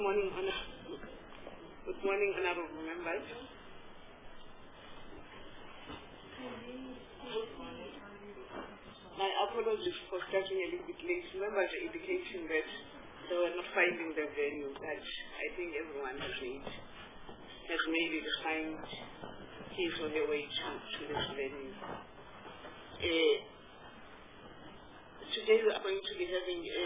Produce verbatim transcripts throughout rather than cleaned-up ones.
morning, honor. Good morning, honorable members. My apologies for starting a little bit late. Members are indicating that they were not finding the venue, but I think everyone has made has made it find he's on the way to, to this venue. Uh, today we are going to be having a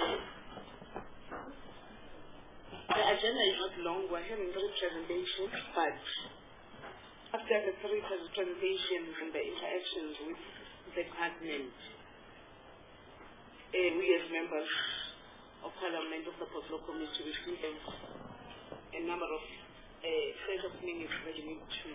the agenda is not long. We're having three presentations, but after the three presentations and the interactions with the department, uh, we as members of Parliament of the Portfolio Committee, we still have a number of uh, set of minutes that we need to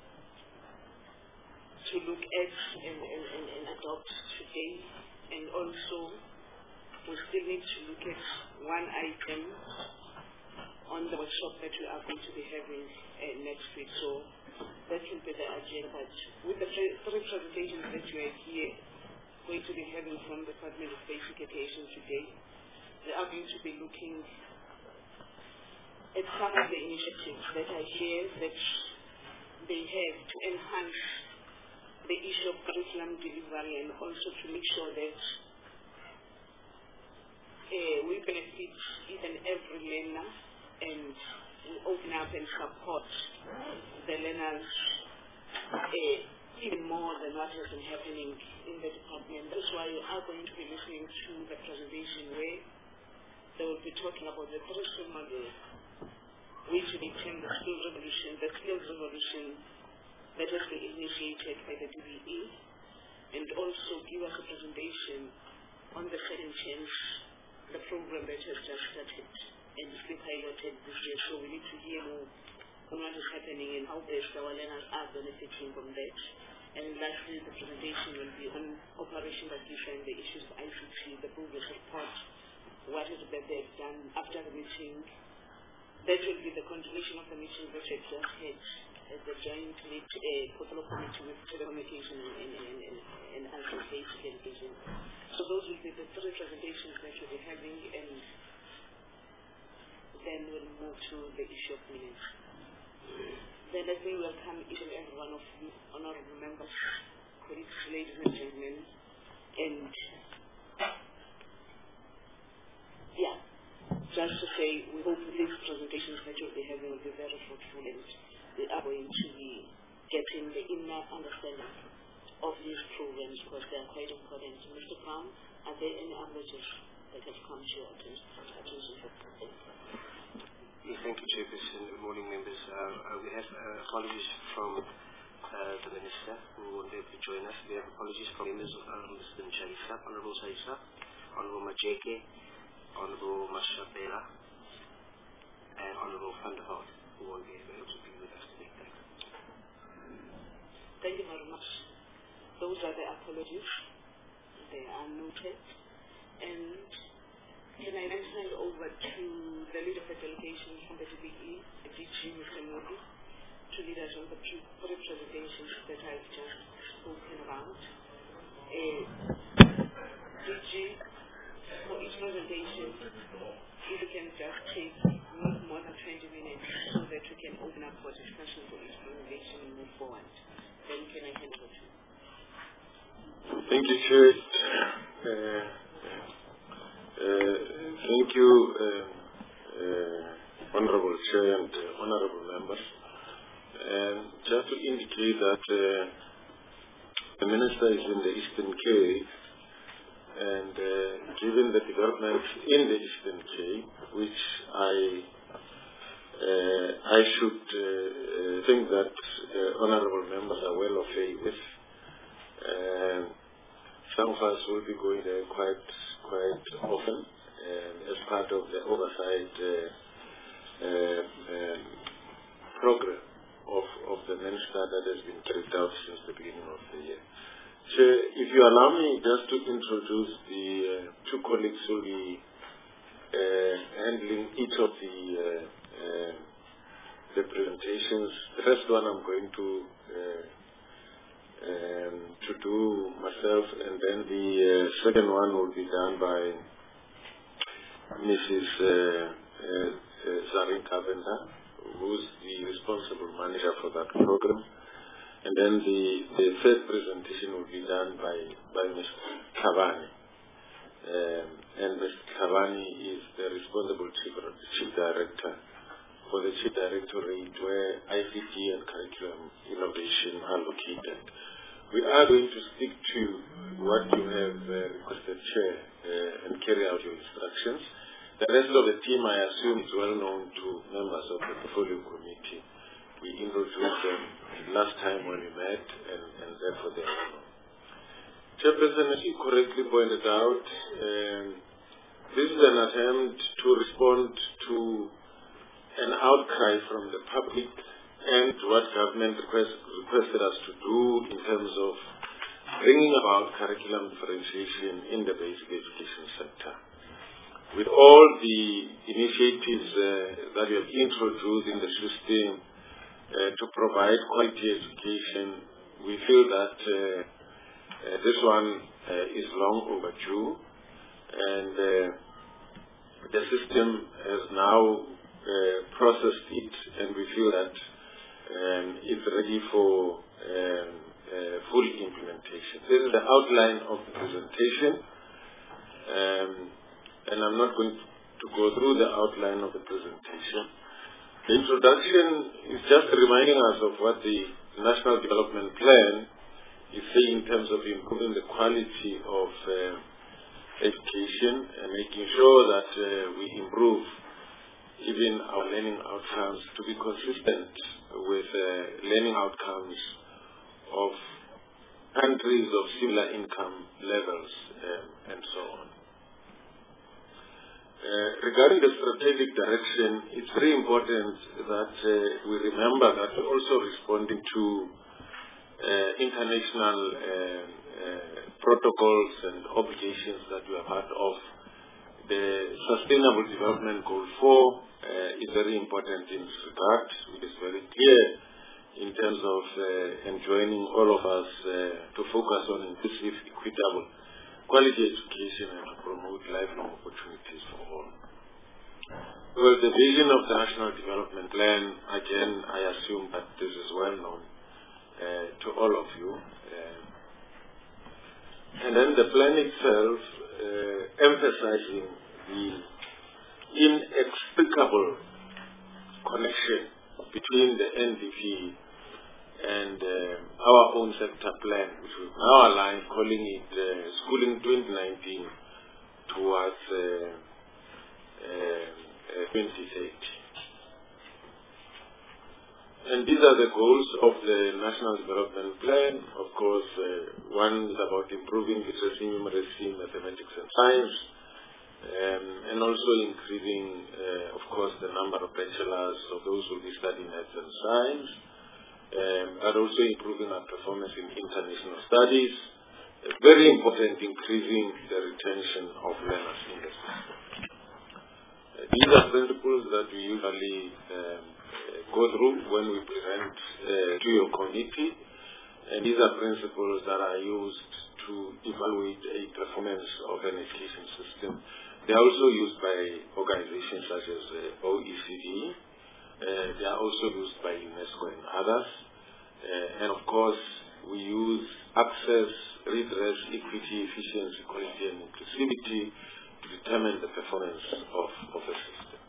to look at and, and, and, and adopt today, and also we still need to look at one item on the workshop that we are going to be having uh, next week. So that will be the agenda. But with the pre three presentations that we are here going to be having from the Department of Basic Education today, we are going to be looking at some of the initiatives that are here that they have to enhance the issue of curriculum delivery and also to make sure that uh, we benefit each and every learner and we open up and support the learners uh, even more than what has been happening in the department. That's why we are going to be listening to the presentation where they will be talking about the three model, which will become the skills revolution, the skills revolution that has been initiated by the D B E, and also give us a presentation on the second chance, the program that has just started and still piloted this year. So we need to hear more on what is happening and how best our learners are benefiting from that. And lastly, the presentation will be on operational different the issues of I C T, the progress report, what is that they've done after the meeting. That will be the continuation of the meeting that we just had as the joint meet, uh, Portfolio Committee with telecommunication and, and, and, and, and also basic education. So those will be the three presentations that we'll be having, and then we'll move to the issue of minutes. Then let me welcome each and every one of you, honorable members, colleagues, ladies and gentlemen, and yeah, just to say, we hope these presentations that you'll be having will be very fruitful, and we are going to be getting the inner understanding of these programs because they are quite important. Mister Brown, are there any languages that have come to your attention for today? Thank you, Chairperson. Good morning, members. Uh, uh, we have uh, apologies from uh, the Minister who won't be able to join us. We have apologies from members of uh, Mister Nchaisa, Honorable Saisa, Honorable Majeke, Honorable Mashapela, and Honorable Van der Hout, who won't be able to be with us today. Thank you. Thank you very much. Those are the apologies. They are noted. And can I then hand over to the leader of the delegation from the D B E, the D G, Mister Modi, to lead us on the three presentations that I've just spoken about. Uh, D G, for each presentation, if you can just take not more than twenty minutes so that we can open up for discussion for each presentation and move forward. Then can I hand over to you? Thank you, Chair. Uh, Uh, thank you, uh, uh, Honorable Chair and uh, Honorable Members. Um, just to indicate that uh, the Minister is in the Eastern Cape, and uh, given the developments in the Eastern Cape, which I uh, I should uh, uh, think that uh, Honorable Members are well acquainted with, uh, some of us will be going there quite quite often um, as part of the oversight uh, uh, um, program of, of the Minister that has been carried out since the beginning of the year. So if you allow me just to introduce the uh, two colleagues who will be uh, handling each of the, uh, uh, the presentations. The first one I'm going to uh, Um, to do myself, and then the uh, second one will be done by Missus Uh, uh, uh, Zarin Kavenda, who's the responsible manager for that program. And then the, the third presentation will be done by, by Mister Kavani. Um, and Mister Kavani is the responsible chief, chief director for the chief directorate where I C T and curriculum innovation are located. We are going to stick to what you have uh, requested, Chair, uh, and carry out your instructions. The rest of the team, I assume, is well known to members of the portfolio committee. We introduced them last time when we met, and, and therefore they are well known. Chairperson, as you correctly pointed out, um, this is an attempt to respond to an outcry from the public and what government request, requested us to do in terms of bringing about curriculum differentiation in the basic education sector. With all the initiatives uh, that we have introduced in the system uh, to provide quality education, we feel that uh, uh, this one uh, is long overdue, and uh, the system has now uh, processed it, and we feel that um, it's ready for um, uh, full implementation. This is the outline of the presentation. Um, And I'm not going to go through the outline of the presentation. The introduction is just reminding us of what the National Development Plan is saying in terms of improving the quality of uh, education and making sure that uh, we improve even our learning outcomes to be consistent with uh, learning outcomes of countries of similar income levels um, and so on. Uh, regarding the strategic direction, it's very important that uh, we remember that we're also responding to uh, international uh, uh, protocols and obligations that we have had of. The Sustainable Development Goal four uh, is very important in this regard. It is very clear in terms of uh, enjoining all of us uh, to focus on inclusive, equitable, quality education and to promote lifelong opportunities for all. Well, the vision of the National Development Plan, again, I assume that this is well known uh, to all of you. Uh, and then the plan itself uh, emphasizing the inexplicable connection between the N D P and uh, our own sector plan, which we now align, calling it uh, Schooling twenty nineteen towards uh, uh, uh, twenty thirty. And these are the goals of the National Development Plan. Of course, uh, one is about improving literacy, numeracy, mathematics and science, um, and also increasing, uh, of course, the number of bachelors of those who will be studying maths and science. Um, but also improving our performance in international studies. Uh, very important, increasing the retention of learners in the system. Uh, these are principles that we usually um, uh, go through when we present uh, to your committee, and these are principles that are used to evaluate a performance of an education system. They are also used by organizations such as uh, O E C D. Uh, they are also used by UNESCO and others. Uh, and of course, we use access, redress, equity, efficiency, quality, and inclusivity to determine the performance of, of a system.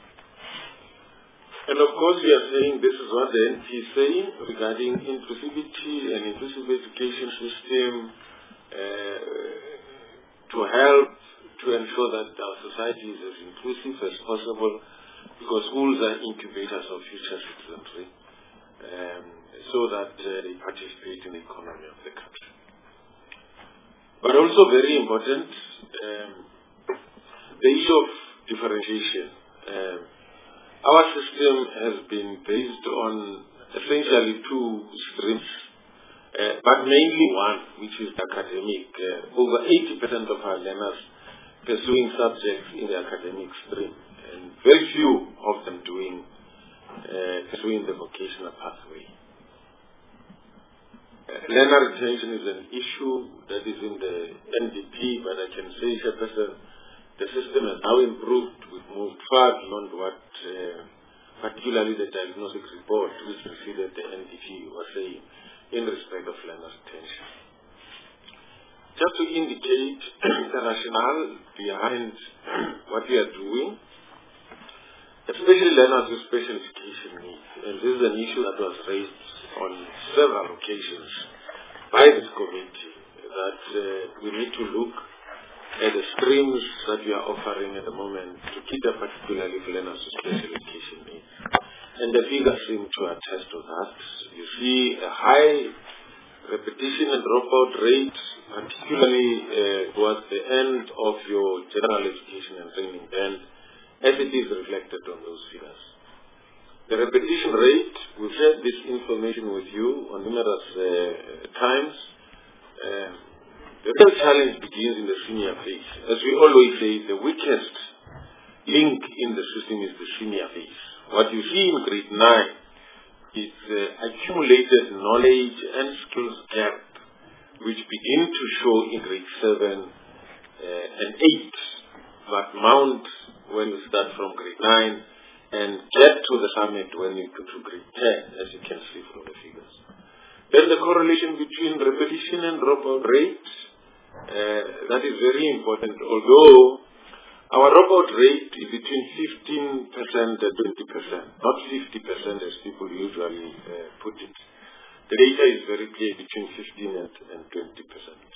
And of course, we are saying this is what the N P is saying regarding inclusivity and inclusive education system uh, to help to ensure that our society is as inclusive as possible, because schools are incubators of future citizenry, um, so that uh, they participate in the economy of the country. But also very important, um, the issue of differentiation. Um, our system has been based on essentially two streams, uh, but mainly one, which is academic. Uh, over eighty percent of our learners pursuing subjects in the academic stream, and very few of them doing uh, pursuing the vocational pathway. Uh, learner retention is an issue that is in the N D P, but I can say, Chairperson, the system has now improved. We've moved far beyond what, uh, particularly the diagnostic report, which preceded the N D P, was saying in respect of learners' retention. Just to indicate the rationale behind what we are doing, especially learners with special education needs, and this is an issue that was raised on several occasions by this committee, that uh, we need to look at the streams that we are offering at the moment to cater particularly for learners with special education needs. And the figures seem to attest to that. You see a high repetition and dropout rate, particularly uh, towards the end of your general education and training band, as it is reflected on those figures. The repetition rate, we've shared this information with you on numerous uh, times. Uh, the real challenge begins in the senior phase. As we always say, the weakest link in the system is the senior phase. What you see in grade nine is uh, accumulated knowledge and skills gap, which begin to show in grade seven uh, and eight, but mount when you start from grade nine and get to the summit when you go to grade ten, as you can see from the figures. Then the correlation between repetition and dropout rate, uh, that is very important, although our dropout rate is between fifteen percent and twenty percent, not fifty percent as people usually uh, put it. The data is very clear, between fifteen and twenty percent.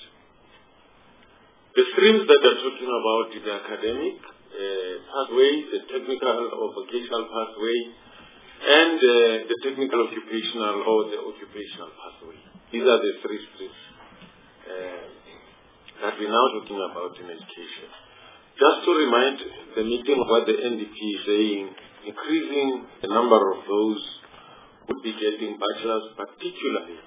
The streams that we're talking about is the academic uh, pathway, the technical or vocational pathway, and uh, the technical occupational or the occupational pathway. These are the three streams uh, that we're now talking about in education. Just to remind the meeting what the N D P is saying, increasing the number of those who would be getting bachelors, particularly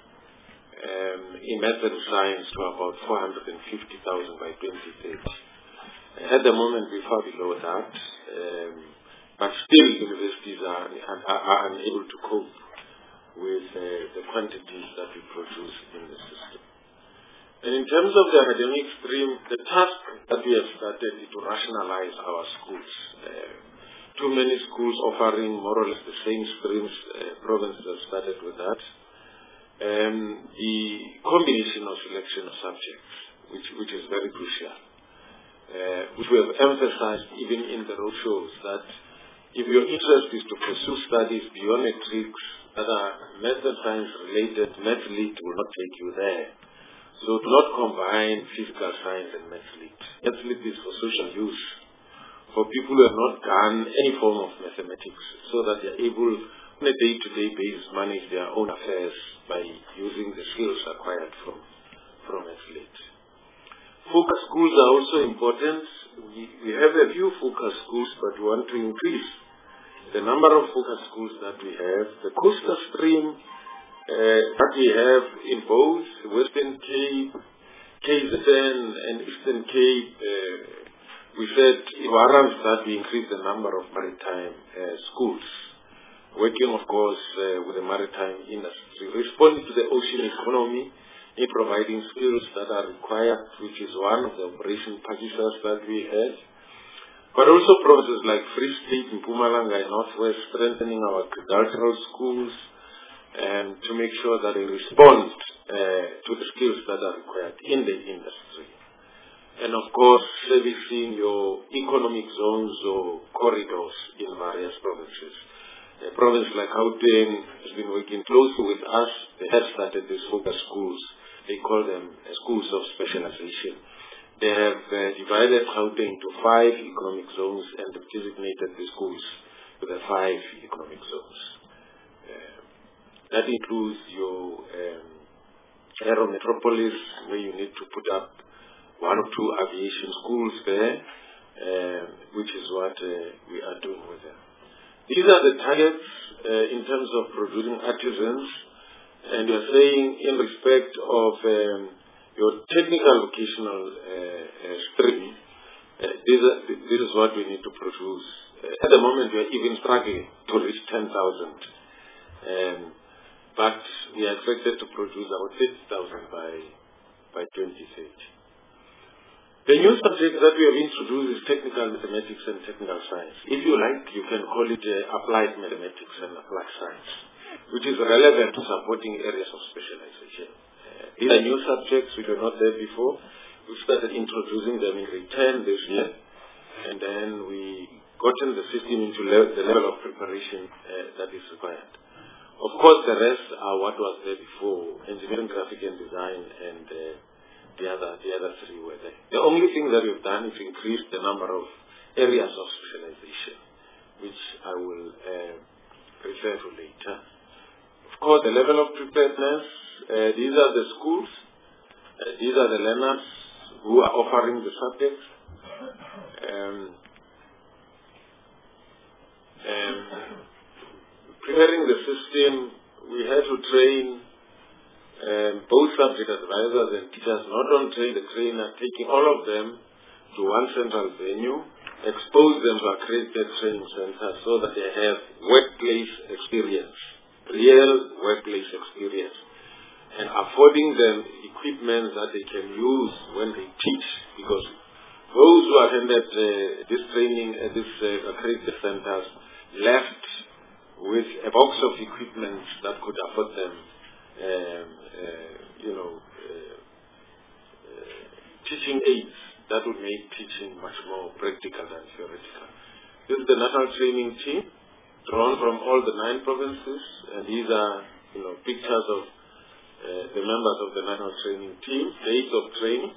um, in math and science, to about four hundred fifty thousand by twenty thirty. At the moment, we're far below that, um, but still universities are, are, are unable to cope with uh, the quantities that we produce in the system. And in terms of the academic stream, the task that we have started is to rationalize our schools. Uh, too many schools offering more or less the same streams. Uh, provinces have started with that. Um, the combination of selection of subjects, which, which is very crucial, uh, which we have emphasized even in the roadshows, that if your interest is to pursue studies beyond matrics that are math and science related, math lit will not take you there. So do not combine physical science and math lit. Math lit is for social use, for people who have not done any form of mathematics, so that they are able, on a day-to-day basis, manage their own affairs by using the skills acquired from, from math lit. Focus schools are also important. We, we have a few focus schools, but we want to increase the number of focus schools that we have. The coastal stream Uh, that we have in both Western Cape, K Z N, and Eastern Cape. Uh, we said it warrants that we increase the number of maritime uh, schools, working, of course, uh, with the maritime industry, responding to the ocean economy in providing skills that are required, which is one of the operation packages that we have. But also provinces like Free State in Mpumalanga and Northwest, strengthening our agricultural schools, and to make sure that they respond uh, to the skills that are required in the industry. And of course, servicing your economic zones or corridors in various provinces. A province like Gauteng has been working closely with us. They have started these focus schools. They call them uh, schools of specialization. They have uh, divided Gauteng into five economic zones and have designated the schools with the five economic zones. Uh, That includes your um, aero metropolis, where you need to put up one or two aviation schools there, uh, which is what uh, we are doing with them. These are the targets uh, in terms of producing artisans, and we are saying in respect of um, your technical vocational uh, uh, stream, uh, this, are, this is what we need to produce. Uh, at the moment, we are even struggling to reach ten thousand. Um, But we are expected to produce about fifty thousand by, by twenty thirty. The new subject that we have introduced is technical mathematics and technical science. If you like, you can call it uh, applied mathematics and applied science, which is relevant to supporting areas of specialization. Uh, these are new subjects which were not there before. We started introducing them in grade ten this year, and then we gotten the system into le the level of preparation uh, that is required. Of course, the rest are what was there before: engineering, graphic and design, and uh, the other the other three were there. The only thing that we've done is increase the number of areas of specialization, which I will uh, refer to later. Of course, the level of preparedness. Uh, these are the schools. Uh, these are the learners who are offering the subjects. Um, um, preparing the system, we had to train um, both subject advisors and teachers, not on train the trainer, taking all of them to one central venue, expose them to accredited training centers so that they have workplace experience, real workplace experience, and affording them equipment that they can use when they teach, because those who attended uh, this training at these uh, accredited centers left with a box of equipment that could afford them, um, uh, you know, uh, uh, teaching aids that would make teaching much more practical than theoretical. This is the national training team, drawn from all the nine provinces, and these are, you know, pictures of uh, the members of the national training team, days of training,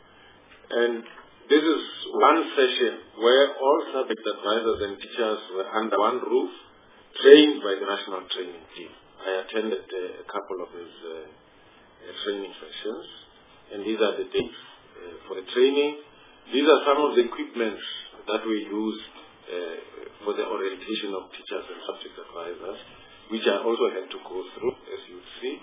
and this is one session where all subject advisors and teachers were under one roof, trained by the national training team. I attended uh, a couple of these uh, uh, training sessions, and these are the dates uh, for the training. These are some of the equipments that we used uh, for the orientation of teachers and subject advisors, which I also had to go through, as you see.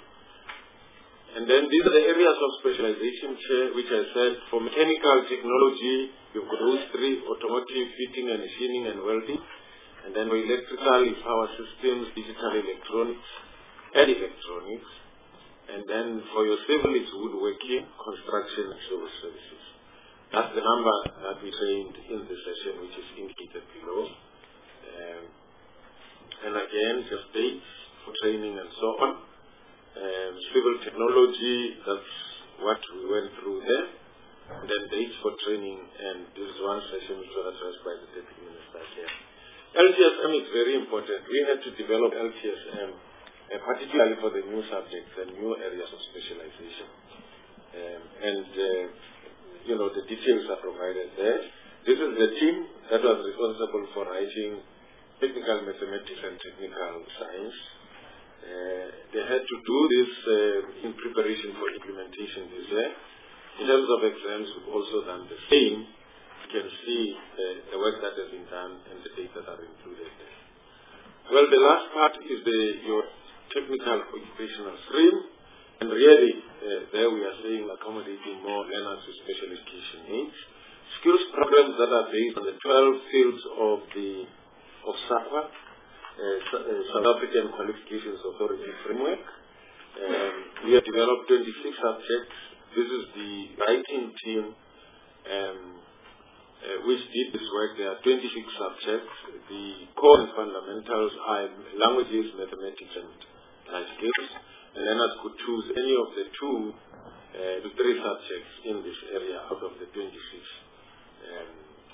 And then these are the areas of specialization, which I said, for mechanical technology, you've got those three: automotive, fitting and machining, and welding. And then for electrical, is power systems, digital electronics, and electronics. And then for your civil, it's woodworking, construction, and civil services. That's the number that we trained in this session, which is indicated below. Um, and again, just dates for training and so on. Um, civil technology, that's what we went through there. And then dates for training, and this is one session which was addressed by the Deputy Minister here. L T S M is very important. We had to develop L T S M, uh, particularly for the new subjects and new areas of specialization. Um, and, uh, you know, the details are provided there. This is the team that was responsible for writing technical mathematics and technical science. Uh, they had to do this uh, in preparation for implementation this year. In terms of exams, we've also done the same. You can see uh, the work that has been done and the data that are included there. Well, the last part is the your technical occupational stream, and really uh, there we are saying accommodating more learners with special education needs. Skills programs that are based on the twelve fields of the of SAQA, Uh, South African Qualifications Authority framework. Um, we have developed twenty-six subjects. This is the writing team um, uh, which did this work. There are twenty-six subjects. The core and fundamentals are languages, mathematics, and life skills. And learners could choose any of the two uh, to three subjects in this area out of the twenty-six. Um,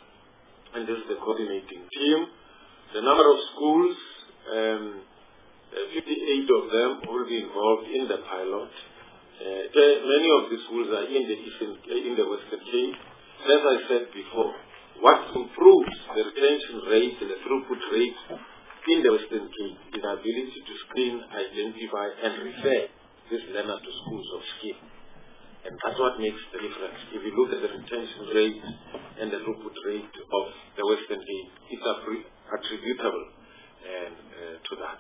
and this is the coordinating team. The number of schools, um, uh, fifty-eight of them will be involved in the pilot. Uh, many of the schools are in the Eastern, in the Western Cape. As I said before, what improves the retention rate and the throughput rate in the Western Cape is the ability to screen, identify, and refer this learner to schools of skill. And that's what makes the difference. If you look at the retention rate and the throughput rate of the Western Cape, it's attributable um, uh, to that.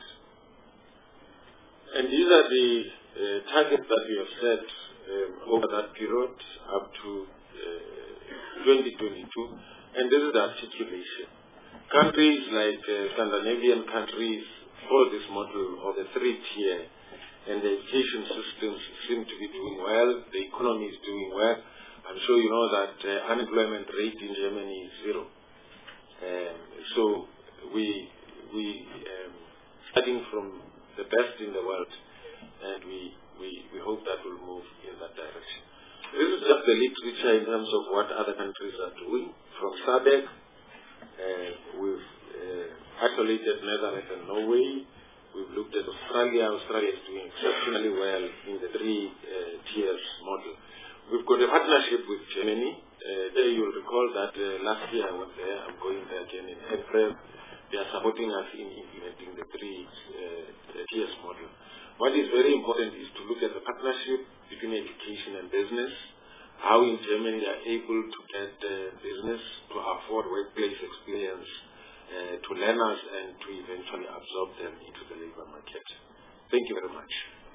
And these are the uh, targets that we have set um, over that period up to uh, twenty twenty-two, and this is the articulation. Countries like uh, Scandinavian countries follow this model of the three-tier, and the education systems seem to be doing well, the economy is doing well. I'm sure you know that uh, unemployment rate in Germany is zero. Um, so we we um, starting from the best in the world, and we, we, we hope that will move in that direction. This is just the literature in terms of what other countries are doing. From SADC, uh, we've uh, isolated Netherlands and Norway. We've looked at Australia. Australia is doing exceptionally well in the three uh, tiers model. We've got a partnership with Germany. Uh, there you'll recall that uh, last year I was there. I'm going there again in April. They are supporting us in implementing the three uh, tiers model. What is very important is to look at the partnership between education and business, how in Germany they are able to get uh, business to afford workplace experience uh, to learners and to eventually absorb them into the labor market. Thank you very much.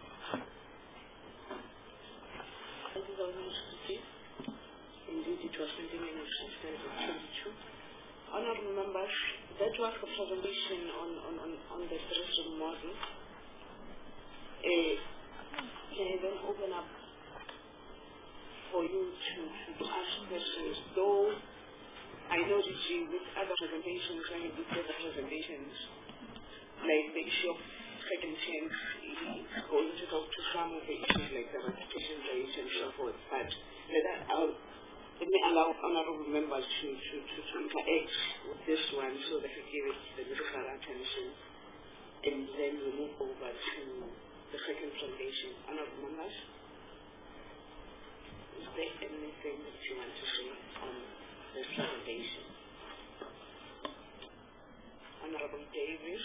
Thank you very much, Steve. Indeed, it was twenty minutes instead of twenty-two. Honorable members, that was a presentation on, on, on, on the three-stream model. Uh, can I then open up for you to, to ask questions? Though I know that you, with other presentations, when you did other presentations, like the issue of second chance, it's going to talk to some of the issues like the reputation rates and so forth. But let, that, I'll, let me allow honorable members to, to, to, to interact with this one so that we give it the necessary attention, and then we move over to the second presentation. Honorable members, is there anything that you want to say on this presentation? Honorable Davis,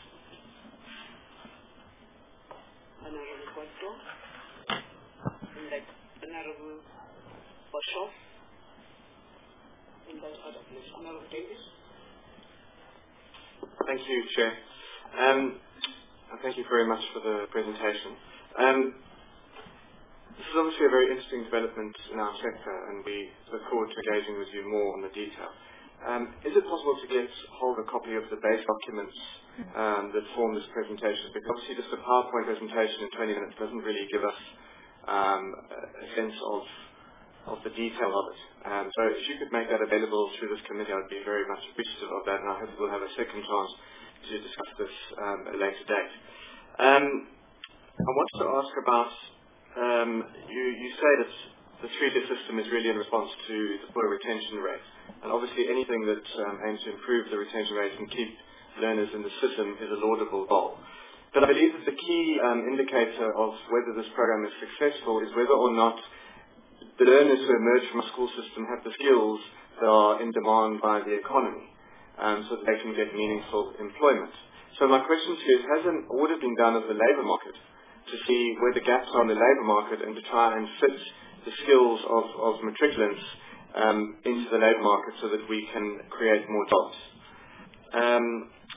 Honorable Quattro, and that Honorable Boshoff, in that order, please. Honorable Davis. Thank you, Chair. Um, thank you very much for the presentation. Um, this is obviously a very interesting development in our sector, and we look forward to engaging with you more on the detail. Um, is it possible to get hold of a copy of the base documents um, that form this presentation? Because obviously just a PowerPoint presentation in twenty minutes doesn't really give us um, a sense of of the detail of it. Um, so if you could make that available through this committee, I would be very much appreciative of that, and I hope we'll have a second chance to discuss this um, at a later date. Um, I wanted to ask about, um, you, you say that the three-tier system is really in response to the poor retention rate, and obviously anything that um, aims to improve the retention rate and keep learners in the system is a laudable goal. But I believe that the key um, indicator of whether this program is successful is whether or not the learners who emerge from a school system have the skills that are in demand by the economy, um, so that they can get meaningful employment. So my question to you is, has an audit been done of the labour market to see where the gaps are in the labour market and to try and fit the skills of, of matriculants um, into the labour market so that we can create more jobs? Um,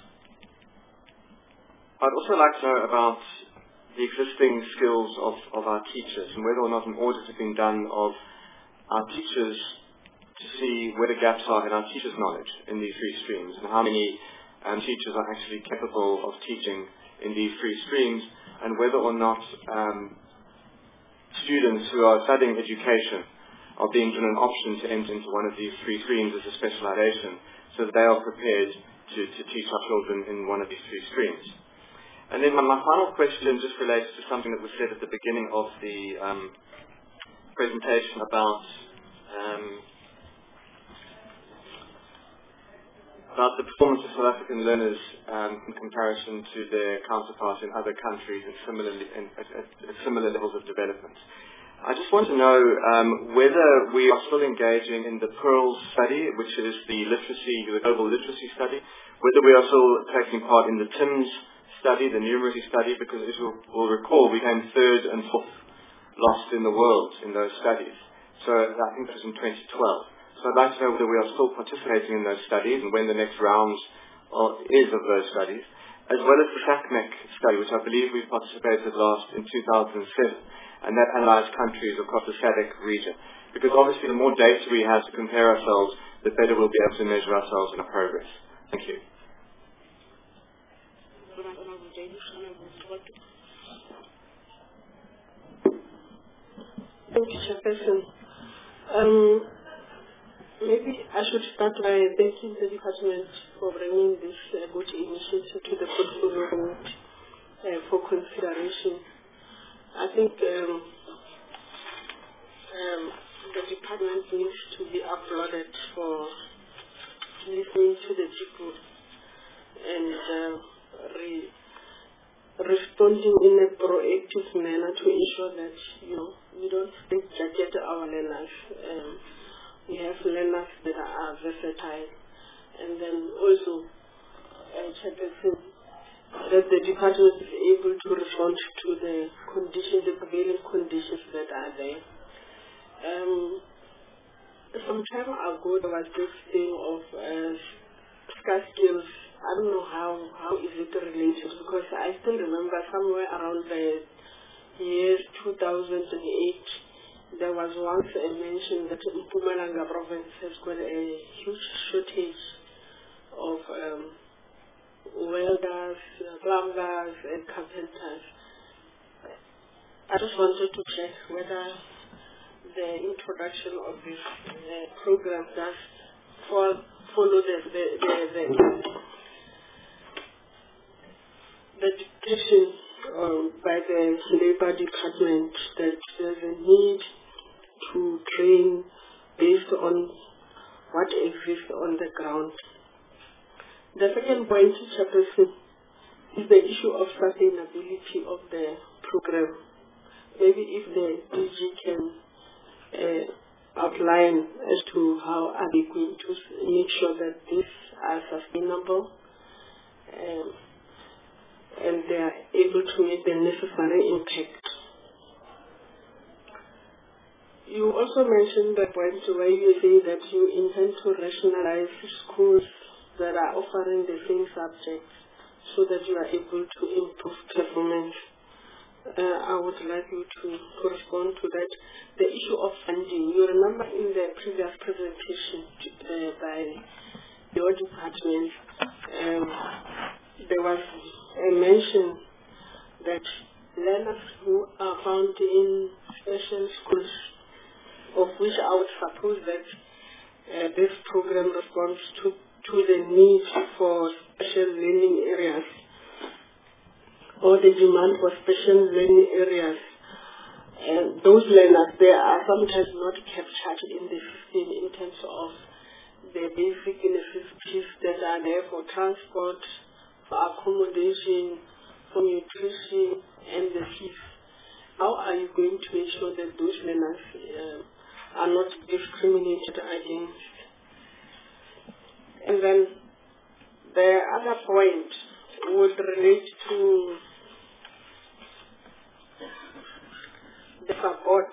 I'd also like to know about the existing skills of, of our teachers and whether or not an audit has been done of our teachers to see where the gaps are in our teachers' knowledge in these three streams and how many um, teachers are actually capable of teaching in these three streams, and whether or not um, students who are studying education are being given an option to enter into one of these three streams as a specialization so that they are prepared to, to teach our children in one of these three streams. And then my, my final question just relates to something that was said at the beginning of the um, presentation about um, about the performance of South African learners um, in comparison to their counterparts in other countries and similarly in, at, at, at similar levels of development. I just want to know um, whether we are still engaging in the PEARL study, which is the literacy, the global literacy study, whether we are still taking part in the TIMS study, the numeracy study, because as you will recall, we came third and fourth lost in the world in those studies. So I think that was in twenty twelve. So I'd like to know whether we are still participating in those studies and when the next round of, is of those studies, as well as the SACMEC study, which I believe we participated last in two thousand seven, and that analysed countries across the SADC region. Because obviously the more data we have to compare ourselves, the better we'll be able to measure ourselves in our progress. Thank you. Thank you, Chairperson. Um, maybe I should start by thanking the department for bringing this uh, good initiative to the portfolio board uh, for consideration. I think um, um, the department needs to be applauded for listening to the people and uh, re responding in a proactive manner to ensure that, you know, we don't jacket our learners. Um, we have learners that are versatile. And then also, uh, Chairperson, that the department is able to respond to the conditions, the prevailing conditions that are there. Um, some time ago, there was this thing of uh, scarce skills. I don't know how, how is it related, because I still remember somewhere around the years two thousand eight, there was once a mention that Mpumalanga province has got a huge shortage of um, welders, plumbers, and carpenters. I just wanted to check whether the introduction of this uh, program does fall, follow the, the, the, the, the dictation um, by the Labour Department that there's a need to train based on what exists on the ground. The second point, Chairperson, is the issue of sustainability of the program. Maybe if the D G can uh, outline as to how are they going to make sure that these are sustainable um, and they are able to make the necessary impact. You also mentioned the point where you say that you intend to rationalize schools that are offering the same subjects so that you are able to improve performance. Uh, I would like you to, to respond to that. The issue of funding. You remember in the previous presentation uh, by your department, um, there was a mention that learners who are found in special schools, of which I would suppose that uh, this program responds to, to the need for special learning areas, or the demand for special learning areas. And those learners, they are sometimes not captured in the system in terms of the basic necessities that are there for transport, for accommodation, for nutrition, and the fees. How are you going to ensure that those learners uh, are not discriminated against? And then the other point would relate to the support,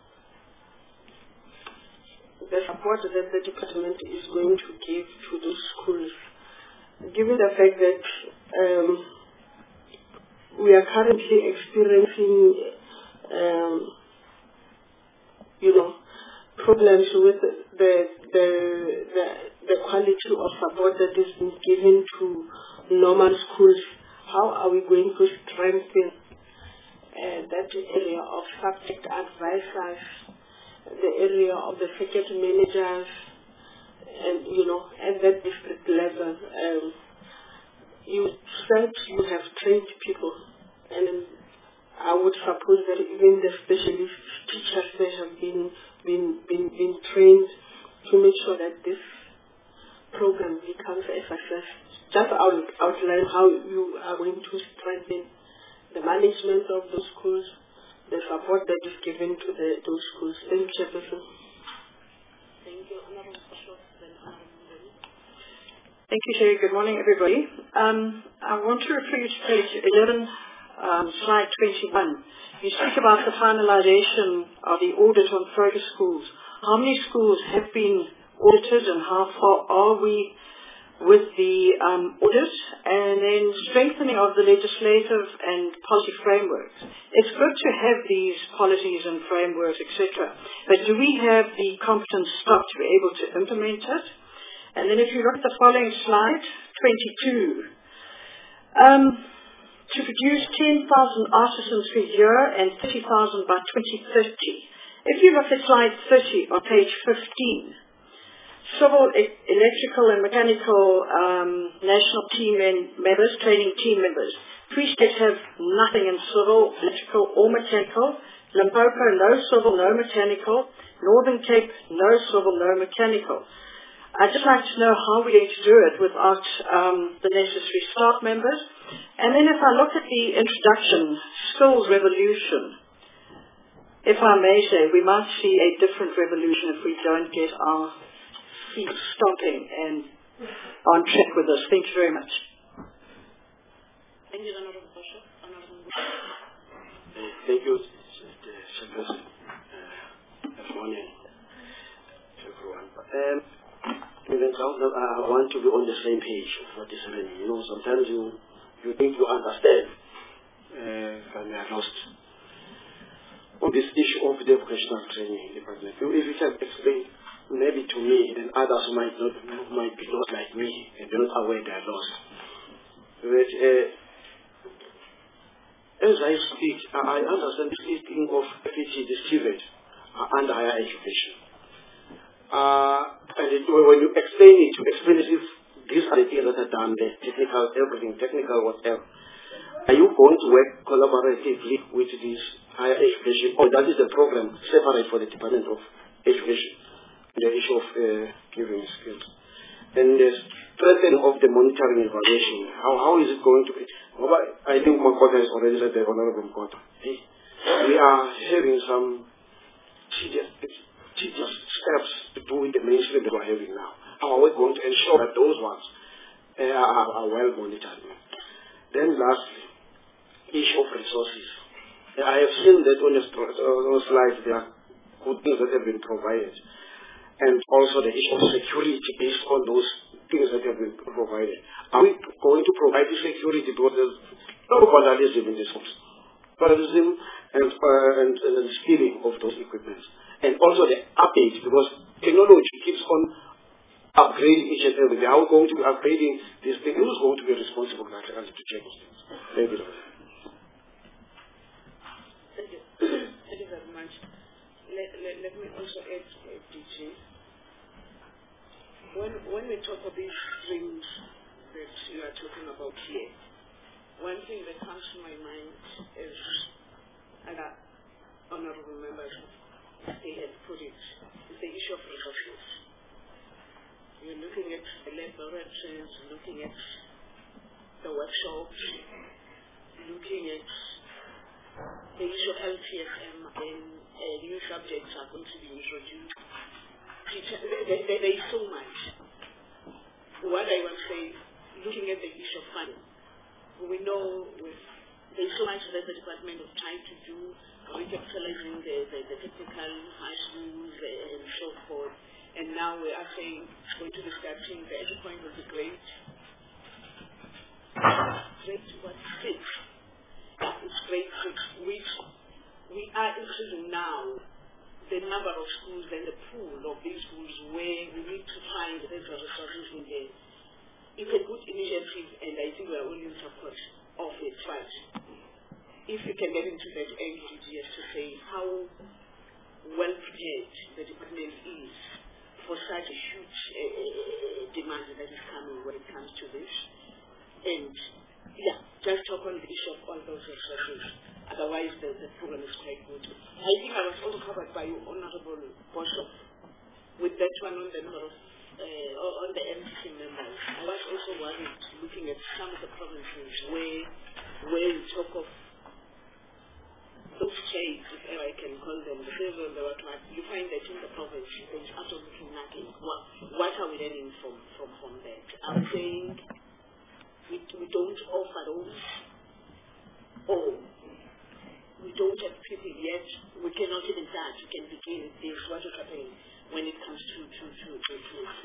the support that the department is going to give to those schools, given the fact that um, we are currently experiencing, um, you know, problems with the, the the the quality of support that is being given to normal schools. How are we going to strengthen uh, that area of subject advisors, the area of the faculty managers, and, you know, at that district level? Um, you said you have trained people, and I would suppose that even the specialist teachers, they have been, been, been, been trained to make sure that this program becomes a success. Just out, outline how you are going to strengthen the management of those schools, the support that is given to the, those schools. Thank you, Chairperson. Thank you. Honorable Bishop, then Honorable. Thank you, Sherry. Good morning, everybody. Um, I want to refer you to page eleven, um, slide twenty-one. You speak about the finalization of the audit on progress schools. How many schools have been audited and how far are we with the um, audit, and then strengthening of the legislative and policy frameworks. It's good to have these policies and frameworks, et cetera, but do we have the competent staff to be able to implement it? And then if you look at the following slide, twenty-two, um, to produce ten thousand artisans per year and thirty thousand by twenty thirty, If you look at slide thirty on page fifteen, civil, e- electrical and mechanical um, national team members, training team members. Free State have nothing in civil, electrical or mechanical. Limpopo, no civil, no mechanical. Northern Cape, no civil, no mechanical. I'd just like to know how we're going to do it without um, the necessary staff members. And then if I look at the introduction, skills revolution, if I may say, we might see a different revolution if we don't get our feet stomping and on track with this. Thank you very much. Thank you, Honorable Bishop. Honorable Bishop. Uh, thank you, Chairperson. Uh, good morning to everyone. Um, I want to be on the same page of what is happening. You know, sometimes you, you think you understand, uh, and you are lost. On this issue of the vocational training department, if you can explain maybe to me, then others might not might be not like me and they're not aware they are lost. But uh, as I speak, I understand speaking of F H E distributed uh, under higher education. Uh, and it, when you explain it, you explain it if these are the things that are done, the technical, everything, technical, whatever. Are you going to work collaboratively with this higher education, or that is a program separate for the Department of Education, the issue of uh, giving skills? And the strengthening of the monitoring evaluation, how, how is it going to be? Well, I think Makota has already said, the Honorable Makota. Hey, we are having some tedious, tedious steps to do with the mainstream that we are having now. How are we going to ensure that those ones uh, are, are well monitored? Then lastly, issue of resources. I have seen that on the uh, slides there are good things that have been provided. And also the issue of security based on those things that have been provided. Are we going to provide the security because there's no vandalism in this house? Vandalism and, uh, and, and the stealing of those equipments. And also the update, because technology keeps on upgrading each and every day. How are we going to be upgrading these things? Who's going to be responsible actually to check those things? Thank you. Thank you. Thank you very much. Let, let, let me also add, uh, D J. When, when we talk of these streams that you are talking about here, one thing that comes to my mind is, and our honorable members, they had put it, is the issue of resources. You're looking at the laboratories, looking at the workshops, looking at the issue of L T S M, and uh, new subjects are going to be introduced. There, there, there is so much. What I want to say, looking at the issue of funding, we know with, there is so much that the department is trying to do, recapitalizing the, the, the technical high schools uh, and so forth. And now we are saying it's going to be starting, the entry point will be great. Great what six. It's great six, which we are increasing now the number of schools and the pool of these schools where we need to find the resources in there. It's a good initiative, and I think we are all in support of it. But if we can get into that angle, just to say how well prepared the department is for such a huge uh, demand that is coming when it comes to this. And yeah, just talk on the issue of all those resources. Otherwise, the, the program is quite good. I think I was also covered by your Honorable Bishop with that one on the number of, uh, on the M C C members. I was also worried looking at some of the provinces where, where you talk of those trades, if ever I can call them, the civil and the what, you find that in the province there is absolutely nothing. What, what are we learning from, from, from that? I'm saying we, we don't offer those, or we don't have people yet, we cannot even start, we can begin this, what is happening when it comes to, to, to, to, to, to,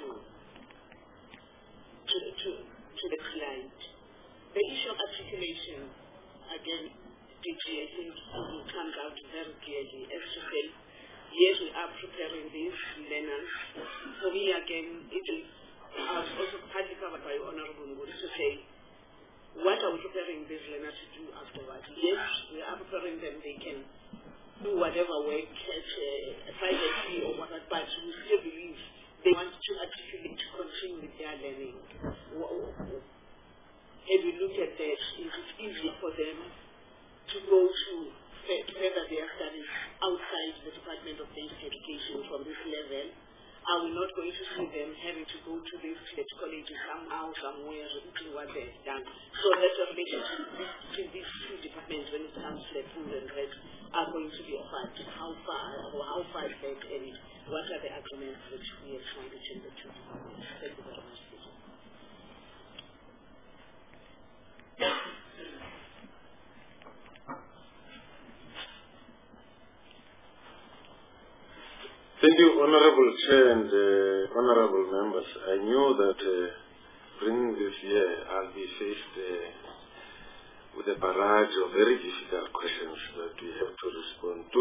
to, to, to the client. The issue of articulation, again, D G, I think it comes out very clearly. As to say, yes, we are preparing these learners. For me, again, it is, I was also partly covered by Honorable Ngudi to say, what are we preparing these learners to do afterwards? Yes, we are preparing them, they can do whatever work at uh, privately or whatever, but we still believe they want to actually to continue with their learning. And we look at that, is it easy for them to go to further their studies outside the Department of Basic Education from this level? Are we not going to see them having to go to these state colleges somehow, somewhere, repeating what they've done? So that the relationship between these two departments when it comes to food and red are going to be offered. How far or how far back and what are the agreements which we are trying to change the two departments? Thank you very much. Thank you, Honorable Chair and uh, Honorable Members. I knew that uh, bringing this year I'll be faced uh, with a barrage of very difficult questions that we have to respond to.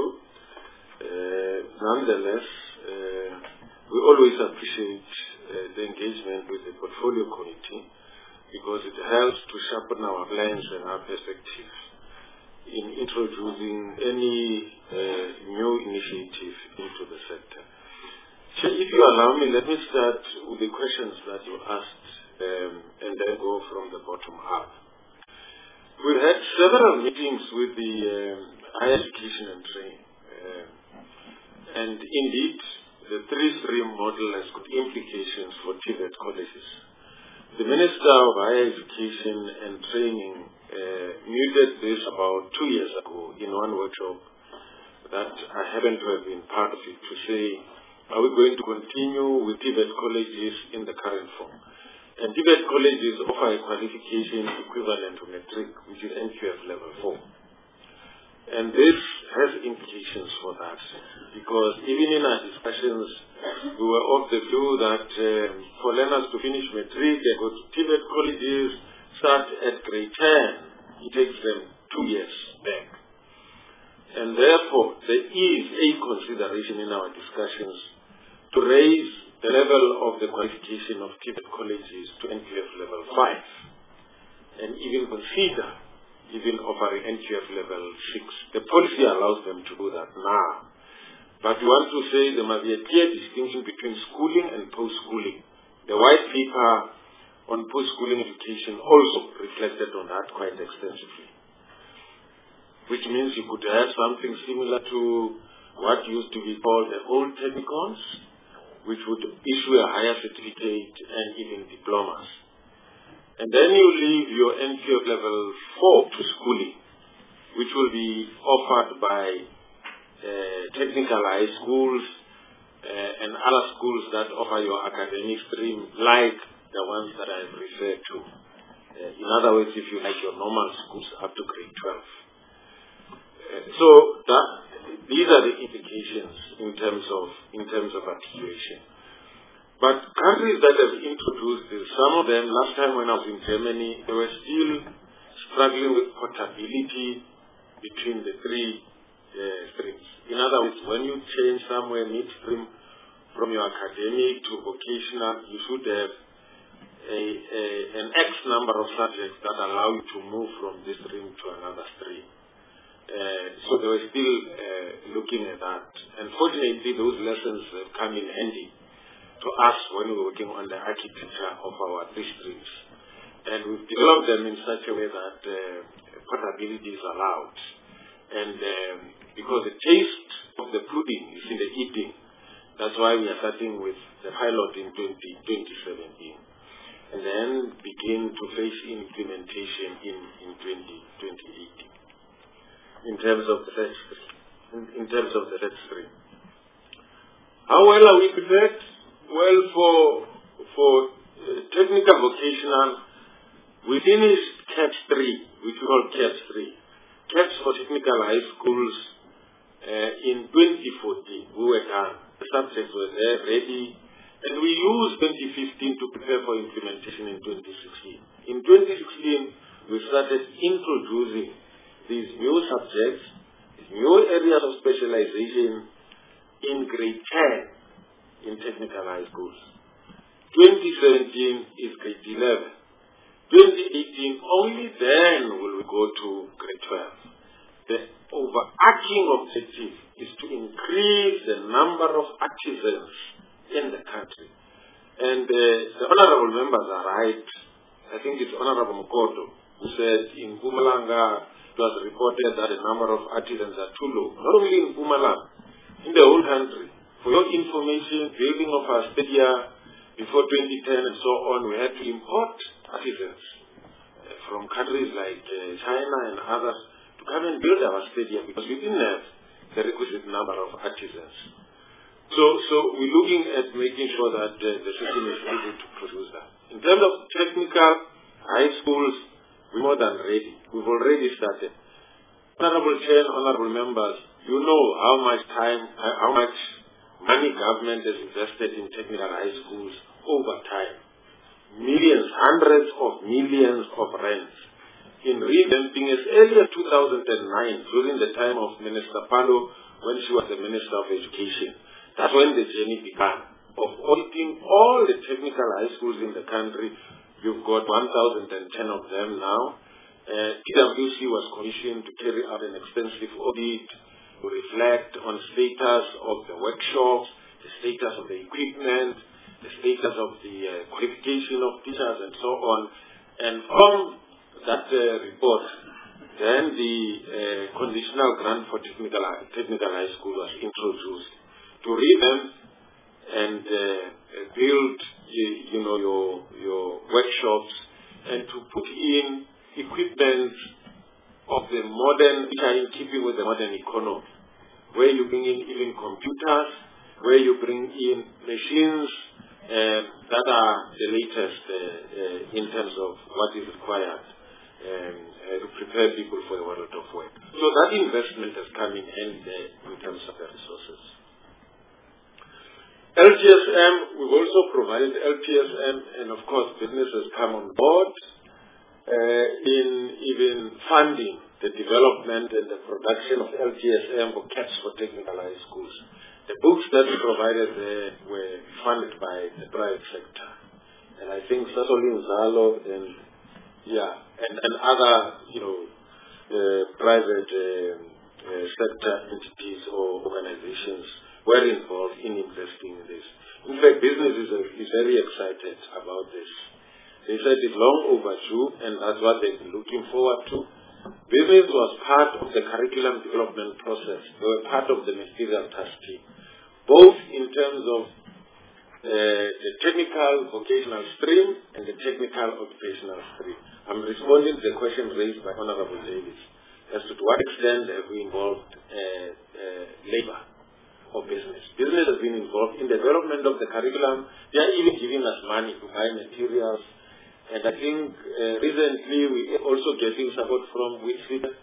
Uh, nonetheless, uh, we always appreciate uh, the engagement with the Portfolio Committee because it helps to sharpen our plans and our perspectives in introducing any uh, new initiative into the sector. So if you allow me, let me start with the questions that you asked um, and then go from the bottom up. We've had several meetings with the um, higher education and training. Uh, and indeed, the three-stream model has got implications for T V E T colleges. The Minister of Higher Education and Training uh, muted this about two years ago in one workshop that I happen to have been part of it to say, are we going to continue with T V E T colleges in the current form? And T V E T colleges offer a qualification equivalent to matric, which is N Q F level four. And this has implications for that, because even in our discussions, we were of the view that um, for learners to finish matric, they go to T V E T colleges, start at grade ten, it takes them two years back. And therefore, there is a consideration in our discussions to raise the level of the qualification of T V E T colleges to N Q F level five, and even consider even offering N Q F level six. The policy allows them to do that now. But we want to say there must be a clear distinction between schooling and post-schooling. The white paper on post-schooling education also reflected on that quite extensively, which means you could have something similar to what used to be called the old technicons, which would issue a higher certificate and even diplomas. And then you leave your N Q F level four to schooling, which will be offered by uh, technical high schools uh, and other schools that offer your academic stream, like the ones that I've referred to. Uh, in other words, if you like your normal schools up to grade twelve. Uh, so that, these are the implications in terms of in terms of articulation. But countries that have introduced this, some of them, last time when I was in Germany, they were still struggling with portability between the three uh, streams. In other words, when you change somewhere midstream from your academic to vocational, you should have a, a, an X number of subjects that allow you to move from this stream to another stream. Uh, so they were still uh, looking at that. And fortunately, those lessons have come in handy to us when we were working on the architecture of our three streams. And we've developed them in such a way that uh, portability is allowed. And um, because the taste of the pudding is in the eating, that's why we are starting with the pilot in twenty seventeen. And then begin to face implementation in, in twenty eighteen. In terms of the third stream. In, in terms of the third stream. How well are we prepared? Well, for for uh, technical vocational, we finished CAPS three, which we call CAPS three. CAPS for technical high schools uh, in twenty fourteen. We were done. The subjects were there, ready. And we used twenty fifteen to prepare for implementation in twenty sixteen. In twenty sixteen, we started introducing these new subjects, these new areas of specialization in grade ten. In technical high schools. twenty seventeen is grade eleven. twenty eighteen, only then will we go to grade twelve. The overarching objective is to increase the number of artisans in the country. And uh, the honorable members are right. I think it's Honorable Mukoto who said in Mpumalanga it was reported that the number of artisans are too low. Not only in Mpumalanga, in the whole country. For your information, building of our stadia before twenty ten and so on, we had to import artisans uh, from countries like uh, China and others to come and build our stadia because we didn't have the requisite number of artisans. So, so we're looking at making sure that uh, the system is able to produce that. In terms of technical high schools, we're more than ready. We've already started. Honorable Chair and Honorable Members, you know how much time, how much money government has invested in technical high schools over time. Millions, hundreds of millions of rands. In revamping as early as two thousand nine, during the time of Minister Palo, when she was the Minister of Education. That's when the journey began of auditing all the technical high schools in the country. You've got one thousand ten of them now. Uh, P W C was commissioned to carry out an extensive audit to reflect on status of the workshops, the status of the equipment, the status of the uh, qualification of teachers and so on. And from that uh, report, then the uh, conditional grant for technical, technical high school was introduced to revamp and uh, build, you, you know, your your workshops and to put in equipment of the modern, which are in keeping with the modern economy, where you bring in even computers, where you bring in machines uh, that are the latest uh, uh, in terms of what is required um, uh, to prepare people for the world of work. So that investment has come in hand uh, in terms of the resources. L T S M, we've also provided L T S M, and of course business has come on board uh, in even funding the development and the production of L T S M for caps for technical high schools. The books that we provided there were funded by the private sector. And I think Sasolin Zalo and, yeah, and, and other, you know, uh, private uh, uh, sector entities or organizations were involved in investing in this. In fact, business is, a, is very excited about this. They said it's long overdue, and that's what they've been looking forward to. Business was part of the curriculum development process. They were part of the ministerial task team, both in terms of uh, the technical vocational stream and the technical occupational stream. I'm responding to the question raised by Honorable Davis as to to what extent have we involved uh, uh, labor or business. Business has been involved in the development of the curriculum. They are even giving us money to buy materials. And I think uh, recently we are also getting support from Whitfield.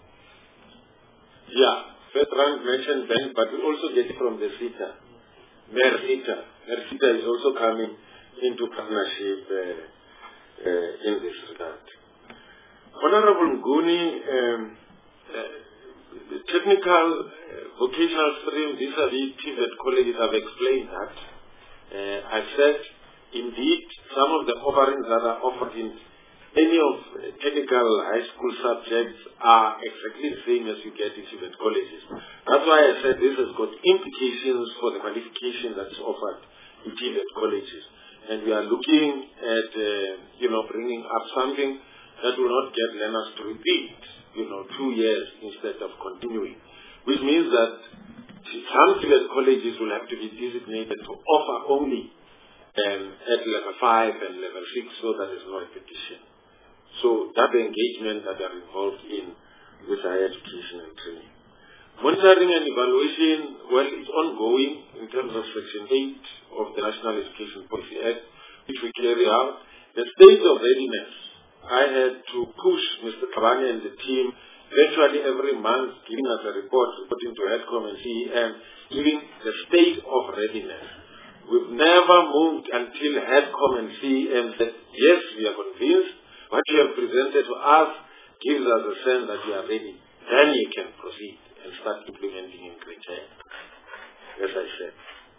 Yeah, First Rank mentioned bank, but we also get it from the SITA. MERSITA. MERSITA is also coming into partnership uh, uh, in this regard. Honorable Nguni, um, uh, the technical uh, vocational stream, these are the T V E T colleges. I've explained that. Uh, I've said, indeed, some of the offerings that are offered in any of uh, technical high school subjects are exactly the same as you get in T V E T colleges. That's why I said this has got implications for the qualification that is offered in T V E T colleges. And we are looking at, uh, you know, bringing up something that will not get learners to repeat, you know, two years instead of continuing. Which means that some T V E T colleges will have to be designated to offer only um, at level five and level six, so that there is no repetition. So that the engagement that are involved in with higher education and training. Monitoring and evaluation, well, it's ongoing in terms of Section eight of the National Education Policy Act, which we carry out. The state of readiness, I had to push Mister Karani and the team virtually every month, giving us a report, reporting to HEADCOM and C E M, giving the state of readiness. We've never moved until HEADCOM and C E M said, yes, we are convinced. What you have presented to us gives us a sense that we are ready. Then you can proceed and start implementing in criteria, as I said.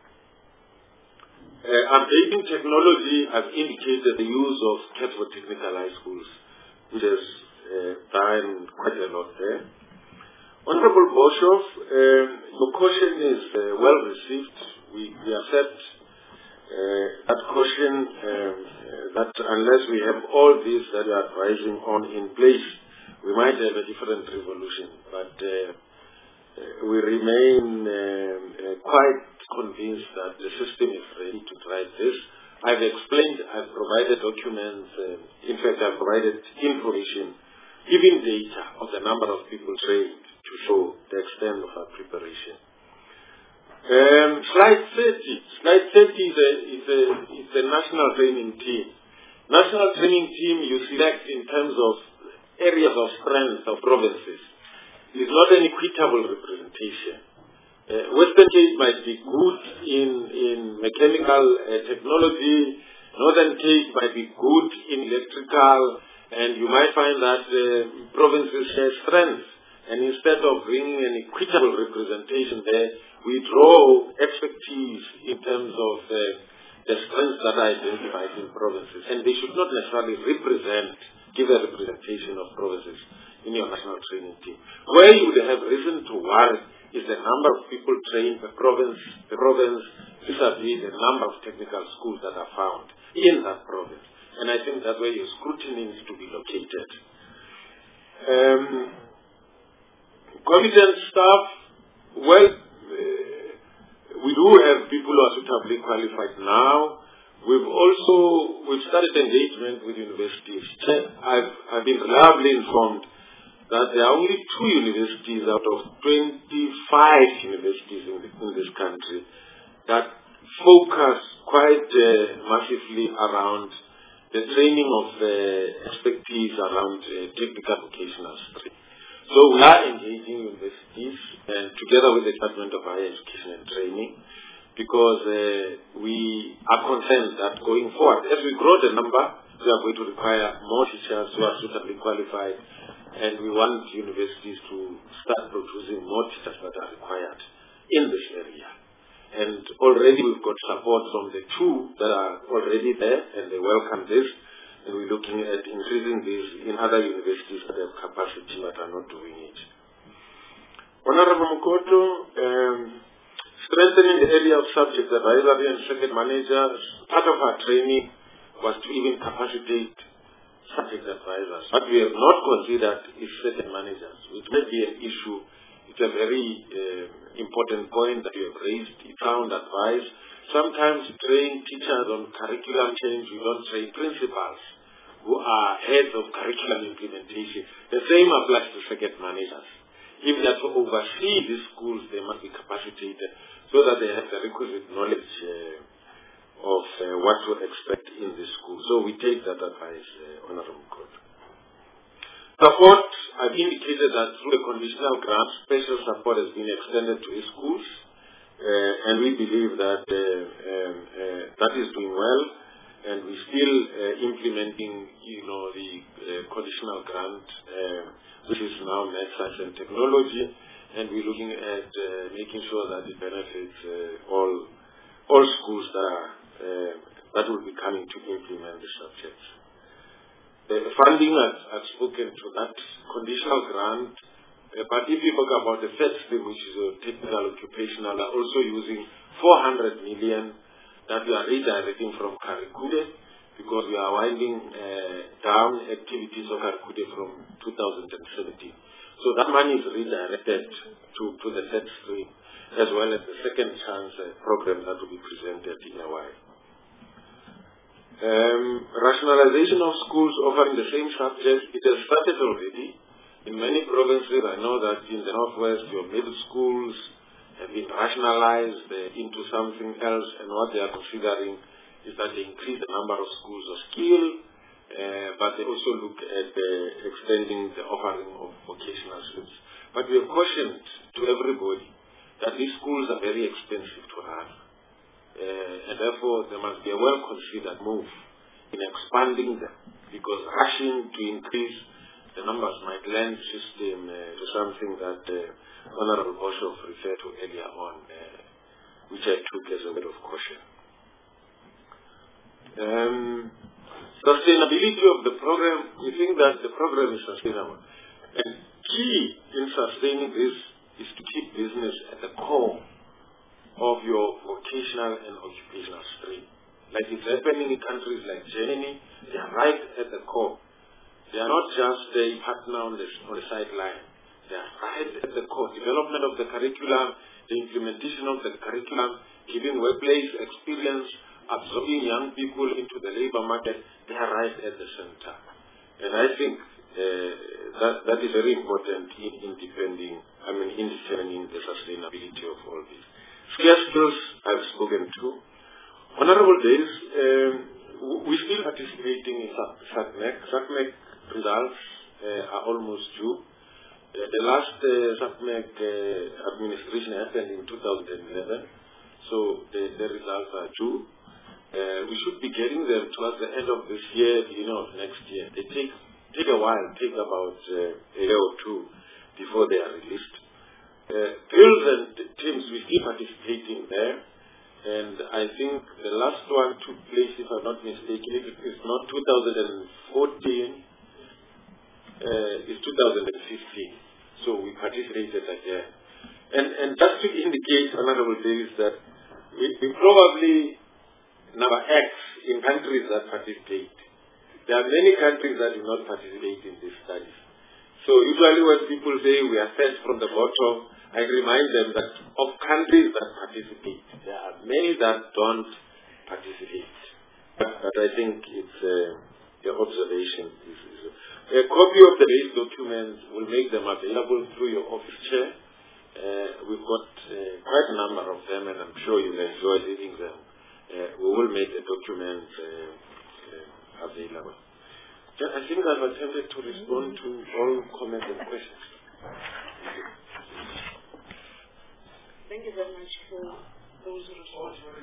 Uh, updating technology, I've indicated the use of C A T for technical high schools, which has uh, done quite a lot there. Honorable Boshoff, uh, your caution is uh, well received. We, we accept uh, that caution um, uh, that unless we have all this that we are advising on in place, we might have a different revolution. But uh, uh, we remain uh, uh, quite convinced that the system is ready to drive this. I've explained, I've provided documents, uh, in fact I've provided information, even data of the number of people trained to show the extent of our preparation. Um, slide thirty. Slide thirty is a, is, a, is a national training team. National training team you select in terms of areas of strength of provinces. It is not an equitable representation. Uh, Western Cape might be good in, in mechanical uh, technology, Northern Cape might be good in electrical, and you might find that uh, provinces share strengths. And instead of bringing an equitable representation there, we draw expertise in terms of uh, the strengths that are identified in provinces. And they should not necessarily represent, give a representation of provinces in your national training team. Where you would have reason to worry is the number of people trained per province, the province vis-a-vis the number of technical schools that are found in that province. And I think that's where your scrutiny needs to be located. Um, competent staff, well, uh, we do have people who are suitably qualified now. We've also, we've started engagement with universities. I've, I've been reliably informed that there are only two universities out of twenty-five universities in, the, in this country that focus quite uh, massively around the training of uh, expertise around uh, technical vocational stream. So we are engaging universities and together with the Department of Higher Education and Training, because uh, we are concerned that going forward, as we grow the number, we are going to require more teachers who are suitably qualified, and we want universities to start producing more teachers that are required in this area. And already we've got support from the two that are already there, and they welcome this. And we're looking at increasing this in other universities that have capacity but are not doing it. Honorable Mukoto, um, strengthening the area of subject advisory and circuit managers, part of our training was to even capacitate subject advisors. What we have not considered is circuit managers, which may be an issue. It's a very uh, important point that you have raised. It's sound advice. Sometimes we train teachers on curriculum change. We don't train principals who are heads of curriculum implementation. The same applies to circuit managers. If they are to oversee these schools, they must be capacitated so that they have the requisite knowledge uh, of uh, what to expect in the school. So we take that advice, uh, Honorable Court. Support, I've indicated that through the conditional grant, special support has been extended to these schools, uh, and we believe that uh, um, uh, that is doing well, and we're still uh, implementing, you know, the uh, conditional grant, uh, which is now Math, Science and Technology, and we're looking at uh, making sure that it benefits uh, all all schools that are uh, that will be coming to implement the subjects. The funding, I've, I've spoken to that conditional grant, uh, but if you talk about the first thing, which is a technical occupational, are also using four hundred million that we are redirecting from Karikude, because we are winding uh, down activities of Karikude from two thousand seventeen. So that money is redirected to, to the third stream, as well as the second chance uh, program that will be presented in a while. Um, rationalization of schools offering the same subjects, it has started already. In many provinces, I know that in the northwest, your middle schools have been rationalized uh, into something else, and what they are considering is that they increase the number of schools of skill, uh, but they also look at uh, extending the offering of vocational skills. But we have cautioned to everybody that these schools are very expensive to run. Uh, and therefore, there must be a well-considered move in expanding them, because rushing to increase the numbers might lend system uh, to something that uh, Honorable Boshoff referred to earlier on, uh, which I took as a word of caution. Um, sustainability of the program, we think that the program is sustainable. And key in sustaining this is to keep business at the core of your vocational and occupational stream. Like it's happening in countries like Germany, they are right at the core. They are not just a partner on the, on the sideline. They are right at the core. Development of the curriculum, the implementation of the curriculum, giving workplace experience, absorbing young people into the labor market, they are right at the center. And I think uh, that, that is very important in, in defending, I mean, in determining the sustainability of all this. Scarce skills I've spoken to. Honorable Days, um, we're still participating in SACMEC. SACMEC results uh, are almost due. Uh, the last uh, SACMEC uh, administration happened in two thousand eleven, so the, the results are due. Uh, we should be getting them towards the end of this year, beginning of next year. They take take a while, take about uh, a year or two before they are released. Uh, Girls and teams, we're still participating there. And I think the last one took place, if I'm not mistaken, if it's not two thousand fourteen, uh, it's two thousand fifteen. So we participated again. And, and just to indicate, Honorable Davis, that we, we probably number X in countries that participate. There are many countries that do not participate in these studies. So usually when people say we are set from the bottom, I remind them that of countries that participate, there are many that don't participate. But, but I think it's uh, the observation. Is, is a, a copy of the base documents will make them available through your office chair. Uh, we've got uh, quite a number of them, and I'm sure you'll enjoy reading them. Uh, we will make the document uh, uh, available. I think I've attempted to respond to all comments and questions. Thank you very much for those responses.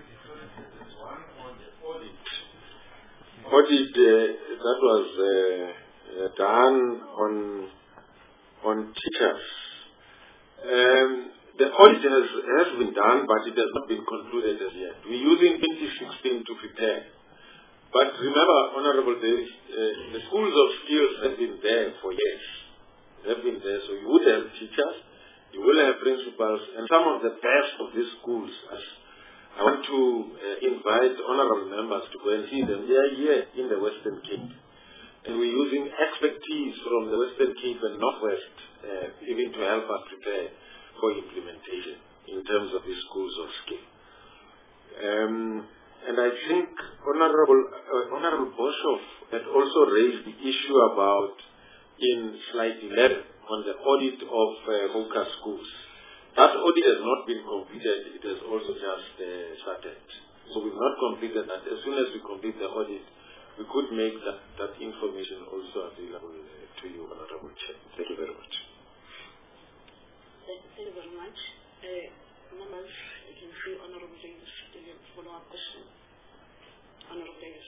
Audit uh, that was uh, uh, done on on teachers. Um, the audit has, has been done, but it has not been concluded as yet. We're using twenty sixteen to prepare. But remember, Honorable Davis, uh, the schools of skills have been there for years. They've been there, so you would have teachers, you will have principals, and some of the best of these schools. As I want to uh, invite honorable members to go and see them. They are here in the Western Cape. And we're using expertise from the Western Cape and Northwest uh, even to help us prepare for implementation in terms of these schools of skill. Um, and I think Honorable, uh, Honorable Boshoff had also raised the issue about in slide eleven on the audit of uh, Moka schools. That audit has not been completed, it has also just uh, started. So we've not completed that. As soon as we complete the audit, we could make that, that information also available uh, to you, Honorable Chair. Thank you very much. Thank, thank you very much. Uh, members, you can see Honorable Davis, follow-up question. Honorable Davis.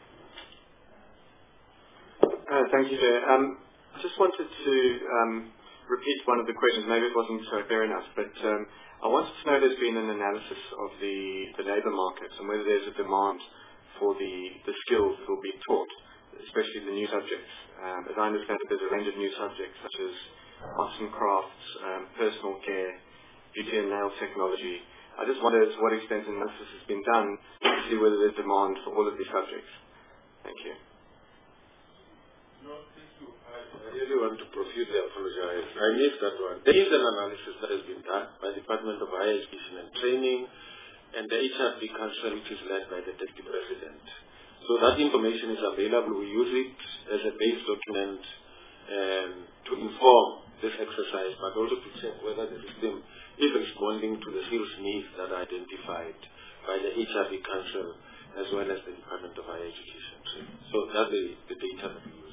Uh, thank you, Chair. Um, I just wanted to um, repeat one of the questions. Maybe it wasn't so fair enough, but um, I wanted to know there's been an analysis of the, the labour market and whether there's a demand for the, the skills that will be taught, especially the new subjects. Um, as I understand it, there's a range of new subjects such as arts and crafts, um, personal care, beauty and nail technology. I just wonder to what extent analysis has been done to see whether there's demand for all of these subjects. Thank you. I really want to profusely apologize. I missed that one. There is an analysis that has been done by the Department of Higher Education and Training and the H R D Council, which is led by the Deputy President. So that information is available. We use it as a base document um, to inform this exercise, but also to check whether the system is responding to the skills needs that are identified by the H R D Council as well as the Department of Higher Education. So that's the, the data that we use.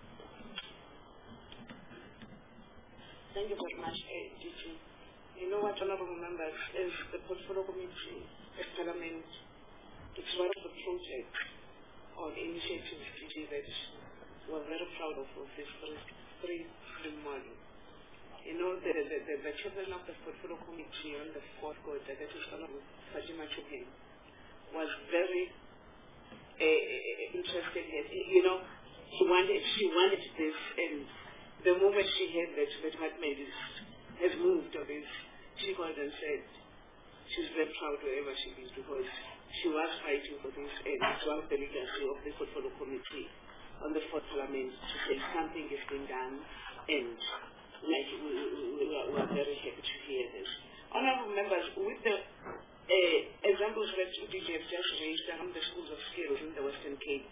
Thank you very much, uh, D G. You know what, honorable members, as the Portfolio Committee at Parliament, it's one of the projects or initiatives D G that we're very proud of, of this three stream model. You know, the, the, the, the chairman of the Portfolio Committee on the fourth quarter, that is Honorable Fatima Chupin, was very uh, interested in, you know, she wanted, she wanted this, and the moment she heard that the department is, has moved on this, she called and said she's very proud wherever she is because she was fighting for this and it was the legacy of the portfolio committee on the fourth parliament to say something is being done, and like we, we, we, are, we are very happy to hear this. Honourable members, with the uh, examples that D J have just raised around the schools of skills in the Western Cape,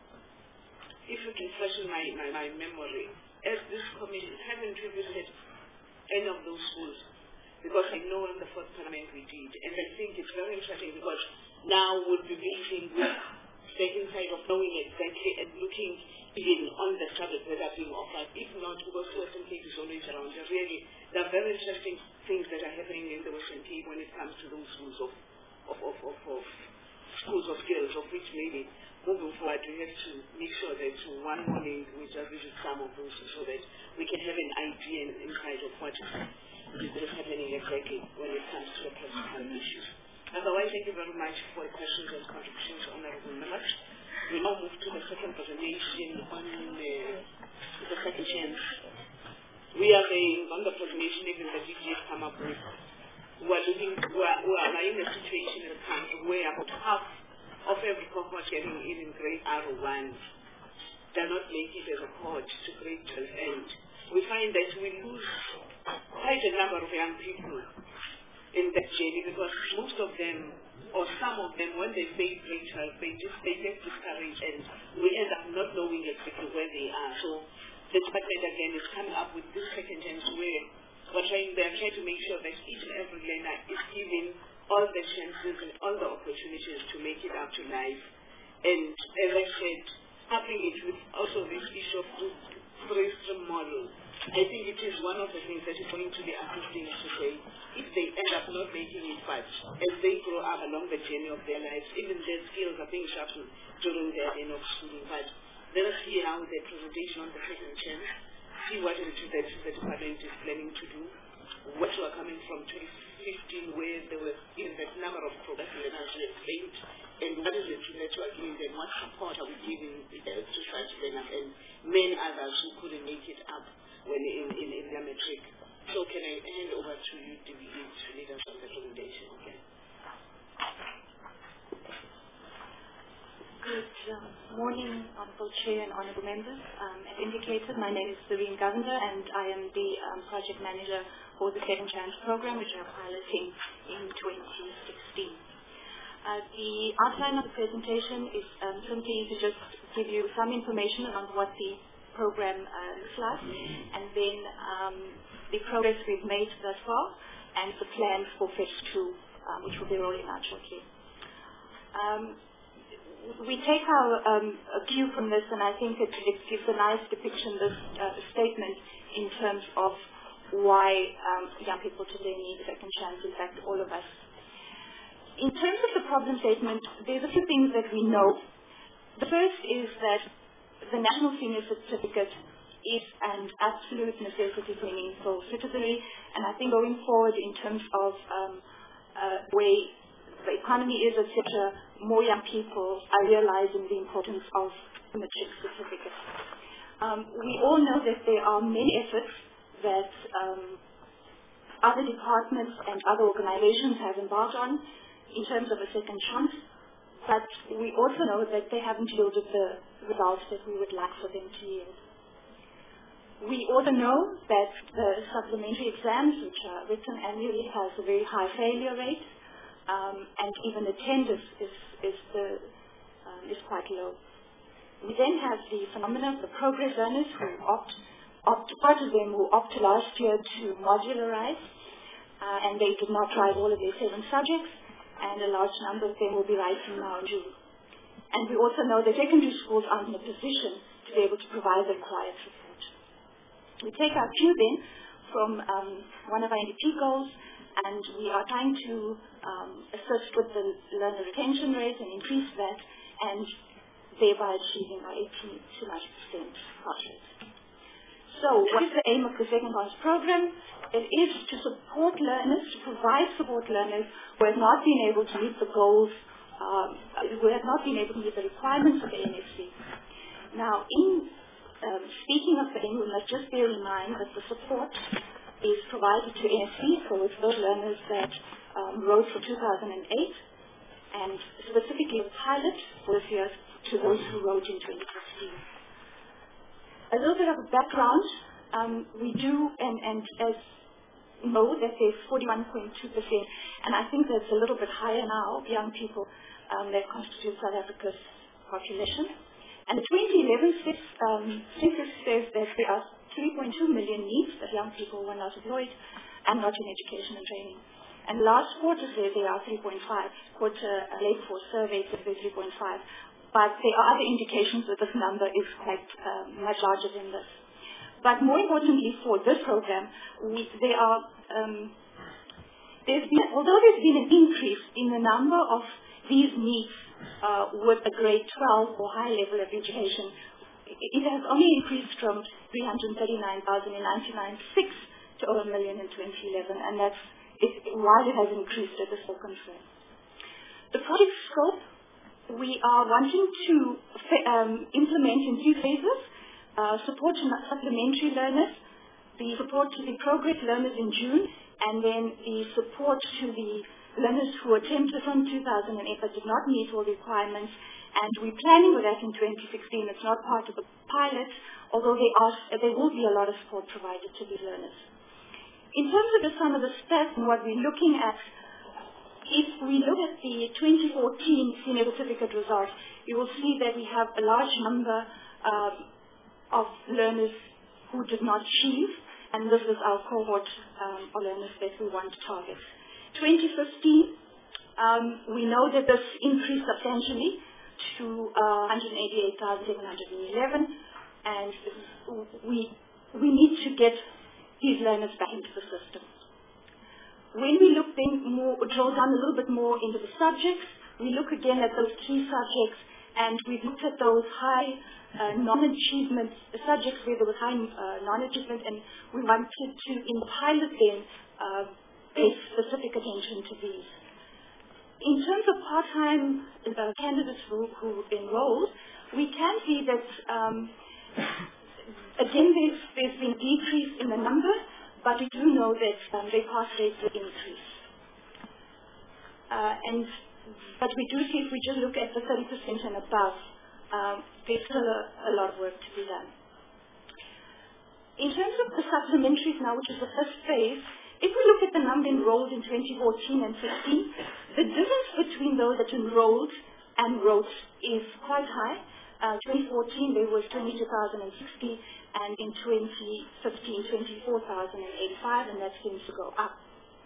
if you can freshen my, my, my memory, as this committee, haven't we visited any of those schools? Because I know in the fourth parliament we did, and I think it's very interesting because now we'll be meeting with the inside of knowing exactly and looking even on the subject that are being offered. If not, because Western Cape is always around. There really, there are very interesting things that are happening in the Western Cape when it comes to those schools of, of, of, of, of schools of skills, of which maybe moving forward we have to make sure that one morning we just visit some of those so that we can have an idea inside of what is happening exactly when it comes to the practical issues. Otherwise, thank you very much for the questions and contributions, honourable members. We now move to the second presentation on uh, the second chance. We are saying on the presentation, even the D G has come up with, we are looking, we are, we are in a situation in the country where about half of every cohort getting in in grade R one does not make it as a cohort to grade twelve, and we find that we lose quite a number of young people in that journey because most of them, or some of them, when they fail grade twelve, they just they get discouraged and we end up not knowing exactly where they are. So the department again is coming up with this second chance where we're trying, they're trying to make sure that each and every learner is given all the chances and all the opportunities to make it up to life. And as I said, coupling it with also this issue of the three-stream model, I think it is one of the things that is going to be assisting to say if they end up not making it but as they grow up along the journey of their lives, even their skills are being sharpened during their end of schooling. But let us see how the presentation on the second chance, see what it is that the department is planning to do, what we are coming from twenty fifteen where there were even that number of progress learners we explained, and what is it that we are giving them, what support are we giving uh, to such learners and many others who couldn't make it up when in, in, in their matric. So can I hand over to you, D V E, to lead us on the presentation? Okay. Good um, morning, Honourable Chair and Honourable Members. Um, as indicated, my name is Serene Govender and I am the um, Project Manager for the Second Chance Program, which we are piloting in twenty sixteen. Uh, the outline of the presentation is um, simply to just give you some information on what the program uh, looks like, and then um, the progress we've made thus far, and the plan for phase two, uh, which will be rolling out shortly. Um, we take our um, a cue from this, and I think it, it gives a nice depiction, this uh, statement, in terms of why um, young people today need a second chance, in fact, all of us. In terms of the problem statement, there's a few things that we know. The first is that the National Senior Certificate is an absolute necessity for meaningful citizenry, and I think going forward in terms of um, uh, way the economy is, et cetera, more young people are realizing the importance of the matric certificate. Um, we all know that there are many efforts that um, other departments and other organizations have embarked on in terms of a second chance, but we also know that they haven't yielded the results that we would like for them to yield. We also know that the supplementary exams, which are written annually, has a very high failure rate, um, and even attendance is, is, the, um, is quite low. We then have the phenomenon of the progress learners who opt, opt, part of them who opted last year to modularize, uh, and they did not try all of their seven subjects, and a large number of them will be writing now in June. And we also know that secondary schools aren't in a position to be able to provide the required support. We take our cue then from um, one of our N D P goals, and we are trying to um, assist with the learner retention rate and increase that, and thereby achieving our eighty to ninety percent pass rate. So what is the aim of the Second Chance program? It is to support learners, to provide support learners who have not been able to meet the goals, um, who have not been able to meet the requirements of the N S C. Now, in um, speaking of the end, we must just bear in mind that the support is provided to N S C, so it's those learners that um, wrote for two thousand eight, and specifically the pilot was here to those who wrote in twenty fifteen. A little bit of a background, um, we do, and, and as know that there's forty-one point two percent, and I think that's a little bit higher now, young people um, that constitute South Africa's population. And the twenty eleven um, census says that there are three point two million needs that young people were not employed and not in education and training. And last quarter says there are three point five. Quarter uh, Labour Force survey says there's three point five. But there are other indications that this number is quite uh, much larger than this. But more importantly for this program, we, there are, um, there's been, although there's been an increase in the number of these needs uh, with a grade twelve or high level of education, it has only increased from three hundred thirty-nine thousand in nineteen ninety-six to over a million in twenty eleven, and that's it, why it has increased at this full concern. The project scope, we are wanting to um, implement in three phases. Uh, support to supplementary learners, the support to the progress learners in June, and then the support to the learners who attempted from two thousand eight but did not meet all the requirements. And we're planning with that in twenty sixteen. It's not part of the pilot, although they are, there will be a lot of support provided to these learners. In terms of the, some of the stats and what we're looking at, if we look at the twenty fourteen senior certificate results, you will see that we have a large number um, of learners who did not achieve, and this is our cohort um, of learners that we want to target. twenty fifteen, um, we know that this increased substantially to uh, one hundred eighty-eight thousand seven hundred eleven, and we, we need to get these learners back into the system. When we look then more, drill down a little bit more into the subjects, we look again at those key subjects, and we've looked at those high uh, non-achievement subjects where there was high uh, non-achievement, and we wanted to, in pilot then, uh, pay specific attention to these. In terms of part-time uh, candidates who, who enrolled, we can see that, um, again, there's, there's been a decrease in the number, but we do know that um, their pass rates will increase. Uh, and, but we do see if we just look at the thirty percent and above, um, there's still a, a lot of work to be done. In terms of the supplementaries now, which is the first phase, if we look at the number enrolled in twenty fourteen and fifteen, the difference between those that enrolled and wrote is quite high. Uh, twenty fourteen, there was twenty-two thousand sixty, and in twenty fifteen, twenty-four thousand eighty-five, and that seems to go up.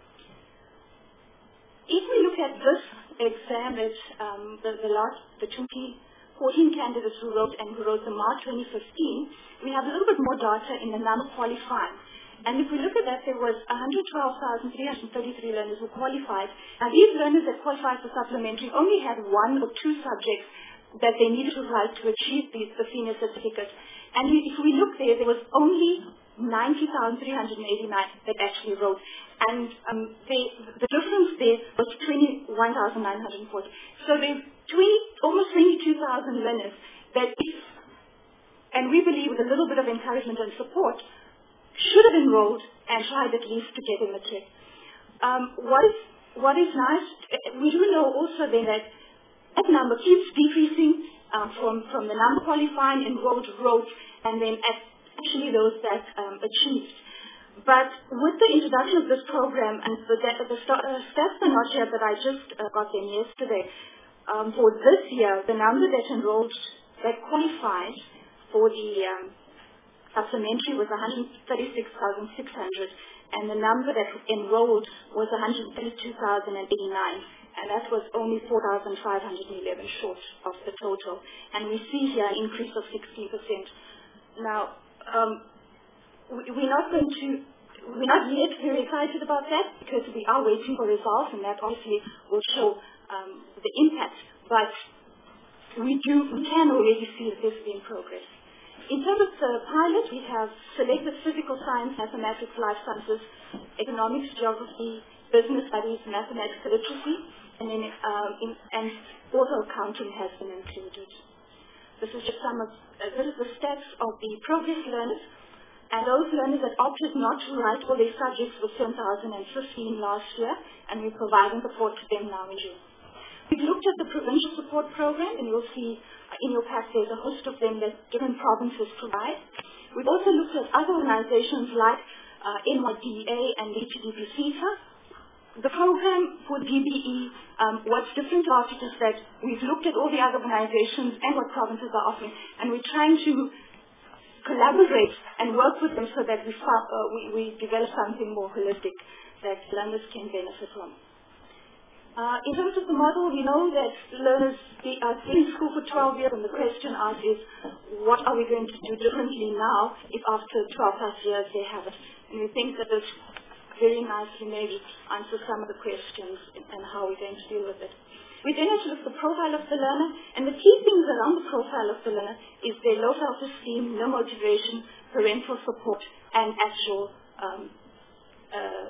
If we look at this exam, that um, the, the last, the twenty fourteen candidates who wrote and who wrote the March twenty fifteen, we have a little bit more data in the number qualifying. And if we look at that, there was one hundred twelve thousand three hundred thirty-three learners who qualified. Now, these learners that qualified for supplementary only had one or two subjects that they needed to write to achieve the, the senior certificate. And if we look there, there was only ninety thousand three hundred eighty-nine that actually wrote. And um, they, the difference there was twenty-one thousand nine hundred forty. So there's twenty, almost twenty-two thousand learners that if, and we believe with a little bit of encouragement and support, should have enrolled and tried at least to get in the kit. Um, what is what is nice, we do know also then that that number keeps decreasing um, from, from the number qualifying, enrolled, wrote, and then actually those that um, achieved. But with the introduction of this program, and the, the, the uh, stats are not here, but I just uh, got them yesterday, um, for this year, the number that enrolled, that qualified for the um, supplementary was one hundred thirty-six thousand six hundred, and the number that enrolled was one hundred thirty-two thousand eighty-nine, and that was only four thousand five hundred eleven short of the total. And we see here an increase of sixteen percent. Now, um, we, we're not going to, we're not yet very excited about that because we are waiting for results, and that obviously will show um, the impact. But we do, we can already see that there's been progress. In terms of the pilot, we have selected physical science, mathematics, life sciences, economics, geography, business studies, mathematics, literacy, and then um, in, and also accounting has been included. The This is just some of, uh, this is the stats of the progress learners. And those learners that opted not to write all their subjects were seven thousand fifteen last year, and we're providing support to them now in June. We've looked at the provincial support program, and you'll see uh, in your pack there's a host of them that different provinces provide. We've also looked at other organizations like uh, N Y D A and E T D P CETA. The program for D B E, um, what's different about it is that we've looked at all the other organizations and what provinces are offering, and we're trying to collaborate and work with them so that we, uh, we, we develop something more holistic that learners can benefit from. Uh, in terms of the model, we know that learners are in school for twelve years, and the question asked is, what are we going to do differently now if after twelve plus years they have it? And we think that this very nicely maybe answers some of the questions and how we're going to deal with it. We then have to look at the profile of the learner, and the key things around the profile of the learner is their low self-esteem, no motivation, parental support, and actual um, uh,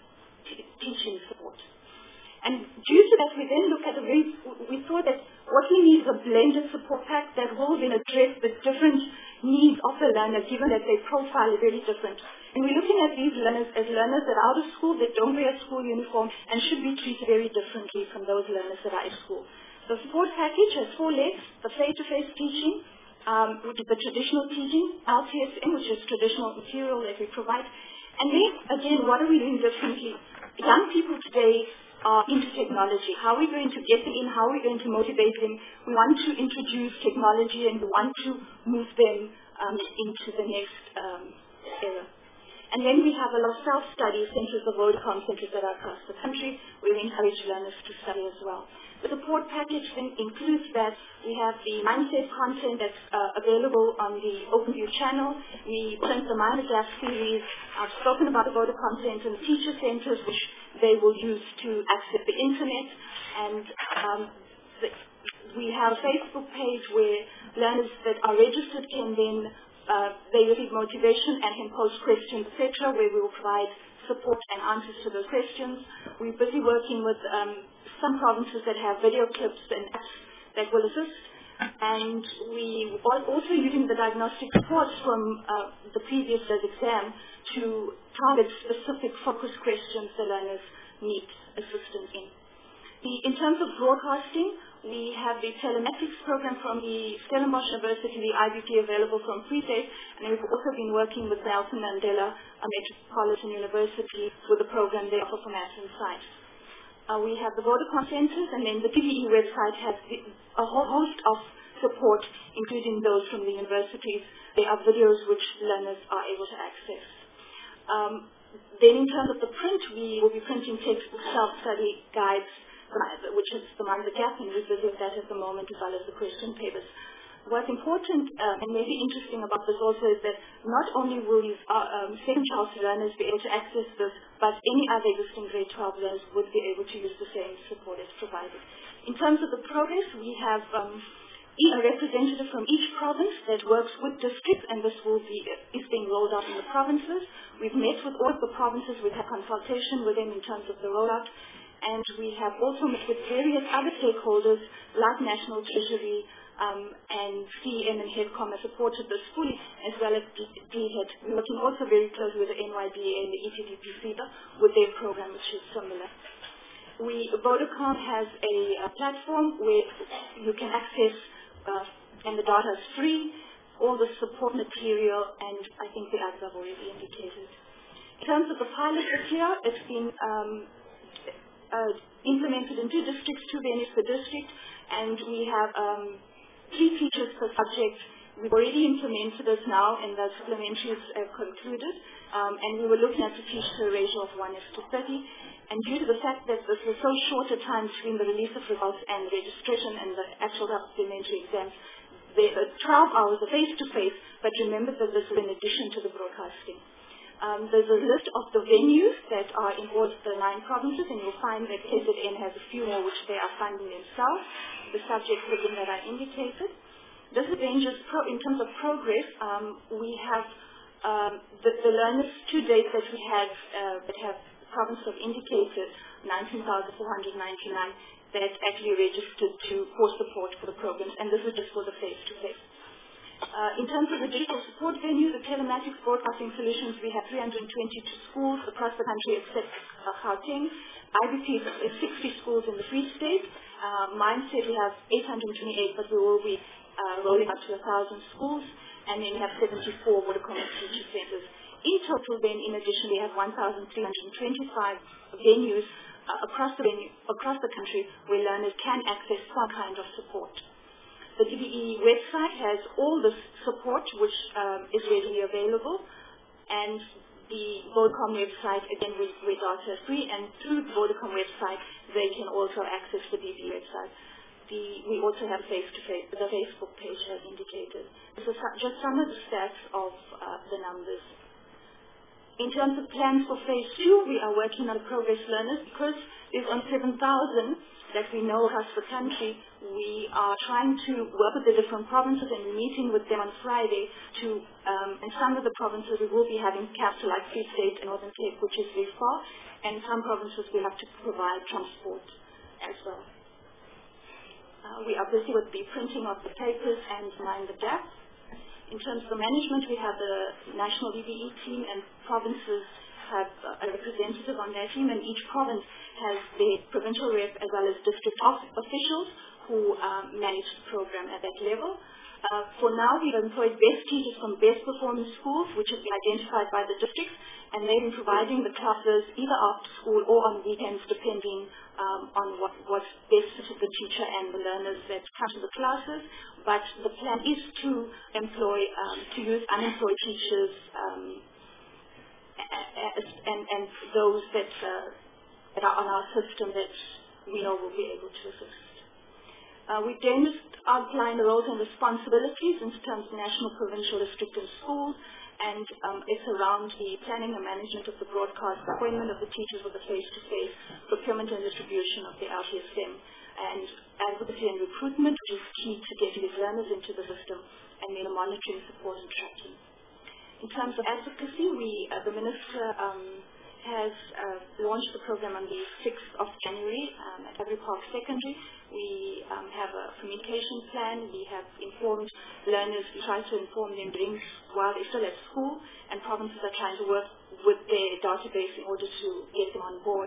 t- teaching support. And due to that, we then look at a very, we thought that what we need is a blended support pack that will then address the different needs of the learner, given that their profile is very different. And we're looking at these learners as learners that are out of school, that don't wear a school uniform, and should be treated very differently from those learners that are at school. The support package has four legs: the face-to-face teaching, um, which is the traditional teaching, L T S M, which is traditional material that we provide. And then, again, what are we doing differently? Young people today are into technology. How are we going to get them in? How are we going to motivate them? We want to introduce technology, and we want to move them um, into the next um, era. And then we have a lot of self-study centers, the Vodacom centers that are across the country. We encourage learners to study as well. The support package then includes that we have the Mindset content that's uh, available on the OpenView channel. We print the Mind the Gap series. I've spoken about the Vodacom centers and teacher centers, which they will use to access the internet. And um, the, we have a Facebook page where learners that are registered can then Uh, they receive motivation and can post questions, et cetera, where we will provide support and answers to those questions. We're busy working with um, some provinces that have video clips and apps that will assist. And we are also using the diagnostic reports from uh, the previous year's exam to target specific focus questions the learners need assistance in. The, in terms of broadcasting, we have the telematics program from the Stellenbosch University, the I B P available from Freesafe, and we've also been working with Nelson Mandela Metropolitan University with the program they offer from Aspen site. Uh, we have the Vodacom centers, and then the T V E website has the, a whole host of support, including those from the universities. There are videos which learners are able to access. Um, then in terms of the print, we will be printing textbook self-study guides, which is the Mind the Gap, and we're busy with that at the moment, as well as the question papers. What's important uh, and maybe interesting about this also is that not only will these uh, um, second child learners be able to access this, but any other existing grade twelve learners would be able to use the same support as provided. In terms of the progress, we have um, a representative from each province that works with districts, and this will be is being rolled out in the provinces. We've met with all of the provinces. We've had consultation with them in terms of the rollout. And we have also met with various other stakeholders like National Treasury um, and C M and HEDCOM have supported this fully, as well as D H E D. We're working also very closely with the N Y D A and the E T D P CETA with their program, which is similar. We, Vodacom has a, a platform where you can access, uh, and the data is free, all the support material, and I think the others have already indicated. In terms of the pilot this year, it's been um, Uh, implemented in two districts, two venues per district, and we have um, three teachers per subject. We've already implemented this now, and the supplementaries have concluded, um, and we were looking at a teacher ratio of one is to thirty, and due to the fact that this was so short a time between the release of results and registration and the actual supplementary exams, the uh, twelve hours of face-to-face, but remember that this is in addition to the broadcasting. Um, there's a list of the venues that are in all the nine provinces, and you'll find that K Z N has a few more which they are funding themselves, the subjects within that are indicated. This ranges pro- in terms of progress. Um, we have um, the, the learners to date that we have uh, that have the province have indicated nineteen thousand four hundred ninety-nine that actually registered to for support for the programs, and this is just for the face-to-face. Uh, in terms of the digital support venue, the telematics broadcasting solutions, we have three hundred twenty-two schools across the country except uh, Gauteng. I B P is sixty schools in the Free State. Uh, Mindset, we have eight hundred twenty-eight, but we will be uh, rolling up to one thousand schools. And then we have seventy-four Vodacom teaching centers. In total, then, in addition, we have one thousand three hundred twenty-five venues uh, across, the venue, across the country where learners can access some kind of support. The D B E website has all the support which um, is readily available, and the Vodacom website, again, where, where data is free, and through the Vodacom website, they can also access the D B E website. The, we also have face-to-face, the Facebook page as indicated. This is just some of the stats of uh, the numbers. In terms of plans for phase two, we are working on progress learners because there's on seven thousand that we know across the country. We are trying to work with the different provinces, and we're meeting with them on Friday to, um, in some of the provinces we will be having capital like Free State and Northern Cape, which is very far, and some provinces we have to provide transport as well. Uh, we are busy with the printing of the papers and mind the gap. In terms of the management, we have the national D B E team, and provinces have a representative on their team, and each province has their provincial rep as well as district officials who um, manage the program at that level. Uh, for now, we've employed best teachers from best performing schools, which has been identified by the districts, and they've been providing the classes either after school or on weekends, depending um, on what, what's best suited the teacher and the learners that come to the classes. But the plan is to employ, um, to use unemployed teachers um, and, and those that, uh, that are on our system that we know will be able to assist. Uh, we then outline the roles and responsibilities in terms of national, provincial, district, and school, and um, it's around the planning and management of the broadcast, appointment of the teachers with the face-to-face, procurement and distribution of the L T S M, and advocacy and recruitment, which is key to getting these learners into the system, and then monitoring, support, and tracking. In terms of advocacy, we, uh, the Minister um, has uh, launched the program on the sixth of January um, at Avery Park Secondary. We um, have a communication plan. We have informed learners. We try to inform them during while they're still at school, and provinces are trying to work with their database in order to get them on board.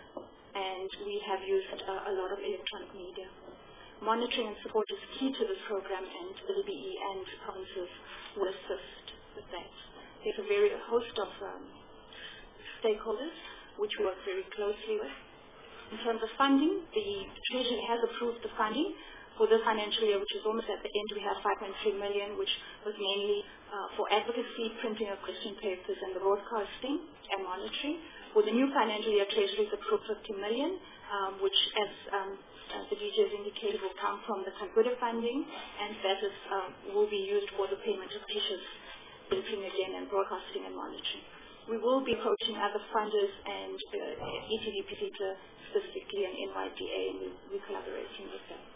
And we have used uh, a lot of electronic media. Monitoring and support is key to this program, and the D B E and provinces will assist with that. There's a very a host of um, stakeholders which we work very closely with. In terms of funding, the Treasury has approved the funding for this financial year, which is almost at the end. We have five point three million, which was mainly uh, for advocacy, printing of question papers, and the broadcasting and monitoring. For the new financial year, Treasury has approved fifty million, um, which, as um, uh, the D J has indicated, will come from the Kaguda funding, and that is, um, will be used for the payment of teachers, printing again, and broadcasting and monitoring. We will be approaching other funders and uh, E T V P specifically and N Y D A, and we're collaborating with them.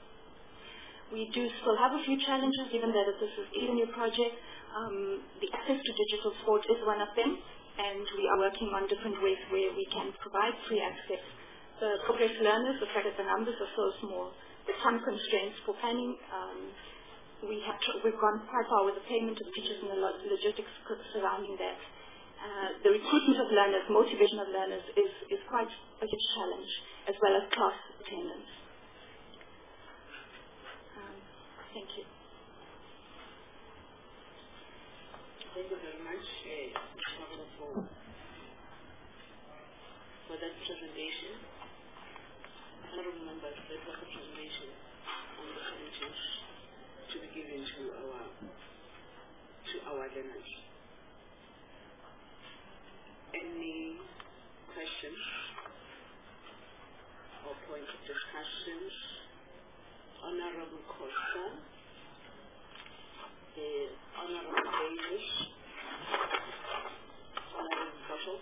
We do still have a few challenges, given that this is a new project. Um, the access to digital sport is one of them, and we are working on different ways where we can provide free access. The progress learners, the fact that the numbers are so small, there's some constraints for planning. Um, we have tr- we've gone quite far with the payment of teachers and the lo- logistics surrounding that. Uh, the recruitment of learners, motivation of learners is, is quite a huge challenge, as well as class attendance. Um, thank you. Thank you very much, uh, for, for that presentation. Honorable members, that was a presentation on the challenges to be given to our to our learners. Any questions or points of discussions? Honorable Costa, the Honorable Davis, Honorable Bottle,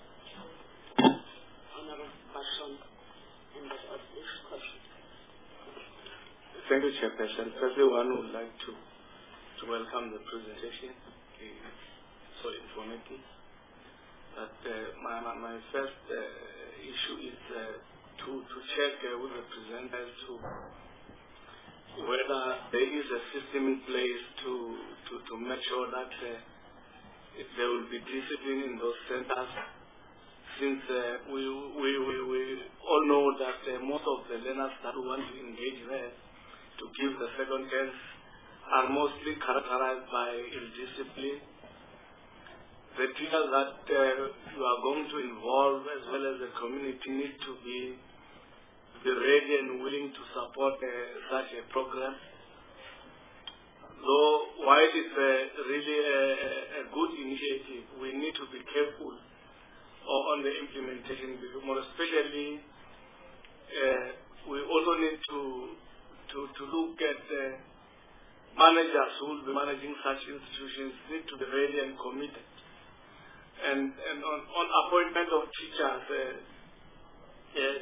Honorable Basson, and that of this question. Thank you, Chairperson. Firstly, one would like to, to welcome the presentation. It's so informative. But uh, my, my, my first uh, issue is uh, to, to check uh, with the presenters to whether there is a system in place to, to, to make sure that uh, there will be discipline in those centers, since uh, we, we, we, we all know that uh, most of the learners that want to engage there to give the second chance are mostly characterized by ill-discipline. The teachers that uh, you are going to involve, as well as the community, need to be, be ready and willing to support uh, such a program. Though while it's uh, really a, a good initiative, we need to be careful on the implementation, more especially uh, we also need to, to, to look at uh, managers who will be managing such institutions need to be ready and committed. And, and on, on appointment of teachers, uh, uh,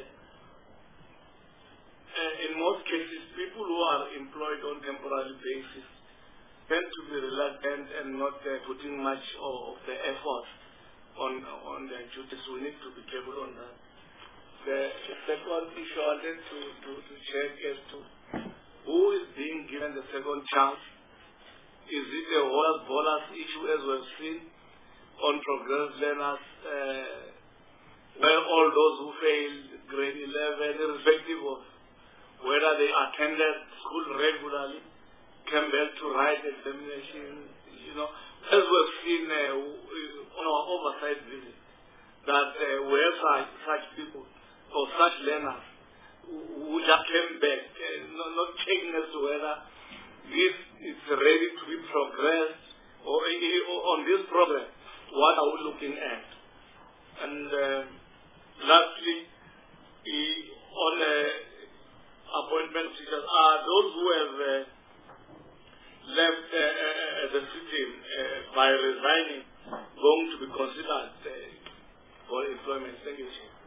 uh, in most cases, people who are employed on temporary basis tend to be reluctant and not uh, putting much of the effort on, on their duties. We need to be careful on that. The second issue I wanted to, to, to check as to who is being given the second chance. Is it a whole bonus issue as we've seen on progress learners, uh, where all those who failed grade eleven, irrespective of whether they attended school regularly, came back to write examinations, you know, as we've seen uh, on our oversight visit, that uh, we have such, such people or such learners who just came back, uh, not, not checking as to whether this is ready to be progressed or, or on this program, what are we looking at? And uh, lastly, on uh, appointment teachers, are those who have uh, left uh, uh, the system uh, by resigning going to be considered uh, for employment? Thank you, Chair.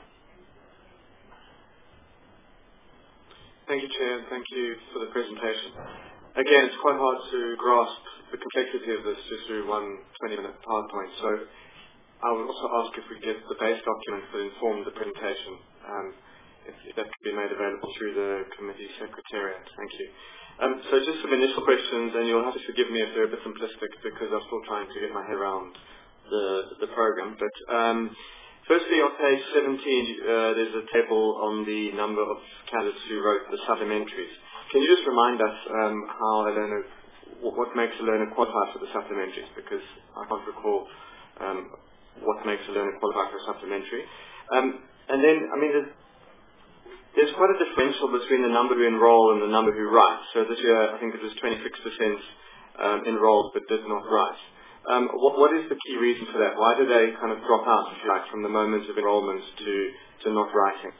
Thank you, Chair, and thank you for the presentation. Again, it's quite hard to grasp the complexity of this just through one twenty-minute PowerPoint. So I would also ask if we get the base document that informed the presentation, um, if, if that could be made available through the committee secretariat. Thank you. Um, so just some initial questions, and you'll have to forgive me if they're a bit simplistic because I'm still trying to get my head around the, the program. But um, firstly, on page seventeen, uh, there's a table on the number of candidates who wrote the supplementaries. Can you just remind us um, how a learner, what makes a learner qualify for the supplementaries? Because I can't recall um, what makes a learner qualify for a supplementary. Um, and then, I mean, there's, there's quite a differential between the number who enroll and the number who write. So this year, I think it was twenty-six percent um, enrolled but did not write. Um, what, what is the key reason for that? Why do they kind of drop out, if you like, from the moment of enrollment to, to not writing?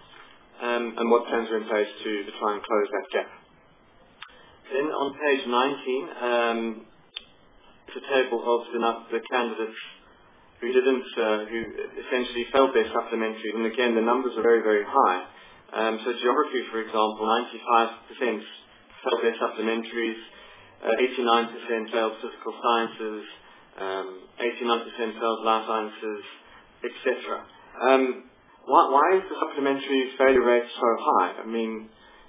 Um, and what plans are in place to, to try and close that gap? Then on page nineteen, um, it's a table of the, the candidates who didn't, uh, who essentially failed their supplementaries, and again the numbers are very, very high. Um, so geography, for example, ninety-five percent failed their supplementaries, uh, eighty-nine percent failed physical sciences, um, eighty-nine percent failed life sciences, et cetera. Um, why, why is the supplementary failure rate so high? I mean,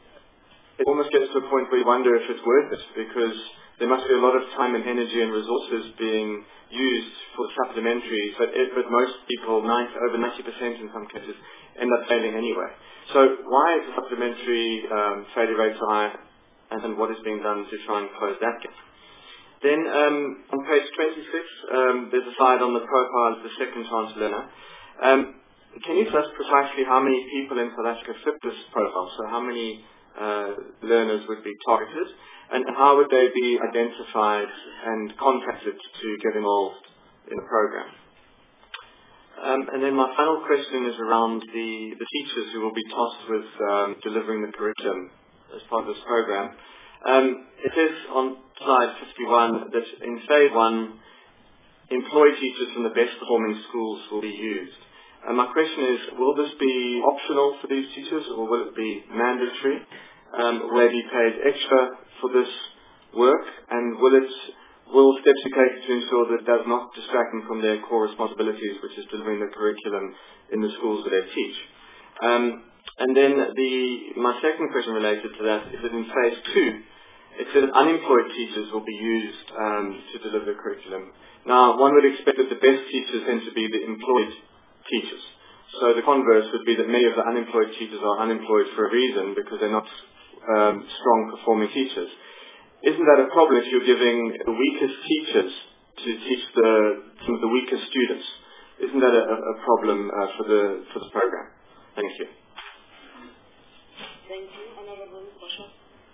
it almost gets to a point where you wonder if it's worth it, because there must be a lot of time and energy and resources being used for supplementaries, but, it, but most people, ninety, over ninety percent in some cases, end up failing anyway. So why is the supplementary um, failure rate so high, and what is being done to try and close that gap? Then um, on page twenty-six, um, there's a slide on the profile of the second chance learner. Um, can you tell us precisely how many people in South Africa fit this profile? So how many uh, learners would be targeted, and how would they be identified and contacted to get involved in the program? Um, and then my final question is around the, the teachers who will be tasked with um, delivering the curriculum as part of this program. Um, it says on slide fifty-one that in phase one, employed teachers from the best performing schools will be used. And my question is, will this be optional for these teachers, or will it be mandatory? Um, will they be paid extra for this work, and will it will steps be taken to ensure that it does not distract them from their core responsibilities, which is delivering the curriculum in the schools that they teach? Um, and then the my second question related to that is that in phase two, it said that unemployed teachers will be used um, to deliver curriculum. Now, one would expect that the best teachers tend to be the employed teachers. So the converse would be that many of the unemployed teachers are unemployed for a reason because they're not um, strong performing teachers. Isn't that a problem if you're giving the weakest teachers to teach the some of the weakest students? Isn't that a, a problem uh, for the for the program? Thank you. Thank you, Honourable Bosha.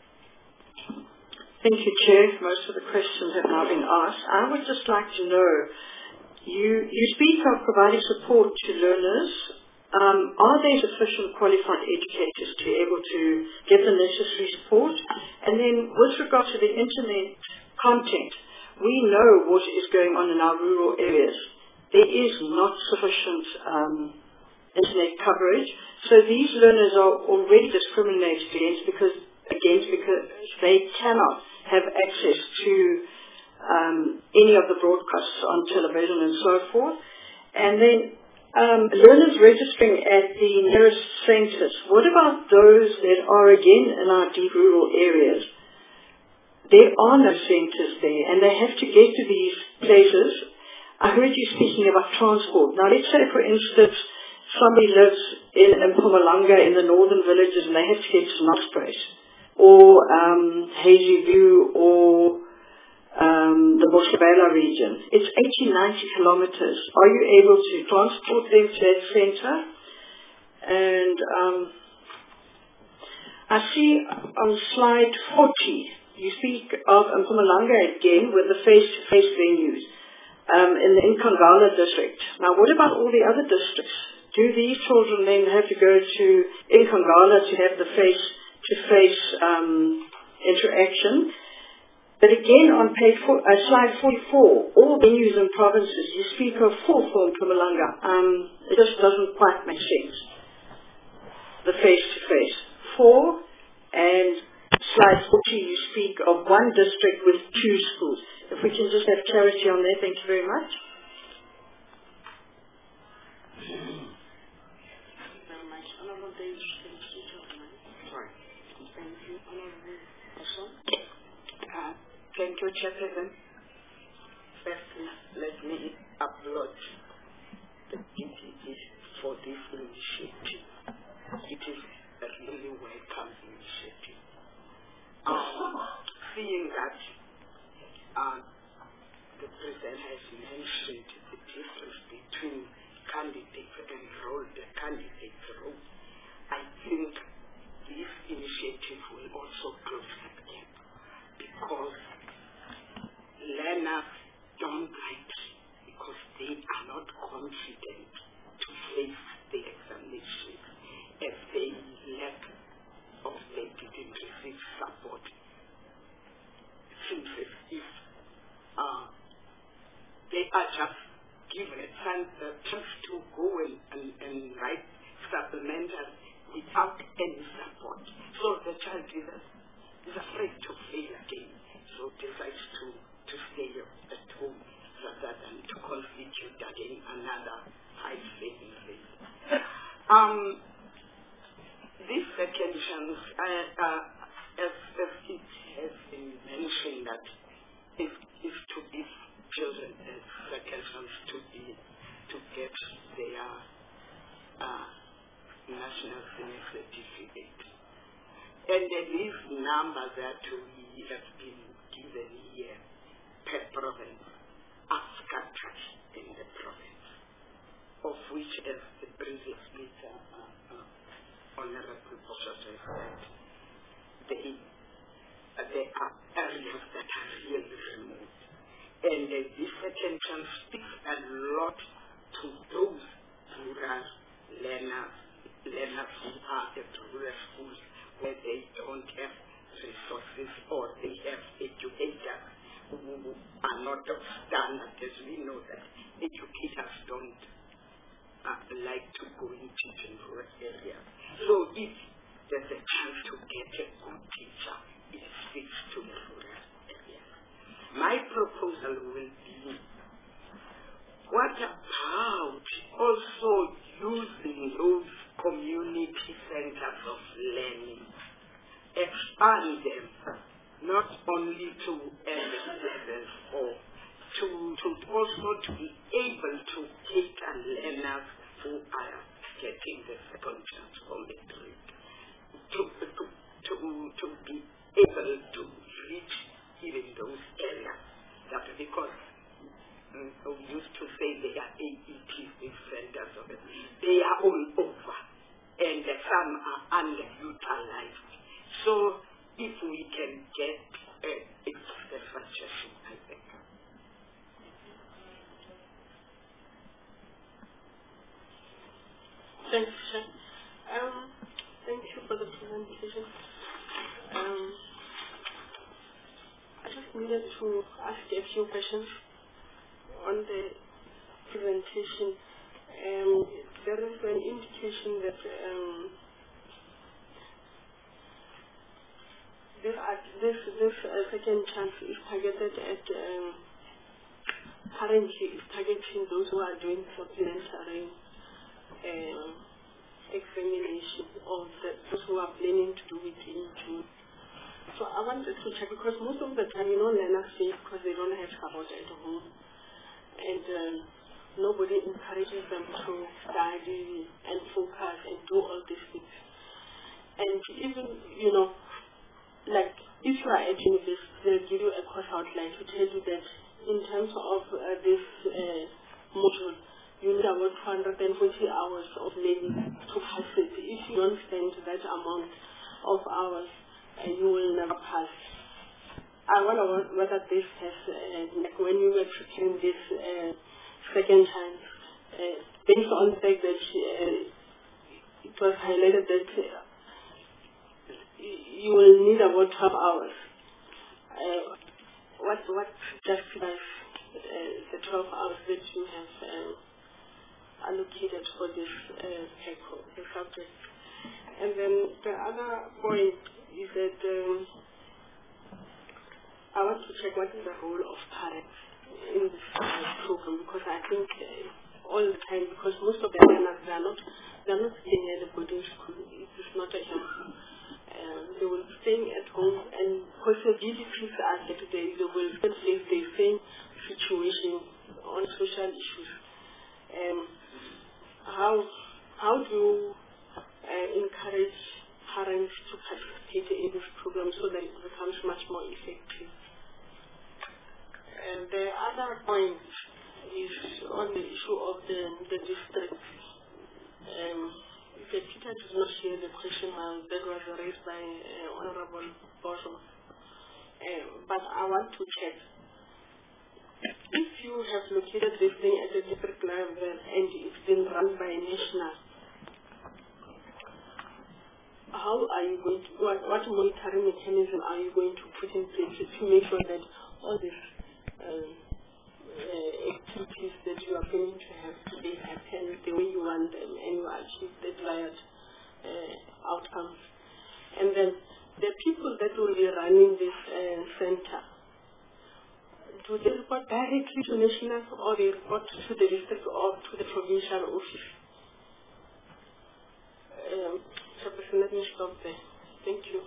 Thank you, Chair. Most of the questions have now been asked. I would just like to know, you, you speak of providing support to learners. Um, are there sufficient qualified educators to be able to get the necessary support? And then with regard to the internet content, we know what is going on in our rural areas. There is not sufficient um, internet coverage. So these learners are already discriminated against because, against because they cannot have access to um, any of the broadcasts on television and so forth. And then um, learners registering at the nearest centres, what about those that are again in our deep rural areas? There are no centres there and they have to get to these places. I heard you speaking about transport. Now let's say, for instance, somebody lives in, in Mpumalanga in the northern villages and they have to get to Knoxbrace or um, Hazy View or um, the Boshebela region. It's eighty, ninety kilometers. Are you able to transport them to that centre? And um, I see on slide forty, you speak of Mpumalanga again with the face-to-face venues um, in the Nkangala district. Now what about all the other districts? Do these children then have to go to Nkangala to have the face-to-face um, interaction? But again, on page four, uh, slide forty-four, all venues and provinces, you speak of full form Mpumalanga. Um, it just doesn't quite make sense. The face-to-face. Four, and slide forty, you speak of one district with two schools. If we can just have clarity on that, thank you very much. Thank you, Chairperson. Firstly, let me applaud the D P E for this initiative. It is a really welcome initiative. Um, seeing that uh, the President has mentioned the difference between candidate enrolled and candidate role, I think this initiative will also close that gap because learners don't write because they are not confident to face the examination if they lack or they didn't receive support. It seems as if uh, they are just given a chance, a chance to go and, and, and write supplemental without any support. So the child is, is afraid to fail again, so decides to to stay at home rather than to constitute again another high failing rate. Um, this second chance, uh, uh, as, as it has been mentioned, that is, is to give children a second chance to be to get their uh, national senior certificate. And uh, these numbers that we have been given here per province are scattered in the province, of which, as the previous speaker, uh, uh, Honorable Bosha said, they, uh, there are areas that are really remote. And uh, this second chance speaks a lot to those rural learners, learners who are at rural schools where they don't have resources or they have educators who are not of standard, as we know that educators don't uh, like to go into the rural areas. So if there's a chance to get a good teacher, it speaks to the rural areas. My proposal will be, what about also using those community centers fund them, not only to end service or to, to also to be able to cater learners who are getting the second chance for metric, to, to, to, to be able to reach even those areas. That because mm, we used to say they are A E Ts, these centers of it. They are all over, and some are underutilized. So if we can get uh, it's a suggestion, I think. Thanks, Chair. Um, thank you for the presentation. Um, I just needed to ask a few questions on the presentation. Um, there is an indication that um, this, uh, this, this uh, second chance is targeted at, um, currently is targeting those who are doing supplementary um, examination of the, those who are planning to do it in June. So I wanted to check, because most of the time, you know, learners say because they don't have support at home, and um, nobody encourages them to study and focus and do all these things. And even, you know, like if you are at university, they'll give you a course outline to tell you that in terms of uh, this uh, module, you need about two hundred forty hours of learning to pass it. If you don't spend that amount of hours, uh, you will never pass. I wonder whether this has, uh, like when you were preparing this uh, second time, uh, based on the fact that uh, it was highlighted that uh, you will need about twelve hours. Uh, what what justifies uh, the twelve hours that you have uh, allocated for this uh, the subject? And then the other point is that um, I want to check what is the role of parents in this uh, program, because I think uh, all the time, because most of the learners, they are not, they are not staying at the boarding school. It is not a helpful. Um, they will be staying at home, and possibilities are that they, they will face the same situation on social issues. Um, how how do you uh, encourage parents to participate in this program so that it becomes much more effective? And the other point is on the issue of the, the district. Um, the Peter did not share the question uh, that was raised by uh, Honorable Boso. Uh, but I want to check. If you have located this thing at the district level and it's been run by national, how are you going to, what, what monitoring mechanism are you going to put in place to make sure that all these um, uh, activities that you are going to have today happen the way you want them and you achieve the desired uh, outcomes? And then the people that will be running this uh, center, do they report directly to national or they report to the district or to the provincial office? Um, so let me stop there. Thank you.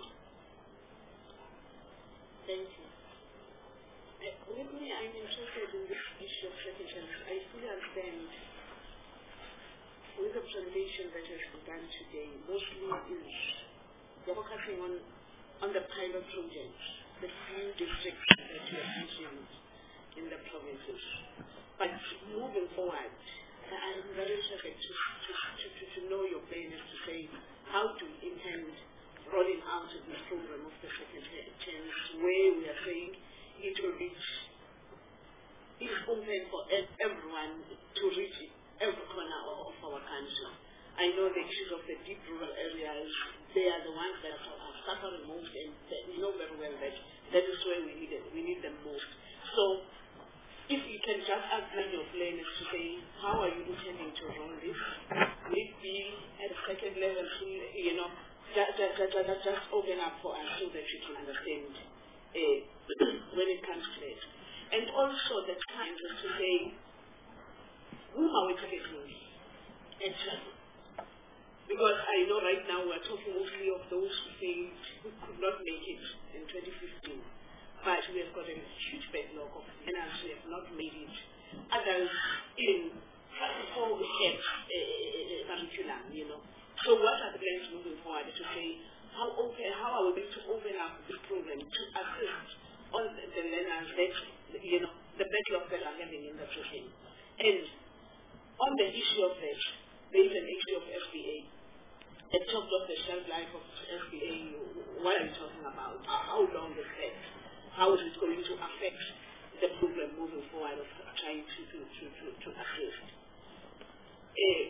Thank you. Uh, with me, I'm interested in this issue of second chance. I fully understand with the presentation that has been done today, mostly is focusing on, on the pilot projects, the few districts that you have mentioned in the provinces. But moving forward, I'm very interested to, to, to, to, to know your plan is to say, how to intend rolling out of this program of the second chance, where we are saying it will reach, it's open for everyone to reach every corner of our country. I know the issues of the deep rural areas, they are the ones that are suffering most, and we know very well that that is where we need it, we need them most. So, if you can just outline your plan is to say, how are you intending to roll this? Will it be at a second level, you know, just, just, just, just open up for us so that we can understand uh, when it comes to it. And also the time is to say, whom are we targeting? And Because I know right now we're talking mostly of those who failed, who could not make it in twenty fifteen. But we have got a huge backlog of learners who have not made it. Others in whole set uh, curriculum, you know. So what are the plans moving forward to say how open, how are we going to open up this program to assist all the, the learners that, you know, the backlog that are having in the program. And on the issue of that, there is an issue of F B A. It talked of the shelf life of F B A. What are you talking about? How long is that? How is it going to affect the program moving forward of trying to, to, to, to, to assist? Uh,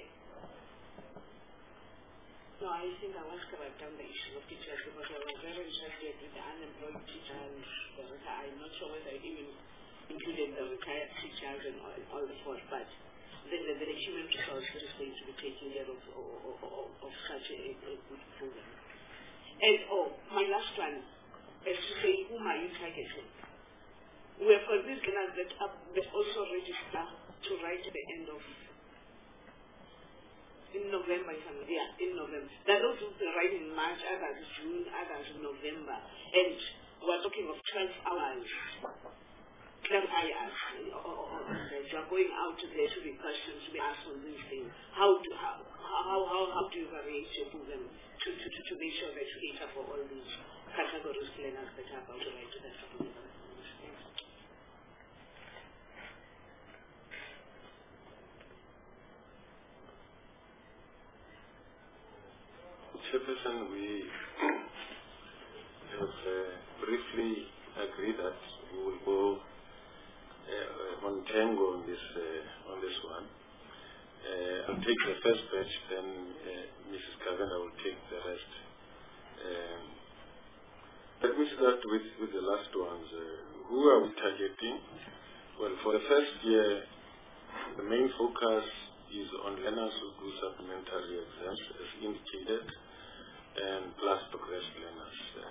no, I think I was correct on the issue of teachers because I was very interested with the unemployed teachers. I'm not sure whether I even included the retired teachers and all, all the forth, but then the, the human resource that is going to be taking care of, of, of, of such a, a good program. And oh, my last one is to say, whom are you targeting? We have got these learners that are, that also register to write at the end of in November, yeah, in November. There are those who write in March, others June, others in November, and we're talking of twelve hours. twelve hours. You are going out there to be questions, to be asked on these things. How do how how how, how do you arrange your program to, to, to, to make sure that you cater for all these categories of learners that are about to write to that program? Chairperson, we have uh, briefly agreed that we will go uh, on tango on this uh, on this one. Uh, I'll take the first batch, then uh, Missus Kavena will take the rest. Um, let me start with, with the last ones. Uh, who are we targeting? Well, for the first year, the main focus is on learners who do supplementary exams, as indicated, and plus progressed learners. Uh,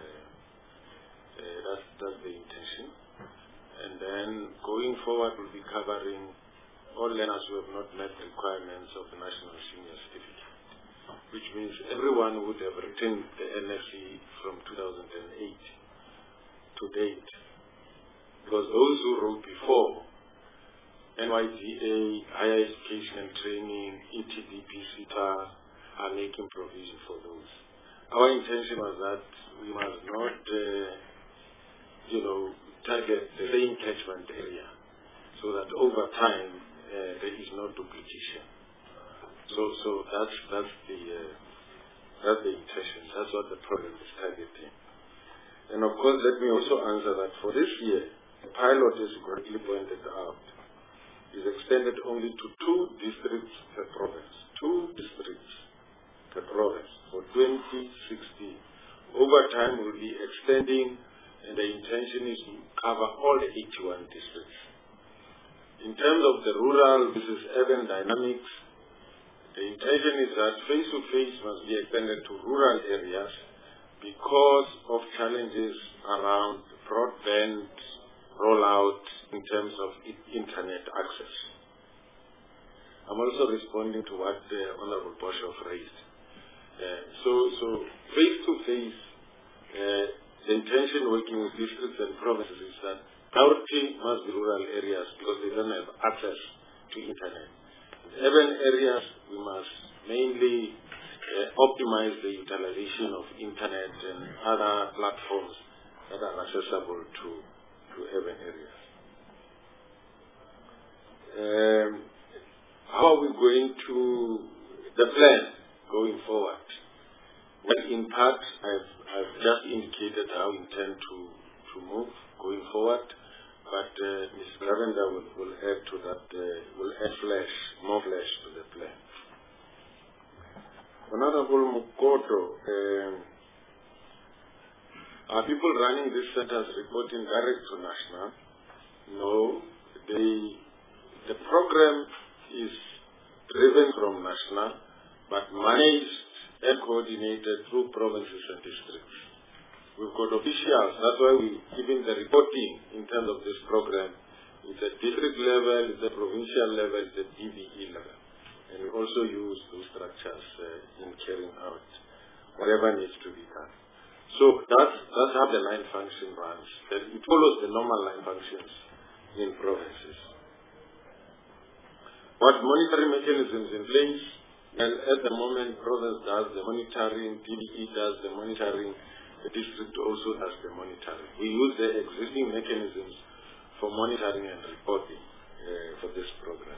uh, that's, that's the intention. And then going forward, we'll be covering all learners who have not met the requirements of the National Senior Certificate, which means everyone would have written the N S C from two thousand eight to date. Because those who wrote before, N Y D A, Higher Education and Training, E T D P, C T A, are making provision for those. Our intention was that we must not, uh, you know, target the same catchment area, so that over time uh, there is no duplication. So, so that's that's the uh, that's the intention. That's what the program is targeting. And of course, let me also answer that for this year, the pilot, as you correctly pointed out, is extended only to two districts per province. Two districts per province for twenty sixteen. Over time, we'll be extending, and the intention is to cover all the eighty-one districts. In terms of the rural versus urban dynamics, the intention is that face-to-face must be extended to rural areas because of challenges around broadband rollout in terms of internet access. I'm also responding to what the Honorable Boshoff raised. Uh, so, so face-to-face, uh, the intention working with districts and provinces is that priority must be rural areas because they don't have access to internet. In urban areas, we must mainly uh, optimize the utilization of internet and other platforms that are accessible to, to urban areas. Um, how are we going to the plan going forward? Well, in part, I've, I've just indicated how we intend to, to move going forward, but uh, Miz Lavender will, will add to that, uh, will add flesh, more flesh to the plan. Honorable Mukoto, um, are people running these centers reporting direct to national? No, they, the program is driven from national, but managed and coordinated through provinces and districts. We've got officials, that's why we even the reporting in terms of this program, it's at district level, it's at provincial level, it's at D V E level. And we also use those structures uh, in carrying out whatever needs to be done. So that's, that's how the line function runs. It follows the normal line functions in provinces. What monitoring mechanisms in place? Well, at the moment, province does the monitoring, T D E does the monitoring, the district also does the monitoring. We use the existing mechanisms for monitoring and reporting uh, for this program.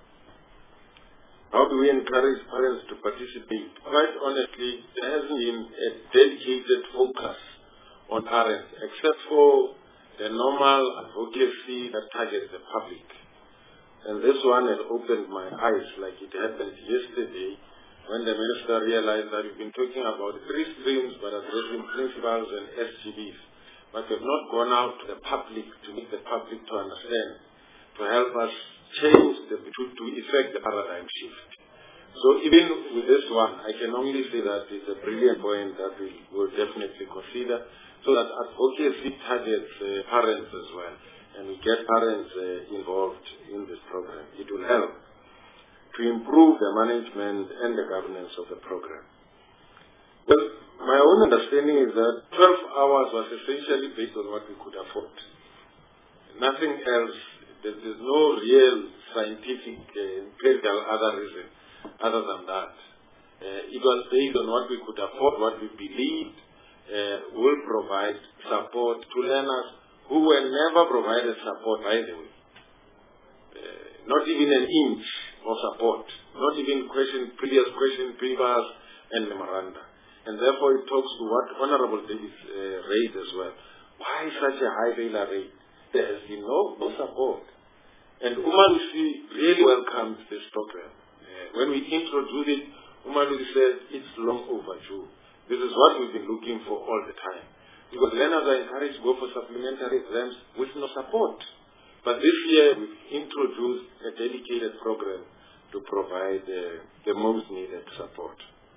How do we encourage parents to participate? Quite honestly, there hasn't been a dedicated focus on parents, except for the normal advocacy that targets the public. And this one has opened my eyes, like it happened yesterday when the minister realized that we've been talking about three streams but addressing principals and S G Bs, but we've not gone out to the public to make the public to understand, to help us change, the, to, to effect the paradigm shift. So even with this one, I can only say that it's a brilliant point that we will definitely consider, so that advocacy targets uh, parents as well, and we get parents uh, involved in this program. It will help to improve the management and the governance of the program. Well, my own understanding is that twelve hours was essentially based on what we could afford. Nothing else. There is no real scientific, uh, empirical other reason other than that. Uh, it was based on what we could afford, what we believed uh, will provide support to learners who were never provided support, by the way. Uh, not even an inch of support, not even question, previous question papers and memoranda. And therefore it talks to what Honorable Davis uh, raised as well. Why such a high failure rate? There has been no, no support. And Umalusi really welcomed this program. Uh, when we introduced it, Umalusi said it's long overdue. This is what we've been looking for all the time. Because learners are encouraged to go for supplementary exams with no support. But this year we've introduced a dedicated program to provide uh, the most needed support.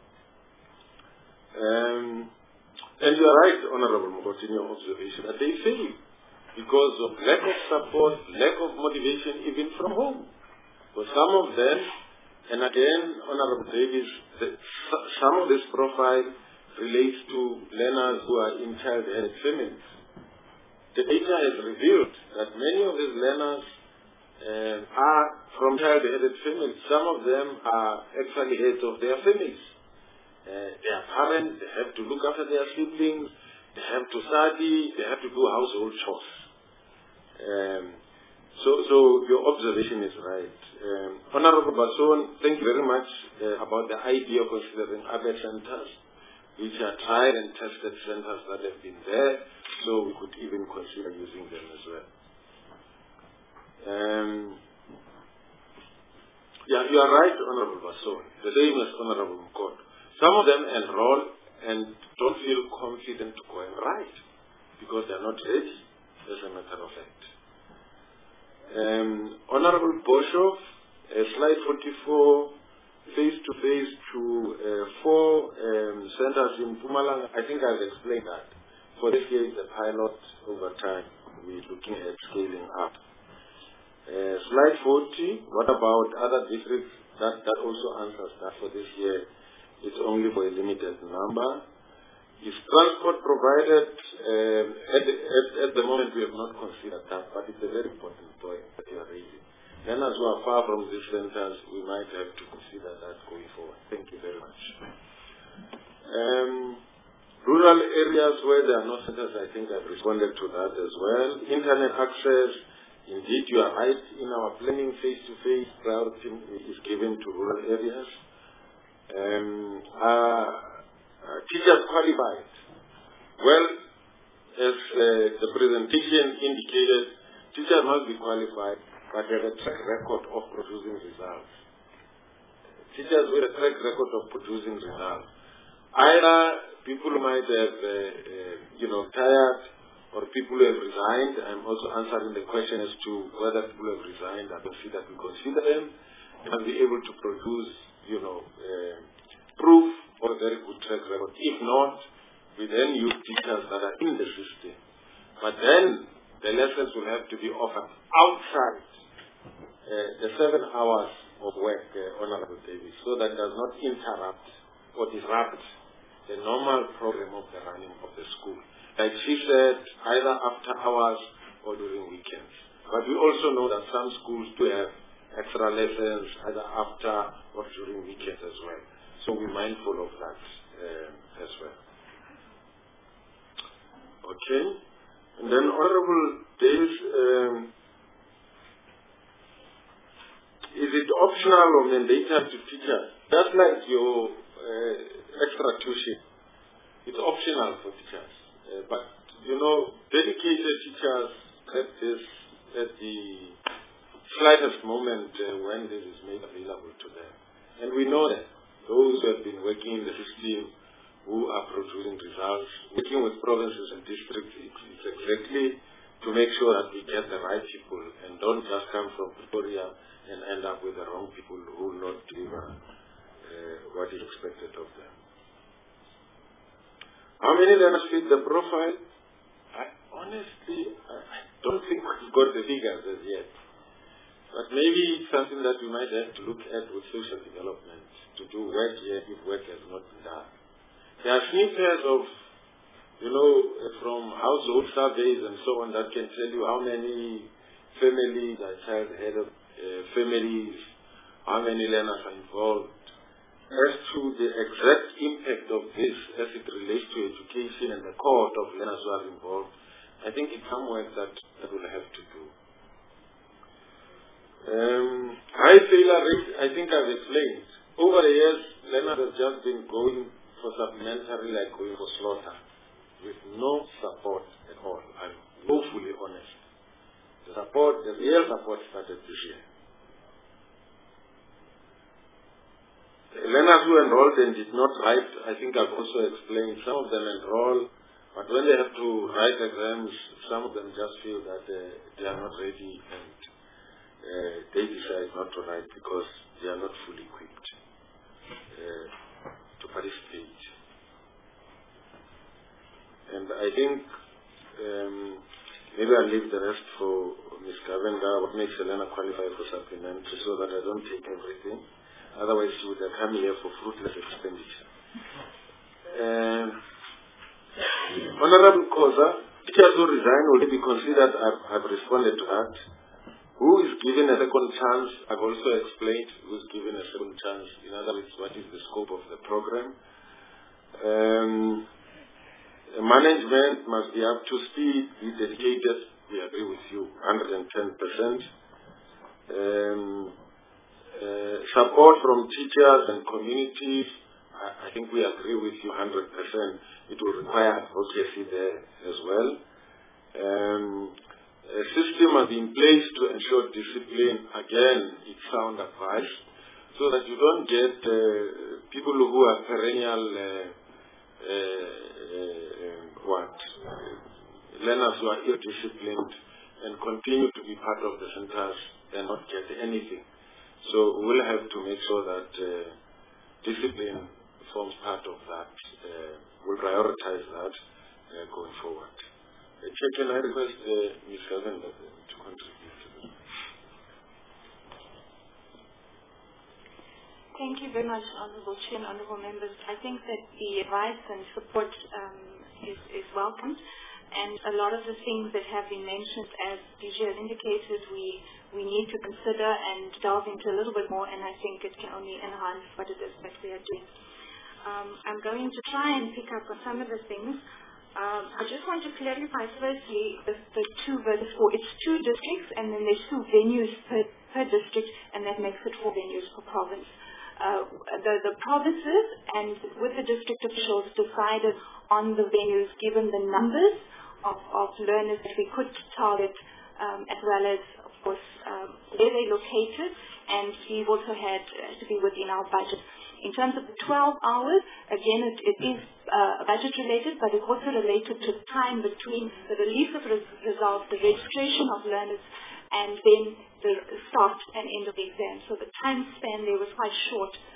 Um, and you are right, Honorable Mokoti, in your observation, that they fail because of lack of support, lack of motivation, even from home. For some of them, and again, Honorable Davis, the, some of this profile relates to learners who are in child-headed families. The data has revealed that many of these learners uh, are from child-headed families. Some of them are actually heads of their families. Uh, they are parents, they have to look after their siblings, they have to study, they have to do household chores. Um, so, so your observation is right. Um, Honorable Basson, thank you very much uh, about the idea of considering other centers, which are tried and tested centers that have been there, so we could even consider using them as well. Um, yeah, you are right, Honorable Basson. The same as Honorable Mokot. Some of them enroll and don't feel confident to go and write because they are not ready, as a matter of fact. Um, Honorable Boshoff, uh, slide forty-four, face-to-face to uh, four um, centers in Mpumalanga. I think I've explained that. For this year, it's a pilot over time. We're looking at scaling up. Uh, slide forty, what about other districts? That, that also answers that. For this year, it's only for a limited number. Is transport provided? Um, at, the, at, at the moment, we have not considered that, but it's a very important point that you are raising. Learners who are far from these centers, we might have to consider that going forward. Thank you very much. Um, rural areas where there are no centers, I think I've responded to that as well. Internet access, indeed you are right. In our planning, face-to-face priority is given to rural areas. Um, uh, uh, teachers qualified. Well, as uh, the presentation indicated, teachers must be qualified, but they have a track record of producing results. Teachers with a track record of producing results. Either people might have, uh, uh, you know, tired, or people who have resigned. I'm also answering the question as to whether people have resigned. I consider we consider them and be able to produce, you know, uh, proof or a very good track record. If not, we then use teachers that are in the system. But then the lessons will have to be offered outside uh, the seven hours of work, uh, Honorable Davis, so that it does not interrupt or disrupt the normal program of the running of the school. Like she said, either after hours or during weekends. But we also know that some schools do have extra lessons either after or during weekends as well. So we're mindful of that um, as well. Okay. And then Honorable Davis, um, is it optional or mandatory to teachers? Just like your uh, extra tuition, it's optional for teachers. Uh, but, you know, dedicated teachers at this, at the slightest moment uh, when this is made available to them. And we know that those who have been working in the system, who are producing results, working with provinces and districts, it's exactly to make sure that we get the right people and don't just come from Pretoria and end up with the wrong people who will not deliver uh, what is expected of them. How many learners fit the profile? I honestly, I don't think we've got the figures as yet. But maybe it's something that we might have to look at with social development to do work here if work has not been done. There are snippets of, you know, from household surveys and so on that can tell you how many families are child head of uh, families, how many learners are involved. As to the exact impact of this as it relates to education and the cohort of learners who are involved, I think it's some work that, that we'll have to do. Um, high failure rate, I think I've explained. Over the years, learners have just been going for supplementary like going for slaughter with no support at all. I'm woefully honest. The support, the real support started this year. The learners who enrolled and did not write, I think I've also explained, some of them enroll, but when they have to write exams, some of them just feel that uh, they are not ready and uh, they decide not to write because they are not fully equipped uh, to participate. And I think um, maybe I'll leave the rest for Miz Gavenda, what makes a learner qualify for supplementary, so that I don't take everything. Otherwise, she would have come here for fruitless expenditure. Um, Honorable Koza, teachers who resign will be considered. I've, I've responded to that. Who is given a second chance? I've also explained who is given a second chance. In other words, what is the scope of the program? Um, management must be up to speed, be dedicated. We agree with you, one hundred ten percent. Um, Uh, support from teachers and communities, I, I think we agree with you one hundred percent. It will require advocacy there as well. Um, a system must be in place to ensure discipline. Again, it's sound advice, so that you don't get uh, people who are perennial uh, uh, uh, what learners who are ill-disciplined and continue to be part of the centers and not get anything. So we'll have to make sure that uh, discipline forms part of that. Uh, we'll prioritize that uh, going forward. Uh, Chair, can I request uh, Miz Gavenda to contribute to this? Thank you very much, Honourable Chair and Honourable Members. I think that the advice and support um, is, is welcomed. And a lot of the things that have been mentioned, as D J has indicated, we, we need to consider and delve into a little bit more, and I think it can only enhance what it is that we are doing. Um, I'm going to try and pick up on some of the things. Um, I just want to clarify firstly the, the two versus four. It's two districts, and then there's two venues per, per district, and that makes it four venues per province. Uh, the, the provinces and with the district officials decided on the venues given the numbers Of, of learners that we could target, um, as well as, of course, um, where they're located, and we've also had uh, to be within our budget. In terms of the twelve hours, again, it, it is uh, budget related, but it's also related to the time between the release of res results, the registration of learners, and then the start and end of the exam. So the time span there was quite short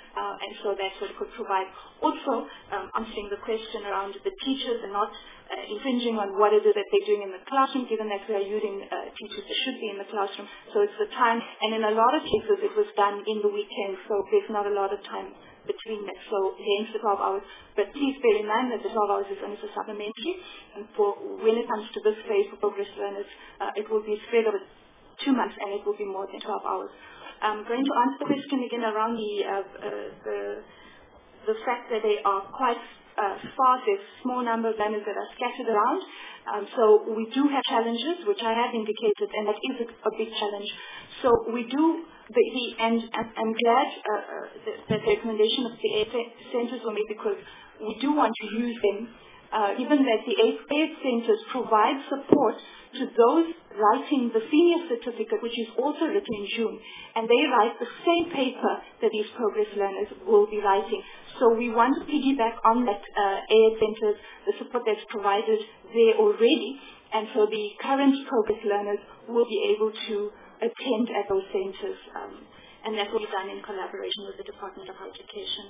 Uh, and so that's what it could provide. Also, um, answering the question around the teachers and not uh, infringing on what it is that they're doing in the classroom, given that we are using uh, teachers that should be in the classroom. So it's the time, and in a lot of cases it was done in the weekend, so there's not a lot of time between that, so hence the twelve hours. But please bear in mind that the twelve hours is only for supplementary, and for when it comes to this phase for progress learners, uh, it will be spread over two months and it will be more than twelve hours. I'm going to answer the question again around the uh, uh, the, the fact that they are quite uh, sparse. There's a small number of learners that are scattered around. Um, so we do have challenges, which I have indicated, and that is a, a big challenge. So we do, the, the, and, and I'm glad uh, uh, that, that the recommendation of the aid centers were made, because we do want to use them, uh, given that the aid centers provide support to those writing the senior certificate, which is also written in June, and they write the same paper that these progress learners will be writing. So we want to piggyback on that uh, A I D centers, the support that's provided there already, and so the current progress learners will be able to attend at those centers, um, and that will be done in collaboration with the Department of Education.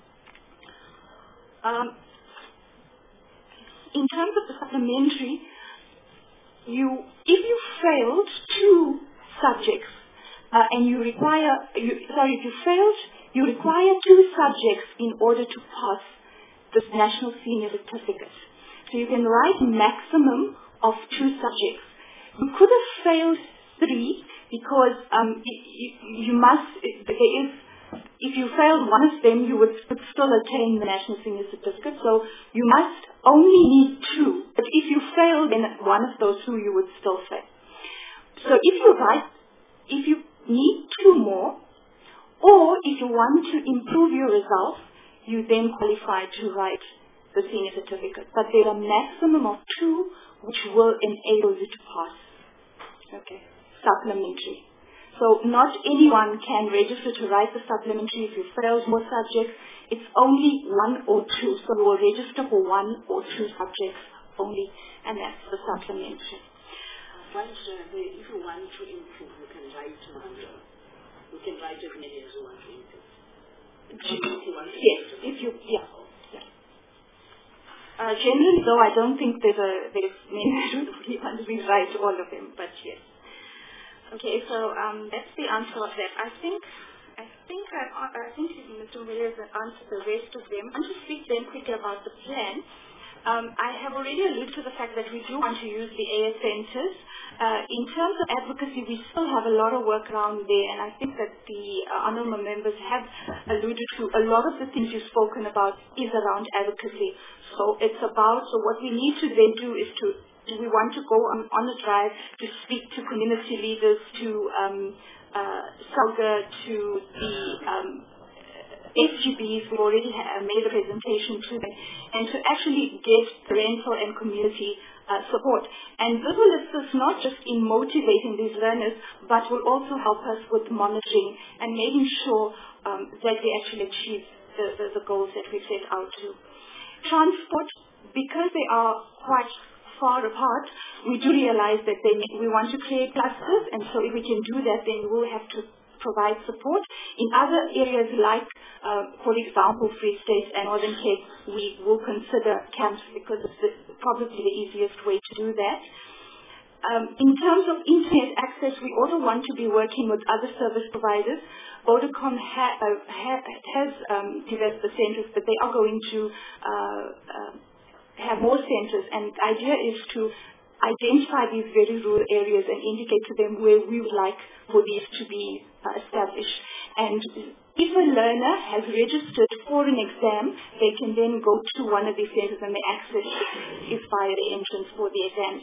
Um, in terms of the supplementary, You, if you failed two subjects uh, and you require, you, sorry, if you failed, you require two subjects in order to pass this national senior certificate. So you can write a maximum of two subjects. You could have failed three because um, you, you must, there is, if you failed one of them, you would, would still attain the national senior certificate. So you must only need two. But if you fail, then one of those two you would still fail. So if you write, if you need two more, or if you want to improve your results, you then qualify to write the senior certificate. But there are a maximum of two which will enable you to pass. Okay, supplementary. So not anyone can register to write the supplementary if you failed more subjects. It's only one or two. So you will register for one or two subjects only, and that's the supplementary. Once, uh, if you want to improve, you can write um, you can write as many as you want to improve. If you want to yes, improve. if you, yeah. yeah. Uh, generally, though, I don't think there's a there's many who really want to rewrite all of them, but yes. Okay, so um, that's the answer of that. I think I think I, I think Mister Williams has answered the rest of them. I'm just speak then quickly about the plan. Um, I have already alluded to the fact that we do want to use the A S centers. Uh, in terms of advocacy, we still have a lot of work around there, and I think that the uh, honourable members have alluded to a lot of the things you've spoken about is around advocacy. So it's about, so what we need to then do is to we want to go on, on a drive to speak to community leaders, to um, uh, SALGA, to the um, F G Bs. We already have made a presentation to them, and to actually get parental and community uh, support. And this will assist not just in motivating these learners, but will also help us with monitoring and making sure um, that they actually achieve the, the, the goals that we set out to. Transport, because they are quite far apart, we do realize that they, we want to create clusters, and so if we can do that, then we'll have to provide support. In other areas like, uh, for example, Free State and Northern Cape, we will consider camps because it's the, probably the easiest way to do that. Um, in terms of internet access, we also want to be working with other service providers. Vodacom ha, uh, ha, has um, developed the centers, but they are going to uh, uh, have more centers, and the idea is to identify these very rural areas and indicate to them where we would like for these to be uh, established. And if a learner has registered for an exam, they can then go to one of these centers and the access is via the entrance for the exams.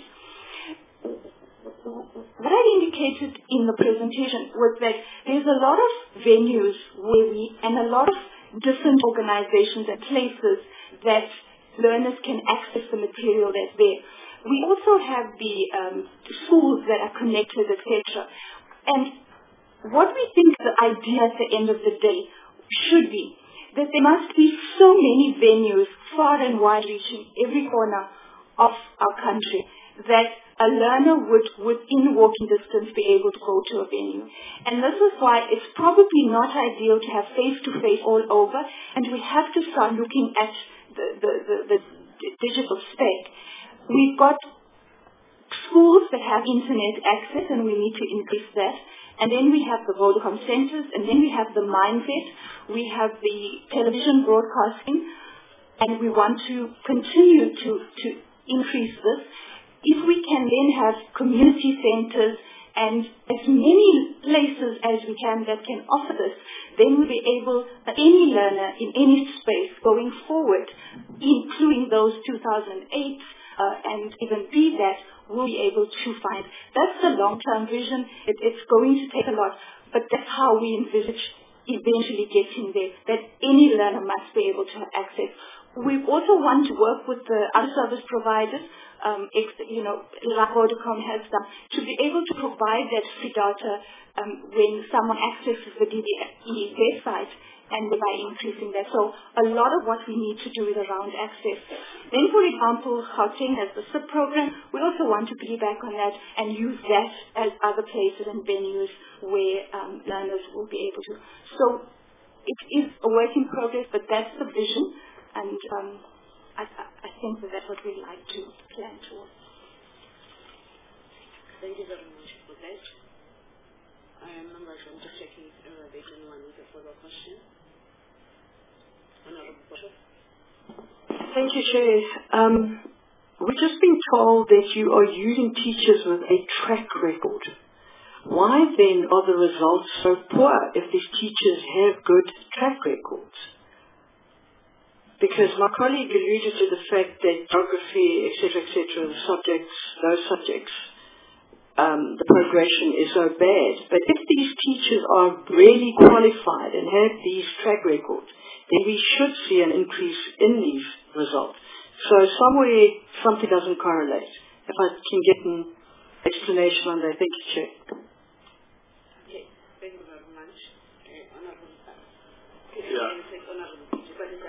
What I indicated in the presentation was that there's a lot of venues where we, and a lot of different organizations and places that learners can access the material that's there. We also have the um, schools that are connected, et cetera. And what we think the idea at the end of the day should be that there must be so many venues, far and wide reaching, every corner of our country, that a learner would, within walking distance, be able to go to a venue. And this is why it's probably not ideal to have face-to-face all over, and we have to start looking at the, the, the, the digital spec. We've got schools that have internet access, and we need to increase that. And then we have the Vodacom centers, and then we have the Mindset. We have the television broadcasting, and we want to continue to, to increase this. If we can then have community centers and as many places as we can that can offer this, then we'll be able, any learner in any space going forward, including those two thousand eight uh, and even be that, will be able to find. That's the long-term vision. It, it's going to take a lot, but that's how we envisage eventually getting there, that any learner must be able to have access. We also want to work with the other service providers, um, you know, like Vodacom has done, to be able to provide that free data um, when someone accesses the D B E website, and by increasing that. So a lot of what we need to do is around access. Then, for example, Gauteng has the S I P program. We also want to piggyback on that and use that as other places and venues where um, learners will be able to. So it is a work in progress, but that's the vision. And um, I, I think that that's what we'd like to plan towards. Thank you very much for that. I am members, I'm just checking if uh, there's anyone with a further question. Honorable Bishop. Thank you, Chair. Um, we've just been told that you are using teachers with a track record. Why then are the results so poor if these teachers have good track records? Because my colleague alluded to the fact that geography, et cetera, et cetera, the subjects, those subjects, um, the progression is so bad. But if these teachers are really qualified and have these track records, then we should see an increase in these results. So somewhere something doesn't correlate. If I can get an explanation on that, thank you, Chair. Okay, thank you very much. Uh, Honorable, Yeah. Honorable,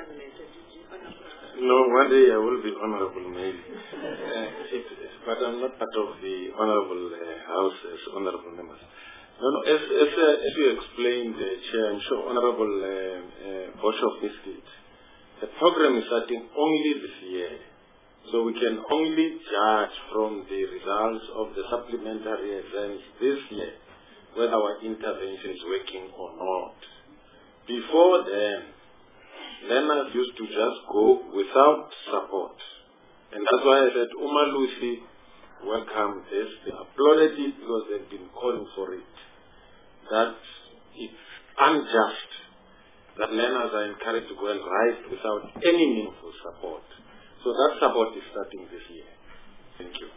No, one day I will be honorable, maybe. Uh, it, but I'm not part of the honorable uh, house as honorable members. No, no, as, as, uh, as you explained, uh, Chair, I'm sure Honorable uh, uh, Bishop missed it. The program is starting only this year. So we can only judge from the results of the supplementary exams this year whether our intervention is working or not. Before then, learners used to just go without support. And that's why I said, Uma Lucy, welcome this. They applauded it because they've been calling for it. That it's unjust that learners are encouraged to go and write without any meaningful support. So that support is starting this year. Thank you.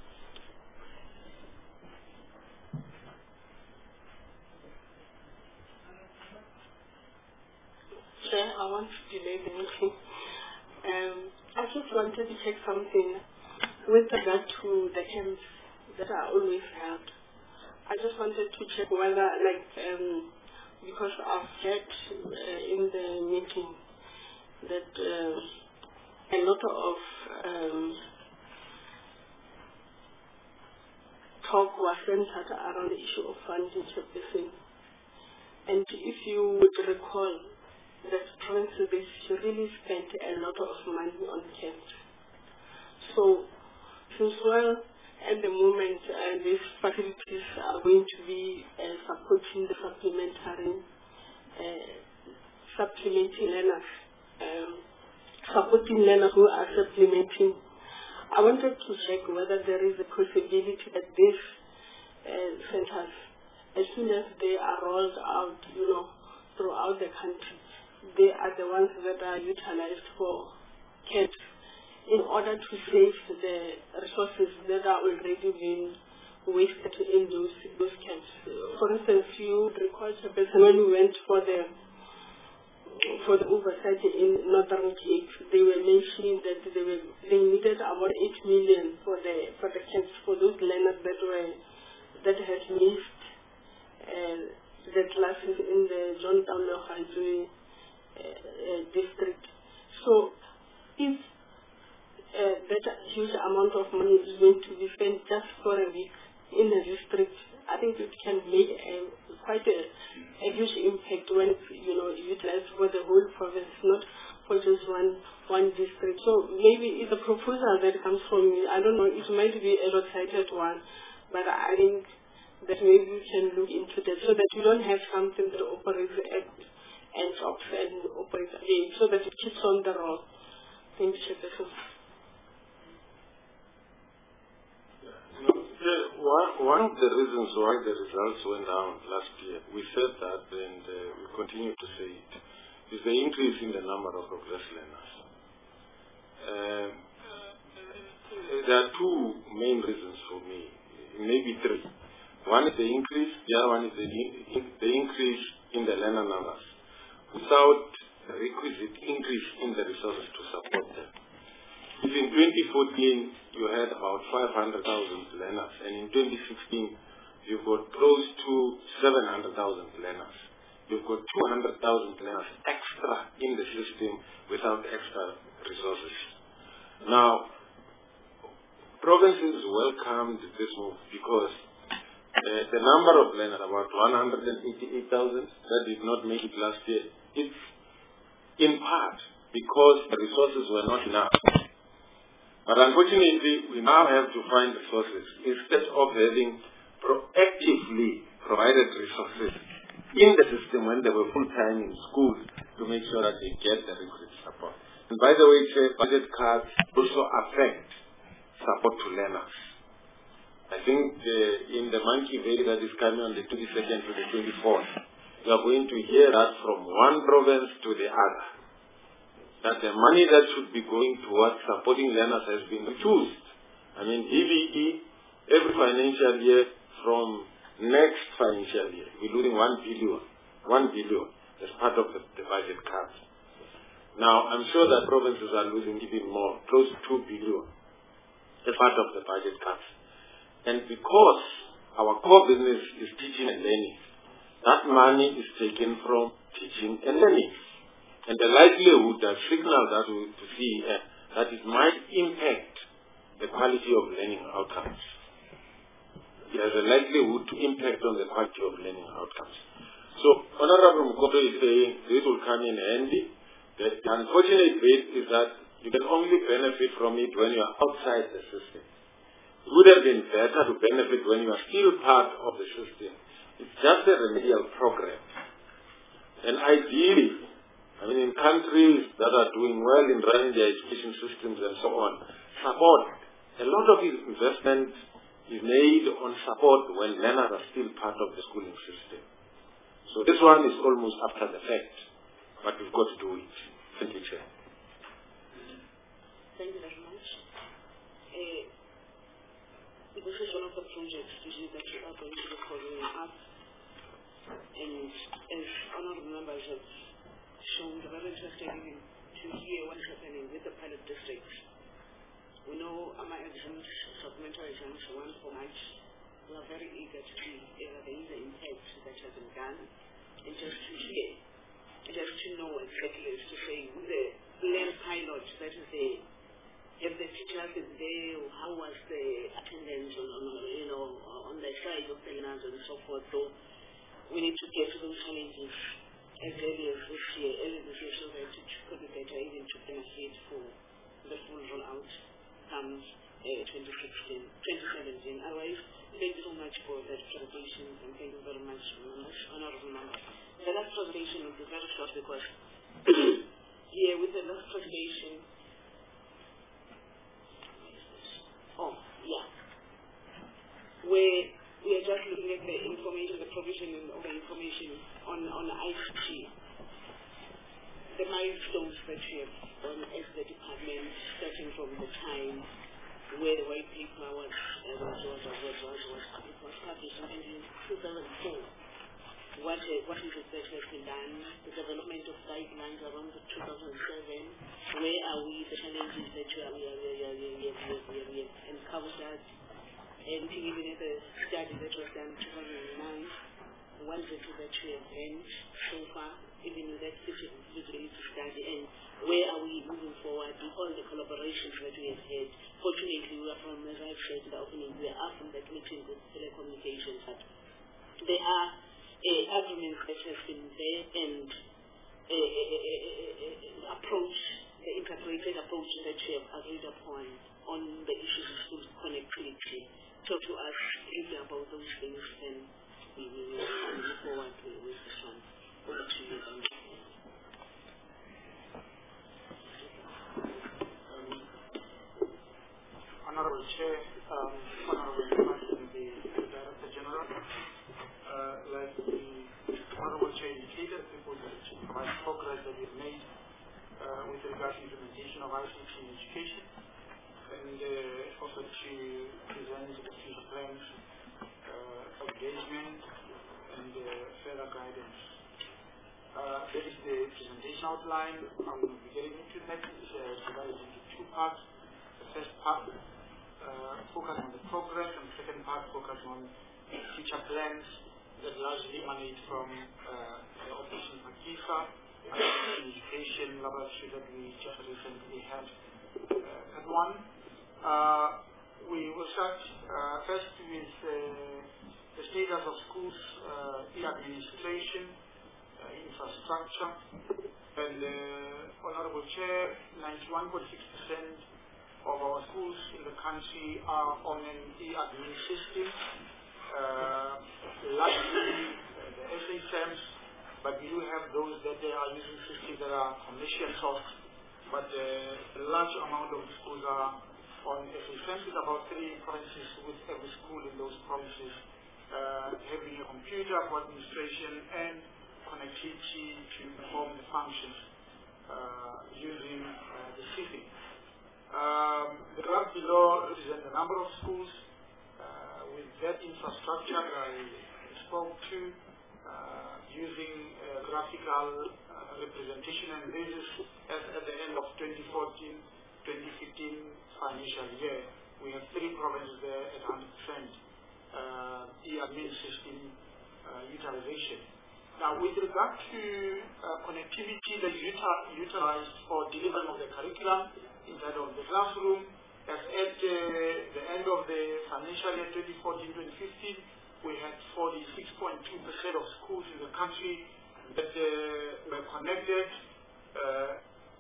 Chair, I want to delay the meeting. Um, I just wanted to check something with regard to the camps that are always held. I just wanted to check whether, like, um, because I've heard uh, in the meeting that uh, a lot of um, talk was centered around the issue of funding chairperson. And if you would recall, that province really spent a lot of money on camps. So, since well, at the moment, uh, these facilities are going to be uh, supporting the supplementary, uh, supplementing learners, um, supporting learners who are supplementing. I wanted to check whether there is a possibility that these uh, centers, as soon as they are rolled out, you know, throughout the country, they are the ones that are utilized for camps in order to save the resources that are already being wasted in those, those camps. For instance, you would recall when we went for the for the oversight in Northern Cape, they were mentioning that they were they needed about eight million for the for the camps for those learners that were that had missed uh, the classes in the John Town Lohanzwe uh, uh, district. So if uh, that huge amount of money is going to be spent just for a week in the district, I think it can make a, quite a, a huge impact when it's, you know, utilized for the whole province, not for just one one district. So maybe it's a proposal that comes from me. I don't know, it might be a lopsided one, but I think that maybe we can look into that so that we don't have something that operates at and stops and operates again, so that it keeps on the road. Thank you, Chairperson. One, one of the reasons why the results went down last year, we said that and uh, we continue to say it, is the increase in the number of progress learners. Uh, there are two main reasons for me, maybe three. One is the increase, the other one is the, in, the increase in the learner numbers without the requisite increase in the resources to support them. If in twenty fourteen you had about five hundred thousand learners, and in twenty sixteen you've got close to seven hundred thousand learners. You've got two hundred thousand learners extra in the system without extra resources. Now, provinces welcomed this move because uh, the number of learners, about one hundred eighty-eight thousand, that did not make it last year, it's in part because the resources were not enough. But unfortunately, we now have to find resources instead of having proactively provided resources in the system when they were full-time in schools to make sure that they get the requisite support. And by the way, Chair, budget cuts also affect support to learners. I think uh, in the monkey valley that is coming on the twenty-second to the twenty-fourth, you are going to hear that from one province to the other, that the money that should be going towards supporting learners has been reduced. I mean, D B E, every financial year from next financial year, we're losing one billion, one billion as part of the, the budget cuts. Now, I'm sure that provinces are losing even more, close to two billion as part of the budget cuts. And because our core business is teaching and learning, that money is taken from teaching and learning. And the likelihood, the signal that we to see uh, that it might impact the quality of learning outcomes. It has a likelihood to impact on the quality of learning outcomes. So, Honorable Mkope is saying this will come in handy. The unfortunate bit is that you can only benefit from it when you are outside the system. It would have been better to benefit when you are still part of the system. It's just a remedial program. And ideally, I mean, in countries that are doing well in running their education systems and so on, support. A lot of investment is made on support when learners are still part of the schooling system. So this one is almost after the fact, but we've got to do it. Thank you, Chair. Thank you very much. Uh, this is one of the projects that you are going to be following up, and as honorable members have shown, we're very interested in to hear what's happening with the pilot districts. We know our exams, supplementary exams, one for March. We are very eager to see if there is an impact that has been done, and just to hear, and just to know exactly, as to say, with the learn pilot that is there, if the teachers is there, how was the attendance on, on you know, on the side of the learners and so forth. So we need to get to those challenges as early as this year, early this year, so that it could be better even to benefit for the full rollout comes uh, twenty sixteen, twenty seventeen. Otherwise, thank you so much for that presentation, and thank you very much, honorable members. The last presentation will be very short because here with the last presentation, oh yeah, where we are just looking at the information, the provision of the information on on I C T, the milestones that we have done as the department, starting from the time where the white paper was uh, was was was was was, was it was published in two thousand four. What uh, what is it that has been done? The development of guidelines around the two thousand seven. Where are we? The challenges that we are we are we are we are we are we are we have encountered. And even at the study that was done in two thousand nine, what is it that we have learned so far, even with that feasibility study, and where are we moving forward with all the the collaborations that we have had. Fortunately, we are from, as I've said in the opening, we are from the Committee with Telecommunications. But there are uh, agreements that have been there and uh, uh, approach, the integrated approach that we have agreed upon on the issues of school connectivity. Talk to us really about those things, and we will move forward with this one. Over to you. Honorable Chair, um, Honorable President, the Director General, uh, like the Honorable Chair indicated, people provide progress that we've made uh, with regard to implementation of I C T in education, and uh, also to present the future plans, uh, engagement, and uh, further guidance. Uh, there is the presentation outline. I will be getting into that. It's uh, divided into two parts. The first part uh, focus on the progress, and the second part focus on future plans that largely emanate from uh, the Operation Pakisa and education laboratory that we just recently had. Uh, at one, uh, we will start uh, first with uh, the status of schools, uh, e-administration, uh, infrastructure, and uh, Honorable Chair, ninety-one point six percent of our schools in the country are on an e-admin system, uh, largely uh, the S A S Ms, but we do have those that they are using systems that are commercial source, but uh, a large amount of the schools are on S A S Ms, with about three provinces with every school in those provinces uh, having a computer for administration and connectivity to perform the functions uh, using uh, the system. Um, the graph below represents the number of schools uh, with that infrastructure that I spoke to uh, using uh, graphical uh, representation, and this is as at the end of twenty fourteen twenty fifteen financial year. We have three provinces there at one hundred percent uh, e-admin system uh, utilization. Now, with regard to uh, connectivity that is utilized for delivery of the curriculum inside of the classroom, as at uh, the end of the financial year twenty fourteen twenty fifteen, we had forty-six point two percent of schools in the country that uh, were connected, uh,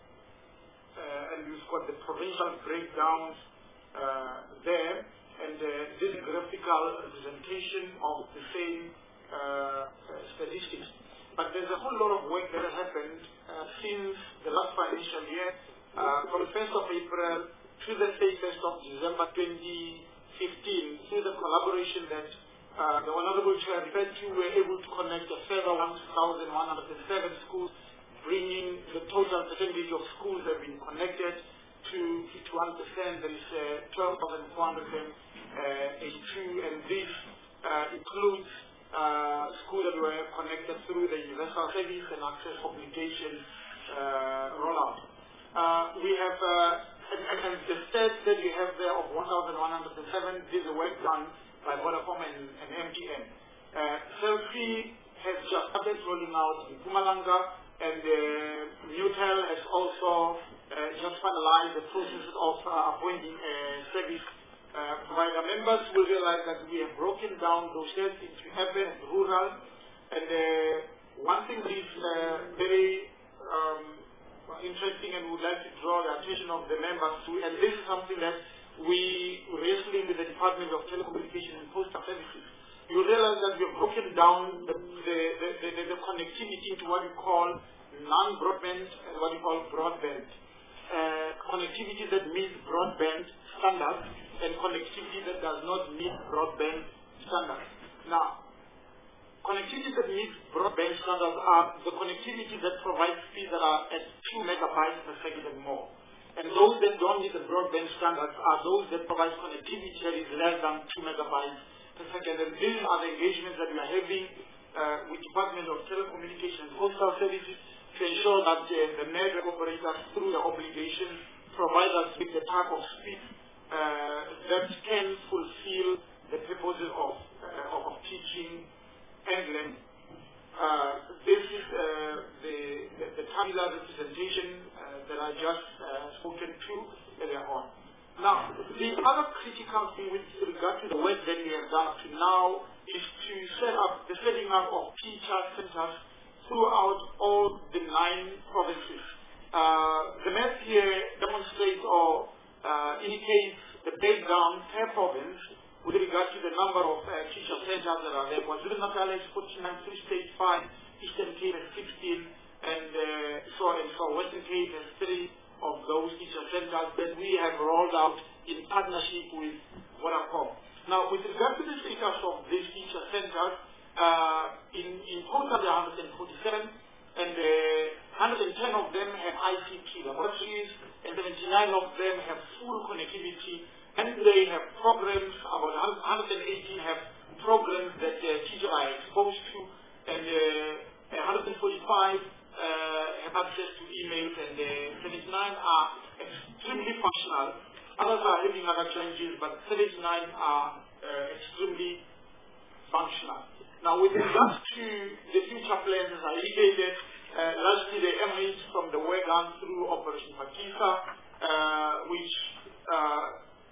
uh, and we've got the provincial breakdowns uh, there, and uh, this graphical representation of the same uh, uh, statistics. But there's a whole lot of work that has happened uh, since the last financial year, uh, from the first of April to the thirty-first of December twenty fifteen, through the collaboration that uh, the Honorable Chair referred to, we're able to connect a further one thousand one hundred seven schools, bringing the total percentage of schools that have been connected to fifty-one percent. There is uh, twelve thousand four hundred eighty-two, and this uh, includes uh, schools that were connected through the Universal Service and Access Obligation uh, rollout. Uh, we have, uh, and, and the stats that we have there of one thousand one hundred seven, this is the work done by Vodacom and, and M T N. Uh, Selfie has just started rolling out in Mpumalanga, and uh, Newtel has also uh, just finalized the process of uh, appointing a service uh, provider. Members will realize that we have broken down those sets into urban and rural, and uh, one thing that is uh, very um, interesting and would like to draw the attention of the members to, and this is something that we wrestling with the Department of Telecommunications and Postal Services. You realize that we have broken down the, the, the, the, the connectivity into what we call non-broadband and what we call broadband. Uh, connectivity that meets broadband standards and connectivity that does not meet broadband standards. Now, connectivity that meets broadband standards are the connectivity that provides speeds that are at two megabytes per second and more. And those that don't meet the broadband standards are those that provide connectivity that is less than two megabytes per second. And these are the engagements that we are having uh, with Department of Telecommunications and Postal Services to ensure that uh, the network operators, through the obligation, provide us with the type of speed uh, that can fulfill the purposes of, uh, of teaching and learning. Uh, this is uh, the, the, the tabular representation uh, that I just uh, spoken to earlier on. Now, the other critical thing with regard to the work that we have done up to now is to set up the setting up of teacher centers throughout all the nine provinces. Uh, the map here demonstrates or uh, indicates the breakdown per province with regard to the number of uh, teacher centers that are there. KwaZulu-Natal is forty-nine, Free State five, Eastern Cape has sixteen, and uh, so on and so on. Western Cape has three of those teacher centers that we have rolled out in partnership with Vodacom. Now, with regard to the status of these teacher centers, uh, in, in total there are one hundred forty-seven, and uh, one hundred ten of them have I C T laboratories, and seventy-nine of them have full connectivity, and they have programs, about one hundred eighteen have programs that uh, teachers are exposed to, and uh, one hundred forty-five uh, have access to emails, and uh, seventy-nine are extremely functional. Others are having other challenges, but seventy-nine are uh, extremely functional. Now, with regards to the future plans, as I indicated, uh, largely they emanate from the work done through Operation Phakisa, uh, which uh,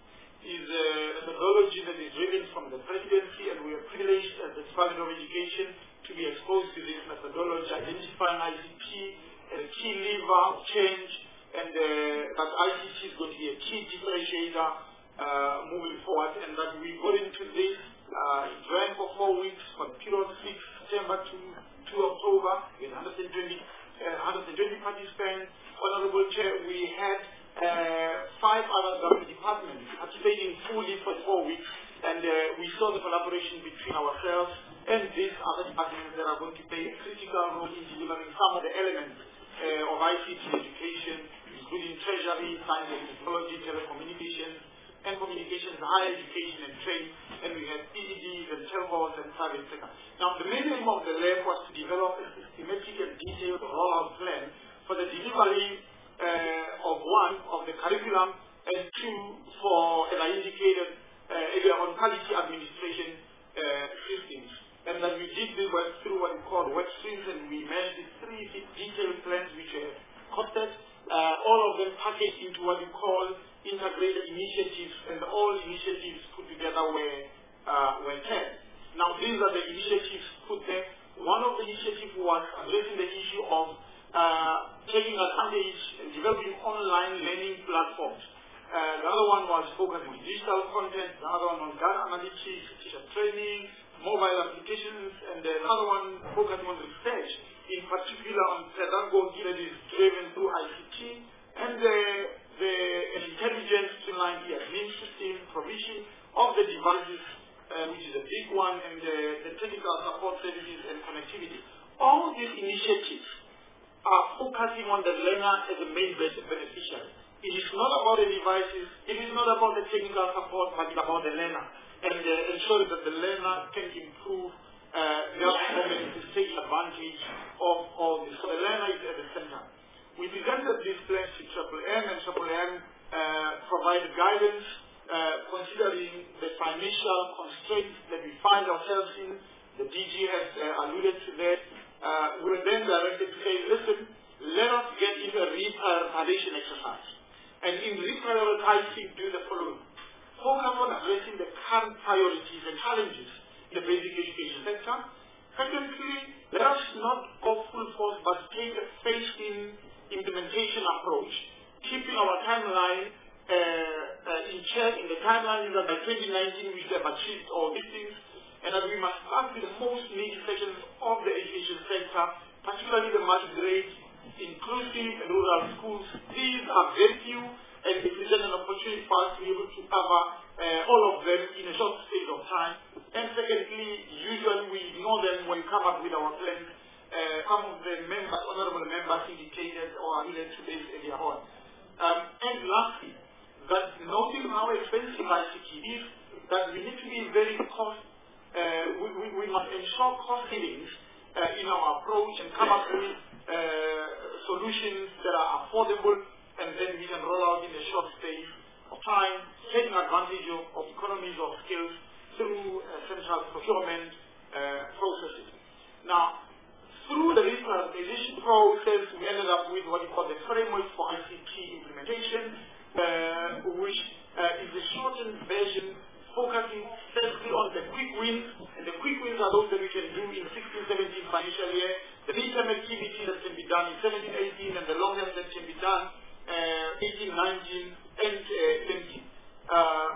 is a methodology that is driven from the presidency, and we are privileged as the Department of Education to be exposed to this methodology, identifying I C T as a key lever of change, and uh, that I C T is going to be a key differentiator uh, moving forward, and that we got into this. Uh, it ran for four weeks from period sixth September to two October with one hundred twenty, uh, one hundred twenty participants. Honorable Chair, we had uh, five other government departments participating fully for four weeks, and uh, we saw the collaboration between ourselves and these other departments that are going to play a critical role in delivering some of the elements uh, of I C T education, including treasury, science and technology, telecommunications, and communications, higher education and training, and we have E D Ds and telcos and private sector. Now, the main aim of the lab was to develop a systematic and detailed rollout plan for the delivery uh, of one, of the curriculum, and two, for, as I indicated, uh, area on quality administration uh, systems. And that we did this work through what we call work streams, and we managed these three detailed plans which were costed, uh, all of them packaged into what we call integrated initiatives, and all initiatives put together were, uh, were ten. Now, these are the initiatives put there. One of the initiatives was addressing the issue of uh, taking advantage and developing online learning platforms. Uh, the other one was focused on digital content, the other one on data analytics, teacher training, mobile applications, and the other one focused on research, in particular on pedagogy that is driven through I C T, and the the intelligent streamlined e-admin system, provision of the devices, uh, which is a big one, and the, the technical support services and connectivity. All these initiatives are focusing on the learner as a main beneficiary. It is not about the devices, it is not about the technical support, but it's about the learner, and uh, ensuring that the learner can improve uh, their performance to take advantage of all this. So the learner is at the center. We presented this plan to Triple M, and Triple M uh, provided guidance uh, considering the financial constraints that we find ourselves in. The D G has uh, alluded to that. Uh, we were then directed to say, listen, let us get into a reprioritization exercise. And in reprioritizing, do the following. Focus on addressing the current priorities and challenges in the basic education sector. Secondly, let us not go full force, but take a phased-in implementation approach, keeping our timeline uh, uh, in check. In the timeline is that by twenty nineteen we should have achieved all these things, and that we must start with the most needy sections of the education sector, particularly the multi-grade, inclusive and rural schools. These are very few, and it presents an opportunity for us to be able to cover uh, all of them in a short space of time. And secondly, usually we ignore them when we come up with our plans. Uh, some of the members, honorable members indicated or alluded to this earlier on. Um, and lastly, that noting how expensive I C T is, that we need to be very cost, uh, we, we, we must ensure cost savings uh, in our approach and come up with uh, solutions that are affordable, and then we can roll out in a short space of time, taking advantage of, of economies of scale through uh, central procurement uh, processes. Now, through the reprioritization process, we ended up with what we call the framework for I C T implementation. presentation, uh, which uh, is a shortened version focusing firstly on the quick wins, and the quick wins are those that we can do in sixteen seventeen financial year, the midterm activity that can be done in seventeen eighteen, and the long term that can be done uh, eighteen nineteen and twenty. Uh,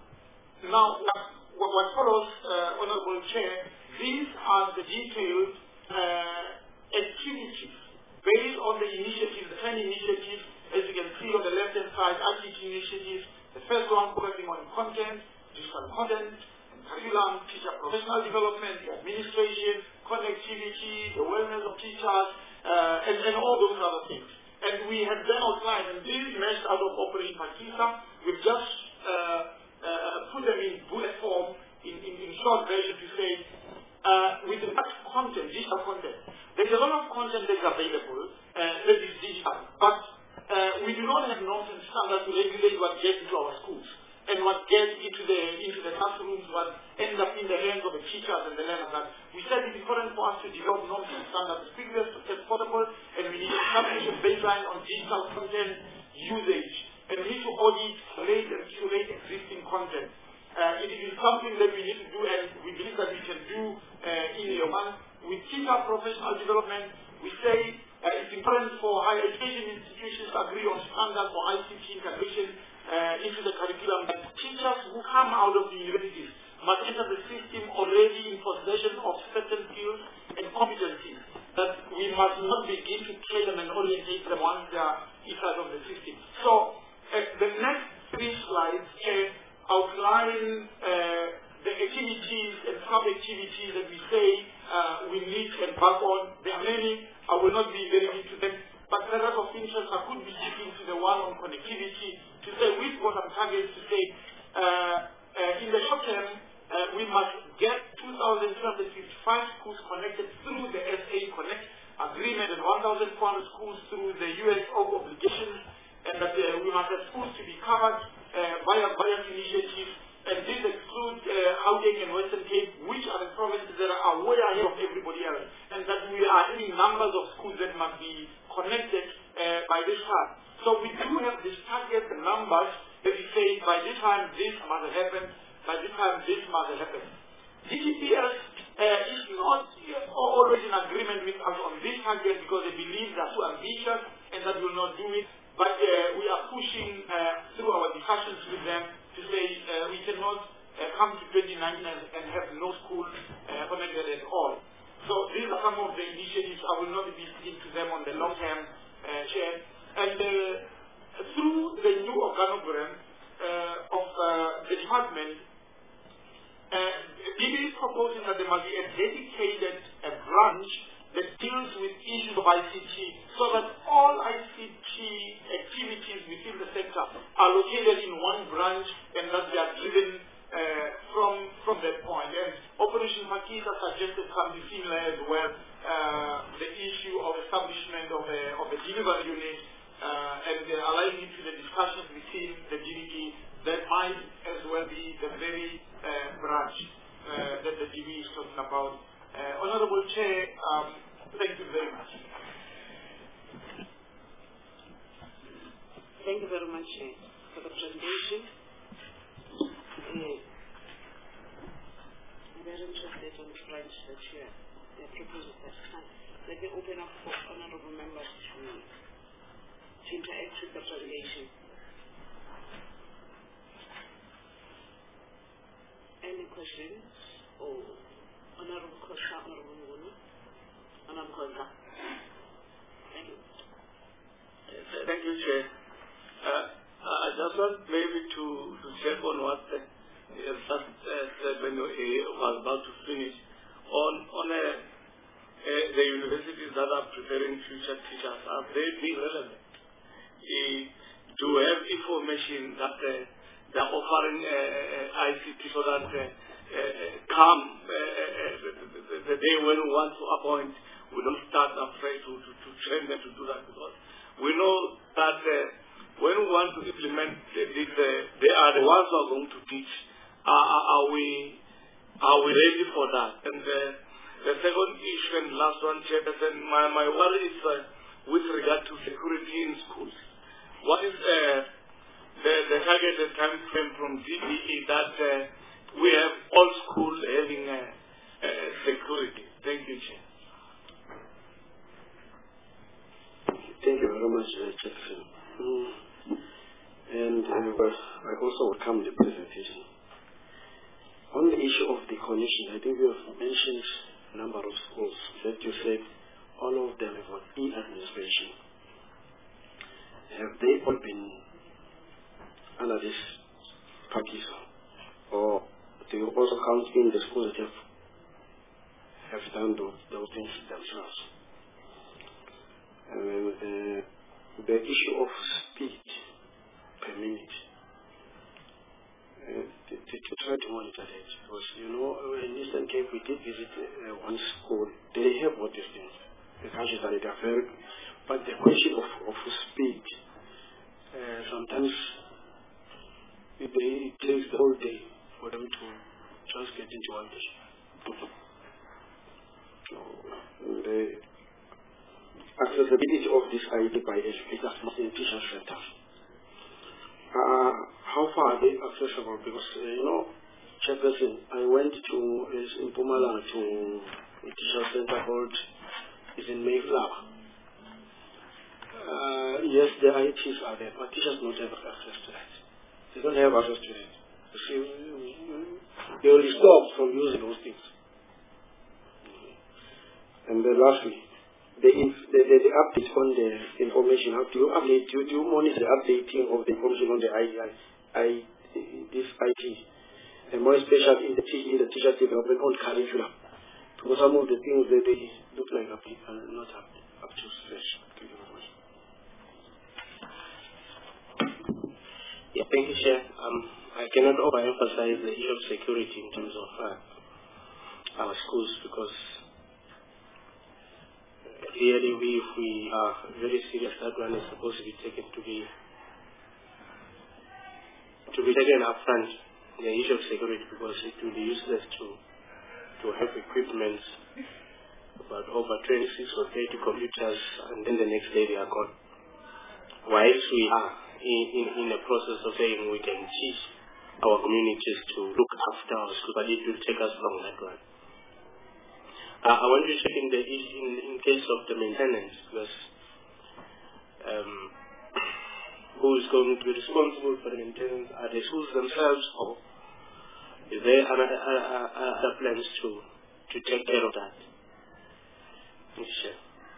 now, what, what follows, uh, Honorable Chair, these are the detailed uh, activities based on the initiatives, the ten initiatives, as you can see on the left-hand side, I C T initiatives. The first one focusing on content, digital content, curriculum, teacher professional development, the administration, connectivity, the wellness of teachers, uh, and, and all those other things. And we have then outlined, and this meshed out of Operation Pakisa, we've just uh, uh, put them in bullet form, in, in, in short version to say, uh, with the much content, digital content, there's a lot of content that's available uh, that is digital, but uh, we do not have norms and standards to regulate what gets into our schools and what gets into the into the classrooms, what ends up in the hands of the teachers and the learners. That we said it's important for us to develop norms and standards as quickly as possible, and we need to establish a baseline on digital content usage, and we need to audit, rate, and curate existing content. Uh, it is something that we need to do, and we believe that we can do uh, in year one. With teacher professional development, we say uh, it's important for higher education institutions to agree on standards for I C T integration uh, into the curriculum. That teachers who come out of the universities must enter the system already in possession of certain skills and competencies. That we must not begin to train them and orientate them once they are inside of the system. So uh, the next three slides uh, outline uh, the activities and sub-activities that we say uh, we need to embark on. There are many. I will not be very into them. But areas of interest, I could be speaking to the one on connectivity, to say we've got some targets to say uh, uh, in the short term, uh, we must get two thousand two hundred fifty-five schools connected through the S A Connect agreement and one thousand four hundred schools through the U S O obligations, and that uh, we must have schools to be covered uh, via various initiatives. And these exclude uh, Gauteng and Western Cape, which are the provinces that are way ahead of everybody else, and that we are having numbers of schools that must be connected uh, by this time. So we do have these targets and numbers that we say by this time this must happen, by this time this must happen. D T P S uh, is not always in agreement with us on this target because they believe they are too ambitious and that will not do it. But uh, we are pushing uh, through our discussions with them to say uh, we cannot uh, come to twenty nineteen and, and have no school uh, connected at all. So these are some of the initiatives. I will not be speaking to them on the long term, uh, Chair. And uh, through the new organogram uh, of uh, the department, uh, D B is proposing that there must be a dedicated a branch that deals with issues of I C T, so that all I C T activities within the sector are located in one branch and that they are driven uh, from from that point. And Operation Pakisa suggested something similar as well, uh, the issue of establishment of a, of a delivery unit uh, and uh, aligning it to the discussions within the D B T that might as well be the very uh, branch uh, that the D B is talking about. Uh, Honorable Chair, um, thank you very much. Thank you very much uh, for the presentation. Uh, I'm very interested in the branch that you are proposing this time. Let me open up for honorable members to, to interact with the presentation. Any questions? Or Honorable Kosa, Honorable Ngunu, Honorable Kosa. Thank you. Uh, thank you, Chair. Uh, I just want maybe to, to check on what the first uh, said when he was about to finish on on uh, uh, the universities that are preparing future teachers. Are they being relevant? Uh, do we have information that uh, they are offering uh, I C T so that uh, Uh, come uh, uh, the, the day when we want to appoint, we don't start afraid to, to, to train them to do that, because we know that uh, when we want to implement this, uh, they are the ones who are going to teach. Are, are, are we are we ready for that? And uh, the second issue and last one, Chairperson, my, my worry is uh, with regard to security in schools. what is uh, the, the targeted time frame from D P E that uh, we have all schools having uh, uh, security? Thank you, Chair. Thank you very much, uh, Jackson. Mm. And uh, well, I also welcome the presentation. On the issue of the connection, I think you have mentioned a number of schools that you said all of them have got e-administration. Have they all been under this package? Or do you also count in the schools that have, have done those, those things themselves? And uh, the issue of speed per minute. Uh, to, to, to try to monitor that, because you know in Eastern Cape we did visit uh, one school. They have what these things, the countries that they are very, but the question of, of speed, uh, sometimes it, it takes the whole day for them to just get into one place. So the accessibility of this I D by educators in teacher centers. Uh, how far are they accessible? Because, uh, you know, Chairperson, I went to, is in Pumalanga to a teacher center called, is in Mayflower. Uh, yes, the I Ts are there, but teachers don't have access to that. They don't have access to that. You see, they will stop from using those things. And then lastly, The, the, the, the update on the information, how do you update, do, do you monitor the updating of the information on the I, I, I, this I T, and more especially in the, in the teacher development on curriculum? Because some of the things that they look like are not up, up to scratch. Thank you very much. Yeah, thank you, Chair. Um, I cannot overemphasize the issue of security in terms of uh, our schools, because clearly, we, if we are very serious, that one is supposed to be taken to be to be taken up front, the issue of security, because it will be useless to to have equipment, about over twenty-six or thirty computers, and then the next day they are gone. Whilst we are in, in, in a process of saying we can teach our communities to look after our school, but it will take us long, that one. Uh, I want to check in the in, in case of the maintenance, because um, who is going to be responsible for the maintenance? Are the schools themselves, or is there other, other, other plans to to take care of that? Sure.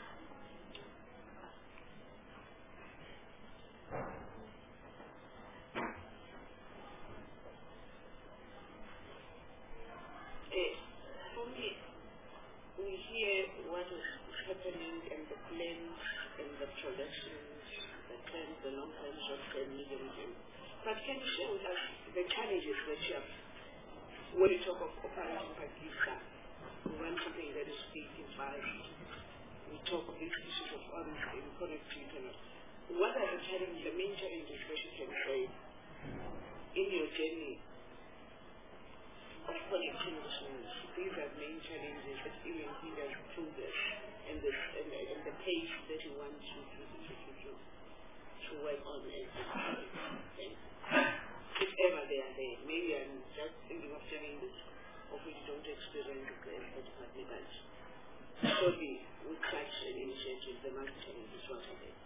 happening and the plans and the projections, the trends, the long-term, short-term, medium-term. But can you share with us the challenges that you have when you talk of Operation Pakistan? One something that is big in Bali. We talk of these issues of arms and connectivity. What are the challenges, the main challenges that you can say in your journey of connecting the schools? These are main challenges that even leaders progress and the, and, the, and the pace that you want to, to, to, to, to work on and, and if ever they are there. Maybe I'm just thinking of challenges of which you don't experience as a department. Surely with such an initiative, the market challenges what are there?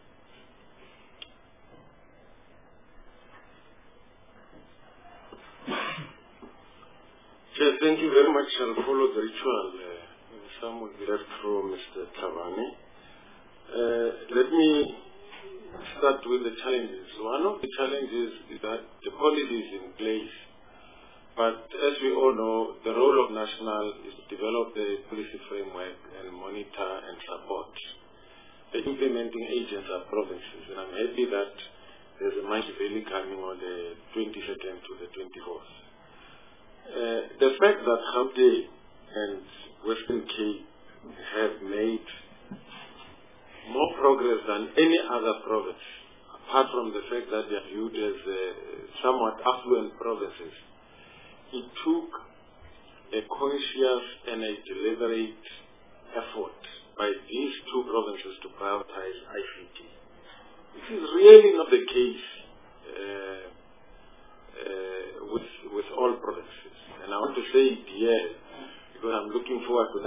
Chair, thank you very much. I'll follow the ritual. Uh, some will be left through Mister Tavani. Uh, let me start with the challenges. One of the challenges is that the policy is in place. But as we all know, the role of national is to develop the policy framework and monitor and support. The implementing agents are provinces, and I'm happy that there's a Mighty Valley coming on the twenty-second to the twenty-fourth. Uh, the fact that Gauteng and Western Cape have made more progress than any other province, apart from the fact that they are viewed as uh, somewhat affluent provinces, it took a conscious and a deliberate effort by these two provinces to prioritize I C T. This is really not the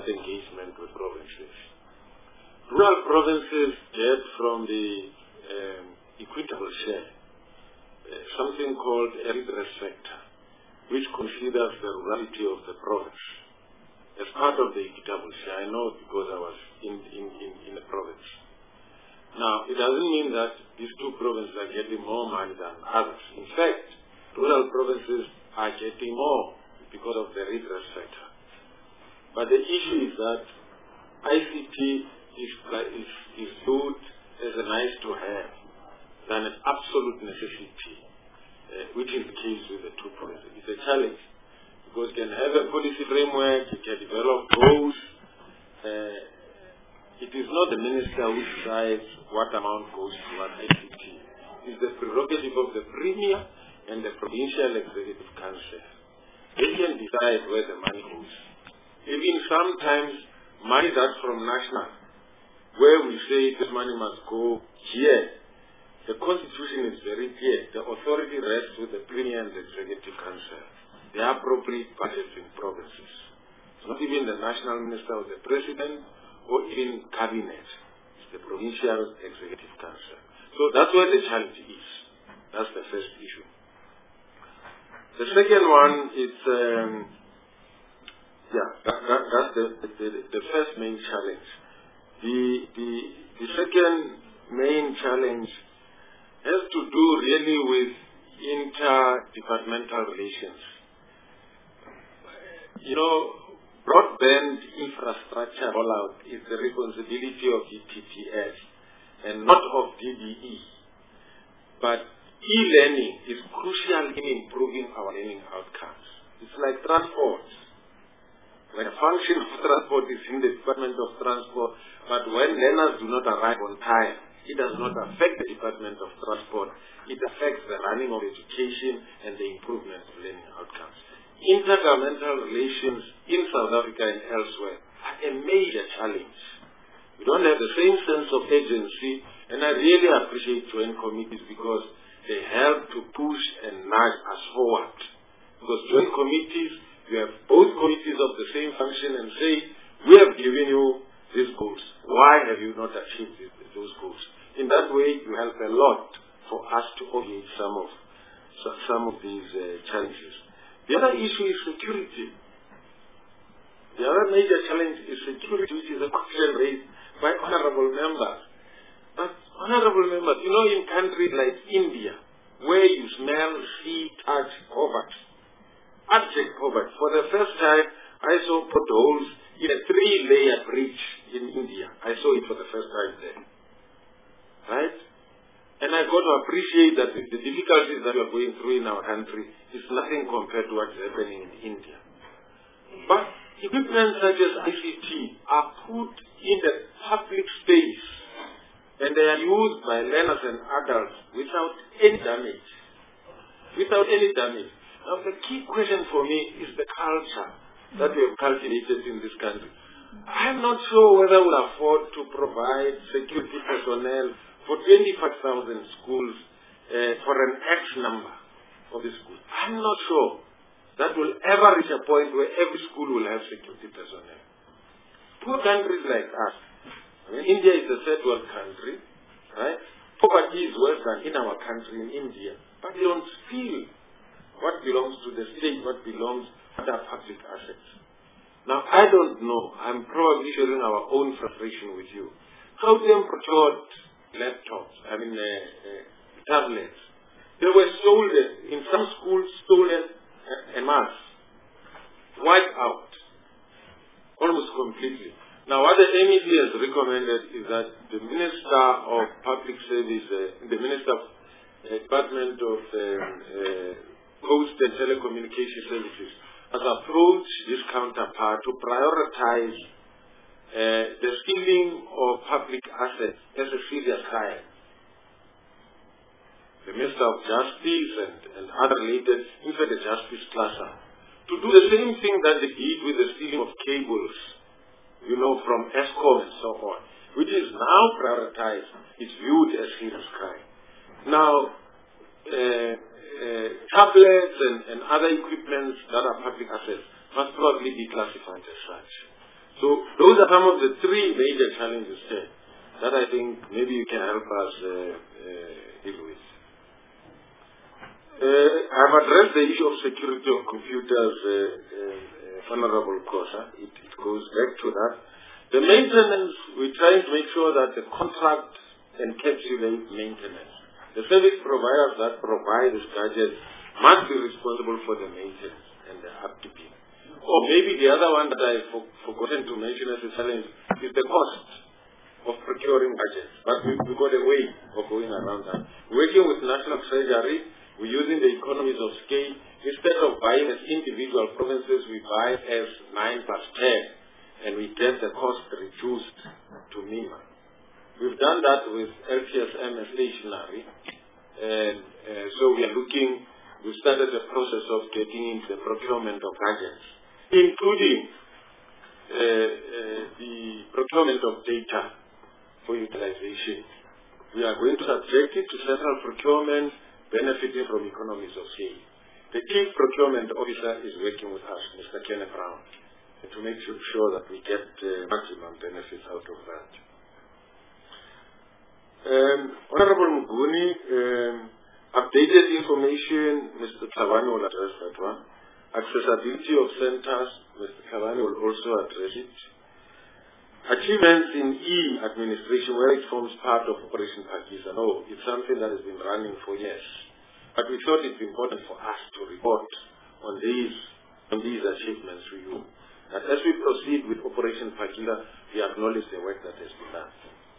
engagement with provinces. Rural provinces get from the um, equitable share uh, something called a redress factor, which considers the rurality of the province as part of the equitable share. I know because I was in, in, in, in the province. Now, it doesn't mean that these two provinces are getting more money than others. In fact, rural provinces are getting more because of the redress factor. But the issue is that I C T is, is, is viewed as a nice to have than an absolute necessity, uh, which is the case with the two provinces. It's a challenge because you can have a policy framework, you can develop goals. Uh, it is not the minister who decides what amount goes to what I C T. It is the prerogative of the Premier and the Provincial Executive Council. They can decide where the money goes. Even sometimes money that's from national, where we say this money must go here, the Constitution is very clear. The authority rests with the Premier and the Executive Council. They are appropriate budgets in provinces. It's not even the National Minister or the President or even Cabinet. It's the Provincial Executive Council. So that's where the challenge is. That's the first issue. The second one is, um, yeah, that, that, that's the, the, the first main challenge. The, the, the second main challenge has to do really with interdepartmental relations. You know, broadband infrastructure rollout is the responsibility of the T T S and not of D B E. But e-learning is crucial in improving our learning outcomes. It's like transport. When a function of transport is in the Department of Transport, but when learners do not arrive on time, it does not affect the Department of Transport. It affects the running of education and the improvement of learning outcomes. Intergovernmental relations in South Africa and elsewhere are a major challenge. We don't have the same sense of agency, and I really appreciate joint committees because they help to push and nudge us forward. Because joint committees, you have both committees of the same function and say, we have given you these goals. Why have you not achieved those goals? In that way, you help a lot for us to obviate some of some of these uh, challenges. The other issue is security. The other major challenge is security, which is a question raised by honorable members. But honorable members, you know, in countries like India, where you smell, see, touch poverty, abject poverty. For the first time, I saw potholes in a three-layer bridge in India. I saw it for the first time there. Right? And I got to appreciate that the difficulties that we are going through in our country is nothing compared to what's happening in India. But equipment such as I C T are put in the public space and they are used by learners and adults without any damage. Without any damage. Now the key question for me is the culture that we have cultivated in this country. I am not sure whether we'll afford to provide security personnel for twenty-five thousand schools uh, for an X number of the schools. I'm not sure that will ever reach a point where every school will have security personnel. Poor countries like us, I mean, India is a third world country, right? Poverty is worse than in our country in India, but they don't steal what belongs to the state, what belongs to our public assets. Now, I don't know. I'm probably sharing our own frustration with you. How them procured laptops, I mean, uh, uh, tablets. They were stolen, in some schools stolen en masse, wiped out, almost completely. Now, what the M E C has recommended is that the Minister of Public Service, uh, the Minister of uh, Department of uh, uh, Post and Telecommunication Services, has approached this counterpart to prioritize uh, the stealing of public assets as a serious crime. The Minister of Justice and, and other related, inside the Justice Cluster, to do the same thing that they did with the stealing of cables, you know, from ESCOM and so on, which is now prioritized, is viewed as serious crime. Now, uh, uh, tablets and, and other equipments that are public assets must probably be classified as such. So those are some of the three major challenges there that I think maybe you can help us uh, uh, deal with. Uh, I've addressed the issue of security of computers, uh, uh, Honorable Kosa. It, it goes back to that. The maintenance, we're trying to make sure that the contract encapsulates maintenance. The service providers that provide these gadgets must be responsible for the maintenance and the upkeep. Or maybe the other one that I've for, forgotten to mention as a challenge is the cost of procuring gadgets. But we, we've got a way of going around that. Working with National Treasury, we're using the economies of scale. Instead of buying as individual provinces, we buy as nine plus ten, and we get the cost reduced to minimum. We've done that with L T S M and stationary, and uh, so we are looking, we started the process of getting into the procurement of gadgets, including uh, uh, the procurement of data for utilization. We are going to subject it to central procurement, benefiting from economies of scale. The Chief Procurement Officer is working with us, Mister Kenneth Brown, to make sure that we get uh, maximum benefits out of that. Um, Honorable Muguni, um, updated information, Mister Tlhabane will address that one. Accessibility of centers, Mister Tlhabane will also address it. Achievements in e-administration, where it forms part of Operation Phakisa. No, it's something that has been running for years. But we thought it's important for us to report on these, on these achievements to you. That as we proceed with Operation Phakisa, we acknowledge the work that has been done.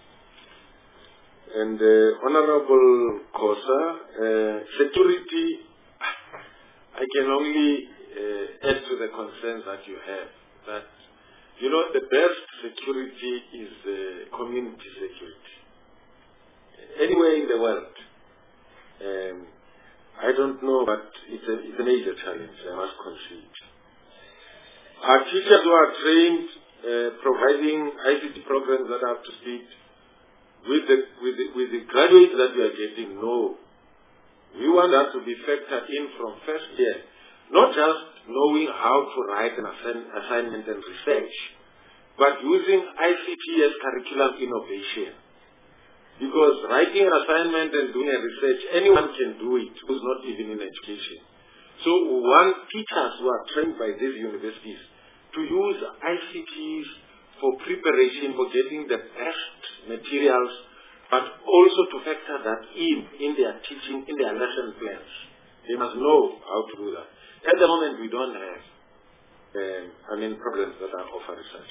And uh, Honorable Kosa, uh, security, I can only uh, add to the concerns that you have. That, you know, the best security is uh, community security. Anywhere in the world. Um, I don't know, but it's a, it's a major challenge, I must concede. Our teachers who are trained, uh, providing I C T programs that are up to speed, with the, with, the, with the graduates that we are getting, no. We want that to be factored in from first year. Not just knowing how to write an assign, assignment and research, but using I C T as curriculum innovation. Because writing an assignment and doing a research, anyone can do it who's not even in education. So we want teachers who are trained by these universities to use I C Ts for preparation, for getting the best materials, but also to factor that in, in their teaching, in their lesson plans. They must know how to do that. At the moment, we don't have, um, I mean, programs that are offered research.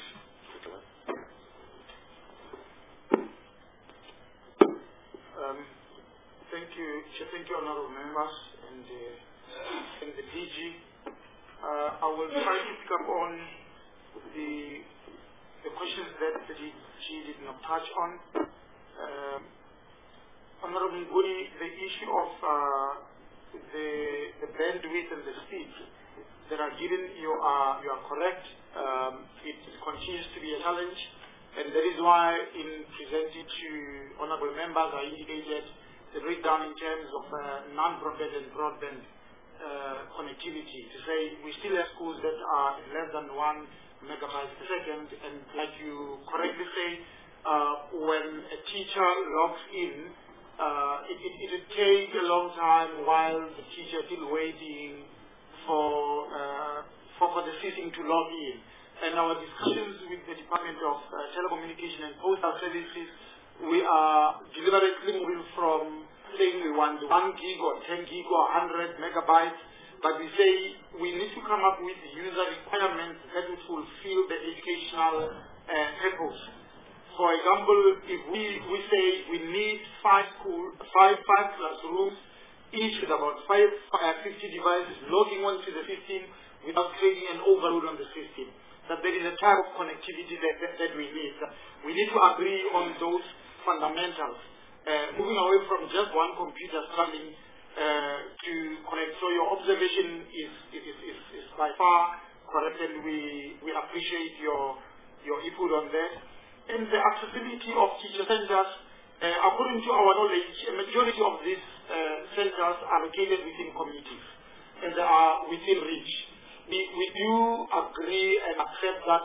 Um, thank you, thank you, honorable members and, uh, and the D G. Uh, I will try to pick up on the the questions that the D G did not touch on. Um, honorable Nguni, the issue of uh, the the bandwidth and the speed that are given, you are you are correct. Um, it continues to be a challenge. And that is why in presenting to honorable members, I indicated the breakdown in terms of uh, non-broadband and broadband uh, connectivity. To say we still have schools that are less than one megabyte per second, and like you correctly say, uh, when a teacher logs in, uh, it, it, it will take a long time while the teacher is still waiting for, uh, for, for the system to log in. And our discussions with the Department of uh, Telecommunication and Postal Services, we are deliberately moving from saying we want one gig or ten gig or one hundred megabytes, but we say we need to come up with user requirements that will fulfill the educational uh, purpose. For example, if we, we say we need five school, five, five classrooms, each with about five, uh, fifty devices logging onto the system without creating an overload on the system. That there is a type of connectivity that, that, that we need. We need to agree on those fundamentals. Uh, moving away from just one computer struggling uh, to connect. So your observation is, is, is, is by far correct, and we, we appreciate your, your input on that. And the accessibility of teacher centers, uh, according to our knowledge, a majority of these uh, centers are located within communities, and they are within reach. We, we do agree and accept that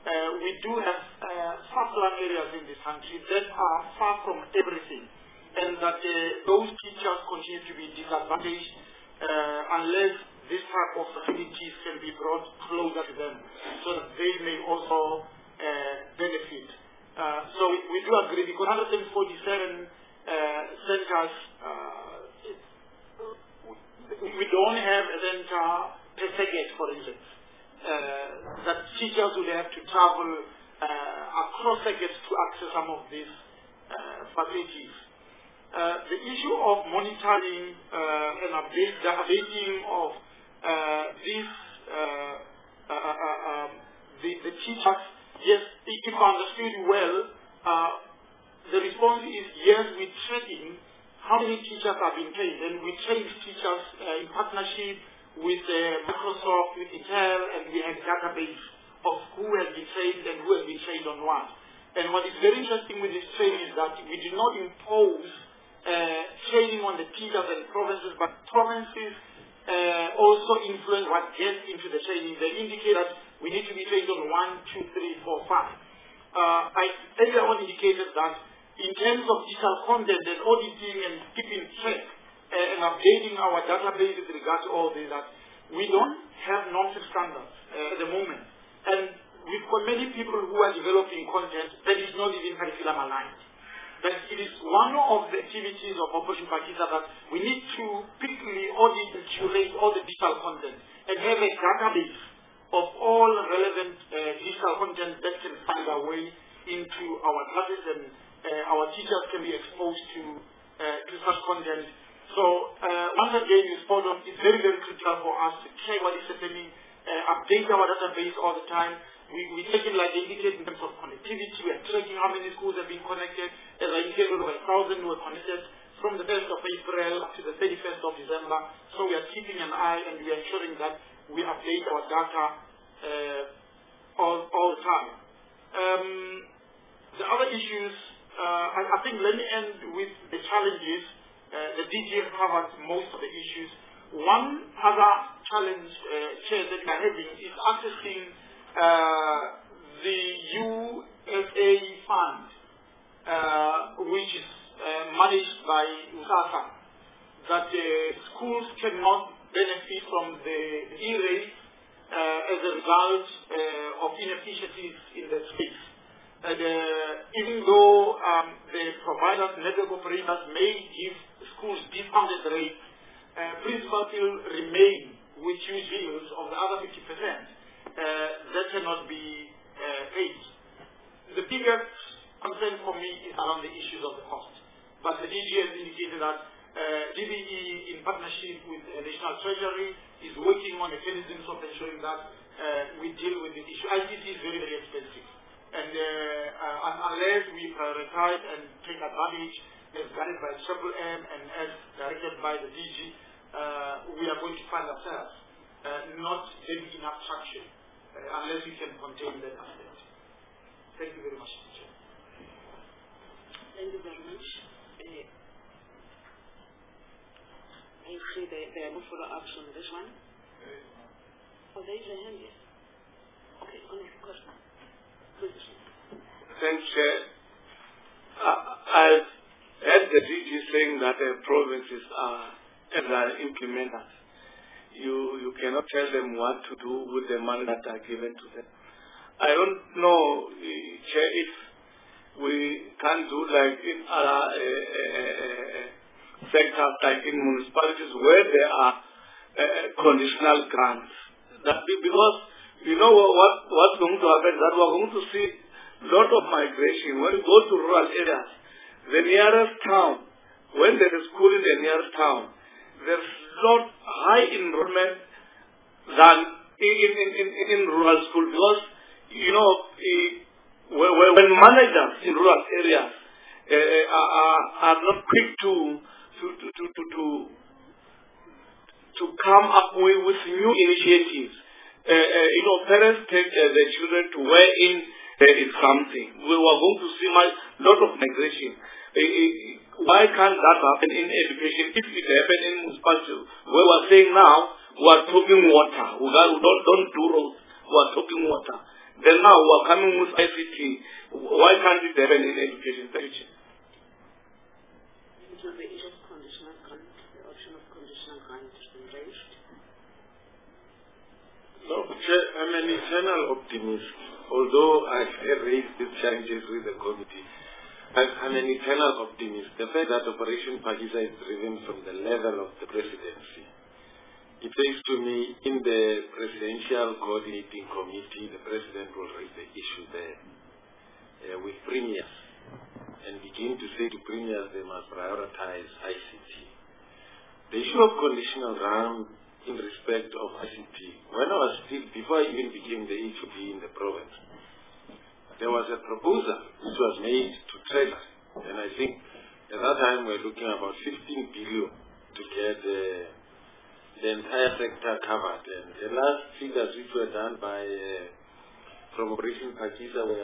uh, we do have uh, far-flung areas in this country that are far from everything, and that uh, those teachers continue to be disadvantaged uh, unless this type of facilities can be brought closer to them so that they may also uh, benefit. Uh, so we, we do agree because one hundred forty-seven uh, centers, uh, we don't have a center per second, for instance, uh, that teachers will have to travel uh, across sectors to access some of these uh, facilities. Uh, the issue of monitoring uh, and update, the updating of uh, these uh, uh, uh, um, the, the teachers, yes, if I understood you well, uh, the response is yes, we're tracking how many teachers have been trained, and we train teachers uh, in partnership with uh, Microsoft, with Intel, and we have a database of who has been trained and who has been trained on what. And what is very interesting with this training is that we do not impose uh, training on the teachers and provinces, but provinces uh, also influence what gets into the training. They indicate that we need to be trained on one, two, three, four, five. Uh, I earlier on indicated that in terms of digital content and auditing and keeping track uh, and updating our database with regard to all this, that we don't have normative standards uh, at the moment. And we've got many people who are developing content that is not even curriculum aligned. But it is one of the activities of Operation Pakistan that we need to quickly audit and curate all the digital content and have a database of all relevant uh, digital content that can find our way into our classes, and uh, our teachers can be exposed to, uh, to such content. So uh, once again, you spot on, it's very, very critical for us to check what is happening, uh, update our database all the time. We, we take it like they indicate in terms of connectivity. We are tracking how many schools have been connected. As I indicated, over a thousand were connected from the first of April to the thirty-first of December. So we are keeping an eye, and we are ensuring that we update our data uh, all, all the time. Um, the other issues, uh, I, I think let me end with the challenges. Uh, the D G have covered most of the issues. One other challenge, uh, Chair, that we are having is accessing uh, the U S A fund, uh, which is uh, managed by U S A S A, that uh, schools cannot benefit from the E-rate uh, as a result uh, of inefficiencies in the space. And uh, even though um, the providers, network operators may give schools discounted rates, uh, principal still remain with huge bills of the other fifty percent uh, that cannot be uh, paid. The biggest concern for me is around the issues of the cost. But the D G has indicated that uh, D B E, in partnership with the National Treasury, is working on mechanisms of ensuring that uh, we deal with the issue. I T C is very, very expensive. And uh, uh, unless we prioritize and take advantage, as guided by Triple M and as directed by the D G, uh, we are going to find ourselves uh, not getting enough traction uh, unless we can contain that aspect. Thank you very much, Chair. Thank you very much. Uh, I see there, there are no follow-ups on this one. Oh, there is a hand here. Okay, on the question. Thanks, Chair. Uh, I've heard the D G saying that the provinces are, as are implementers. You, you cannot tell them what to do with the money that are given to them. I don't know, Chair, if we can do like in other uh, uh, sectors, like in municipalities where there are uh, conditional grants. That be because you know what what's going to happen, that we're going to see a lot of migration. When we go to rural areas, the nearest town, when there is school in the nearest town, there's not high enrollment than in, in, in, in rural school, because, you know, when managers in rural areas uh, are, are not quick to to, to, to, to, to, to come up with, with new initiatives, Uh, uh, you know, parents take uh, their children to where in there is something. We were going to see a lot of migration. Uh, uh, why can't that happen in education? If it happened in municipality, where we're saying now, we are talking water. We, got, we don't, don't do roads. We are talking water. Then now we are coming with I C T. Why can't it happen in education section? It was the issue of conditional grant. The option of conditional grant has been raised. No, Chair, I'm an eternal optimist. Although I've raised these challenges with the committee, I'm an eternal optimist. The fact that Operation Phakisa is driven from the level of the presidency, it says to me, in the presidential coordinating committee, the president will raise the issue there uh, with premiers and begin to say to premiers they must prioritize I C T. The issue of conditional grant in respect of I C T, when I was still, before I even became the H O D in the province, there was a proposal which was made to Treasury, and I think at that time we were looking about fifteen billion to get uh, the entire sector covered. And the last figures which were done by uh, from Operation Phakisa were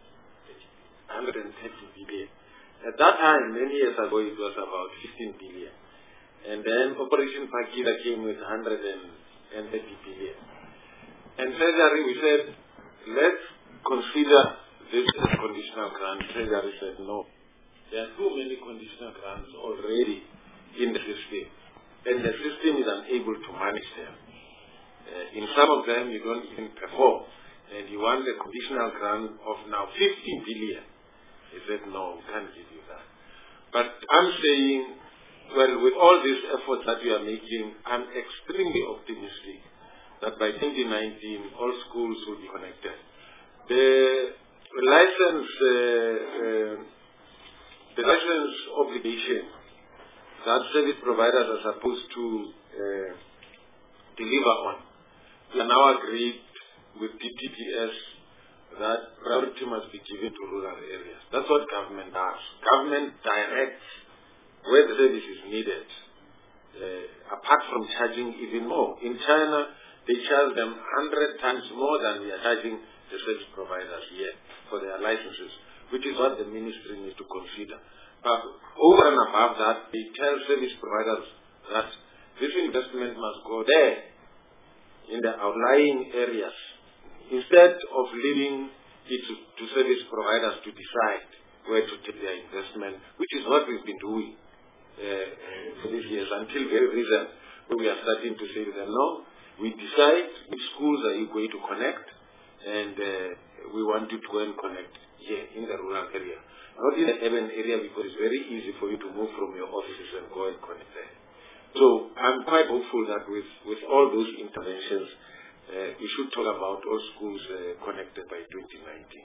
one hundred thirty billion. At that time, many years ago, it was about fifteen billion. And then Operation Phakisa came with one hundred thirty billion. And Treasury, we said, let's consider this as conditional grant. Treasury said no. There are too many conditional grants already in the system, and the system is unable to manage them. Uh, in some of them, you don't even perform, and you want a conditional grant of now fifty billion. He said no, we can't give you that. But I'm saying, well, with all these efforts that we are making, I'm extremely optimistic that by twenty nineteen, all schools will be connected. The license, uh, uh, the license obligation that service providers are supposed to uh, deliver on, we are now agreed with P T P S that priority must be given to rural areas. That's what government does. Government directs where the service is needed, uh, apart from charging even more. In China, they charge them one hundred times more than we are charging the service providers here for their licenses, which is what the ministry needs to consider. But over and above that, they tell service providers that this investment must go there in the outlying areas, instead of leaving it to, to service providers to decide where to take their investment, which is what we've been doing uh, for these years until very recent, when we are starting to say to them, no, we decide which schools are you going to connect, and uh, we want you to go and connect here in the rural area. Not in the urban area, because it's very easy for you to move from your offices and go and connect there. So I'm quite hopeful that with, with all those interventions, uh, we should talk about all schools uh, connected by twenty nineteen.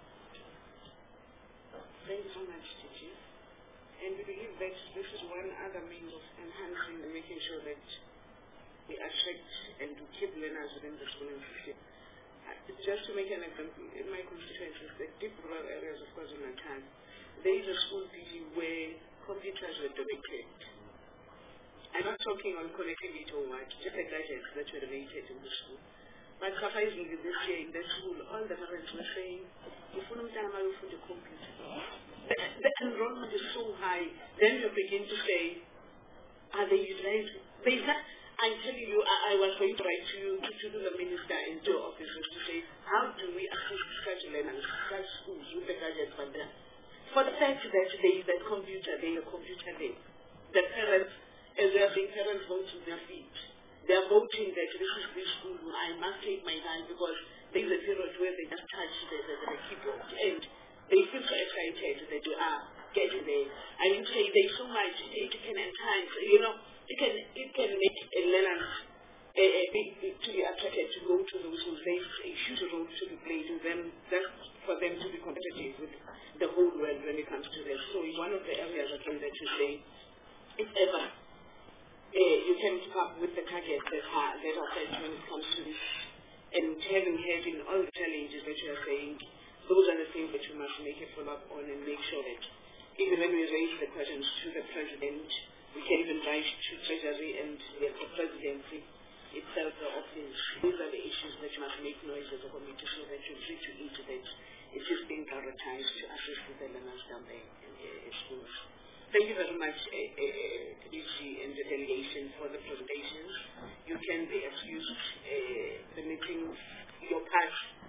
Thank you so much, Titi. And we believe that this is one other means of enhancing and making sure that we attract and to keep learners within the schooling system. Just to make an example, in my constituencies, the deep rural areas of KwaZulu-Natal, there is a school P G where computers were donated. I'm not talking on connectivity or what, just the gadgets that were donated in the school. But surprisingly, this year in the school, all the parents were saying, if you don't have a computer, the, the enrollment is so high, then you begin to say, are they utilizing? There's that. I'm telling you, I, I was going to write to you, to, to the minister and to officers to say, how do we assist such learners, such schools with the gadgets for them? For the fact that there is that computer, there is a computer there. The parents, as they are saying, parents vote with their feet. They are voting that this is this school, I must take my time because there is a period where they just touch the, the, the keyboard and they feel so excited that they are getting there. I mean, say there's so much it can enhance, you know, It can, it can make a learner a, a big, to be attracted to go to those schools. There's a huge role to be played in them, just for them to be competitive with the whole world when it comes to this. So in one of the areas again that you say, if ever uh, you can keep up with the targets that are, that are set when it comes to this, and having had in all the challenges that you are saying, those are the things that you must make a follow-up on and make sure that even when we raise the questions to the president, we can even write to Treasury and the presidency itself the office. These are the issues that you must make noise as a committee so that you see to it that it is being prioritized to assist the learners down there in the schools. Thank you very much, uh, uh, D C and the delegation for the presentations. You can be excused. Uh, the meeting, your part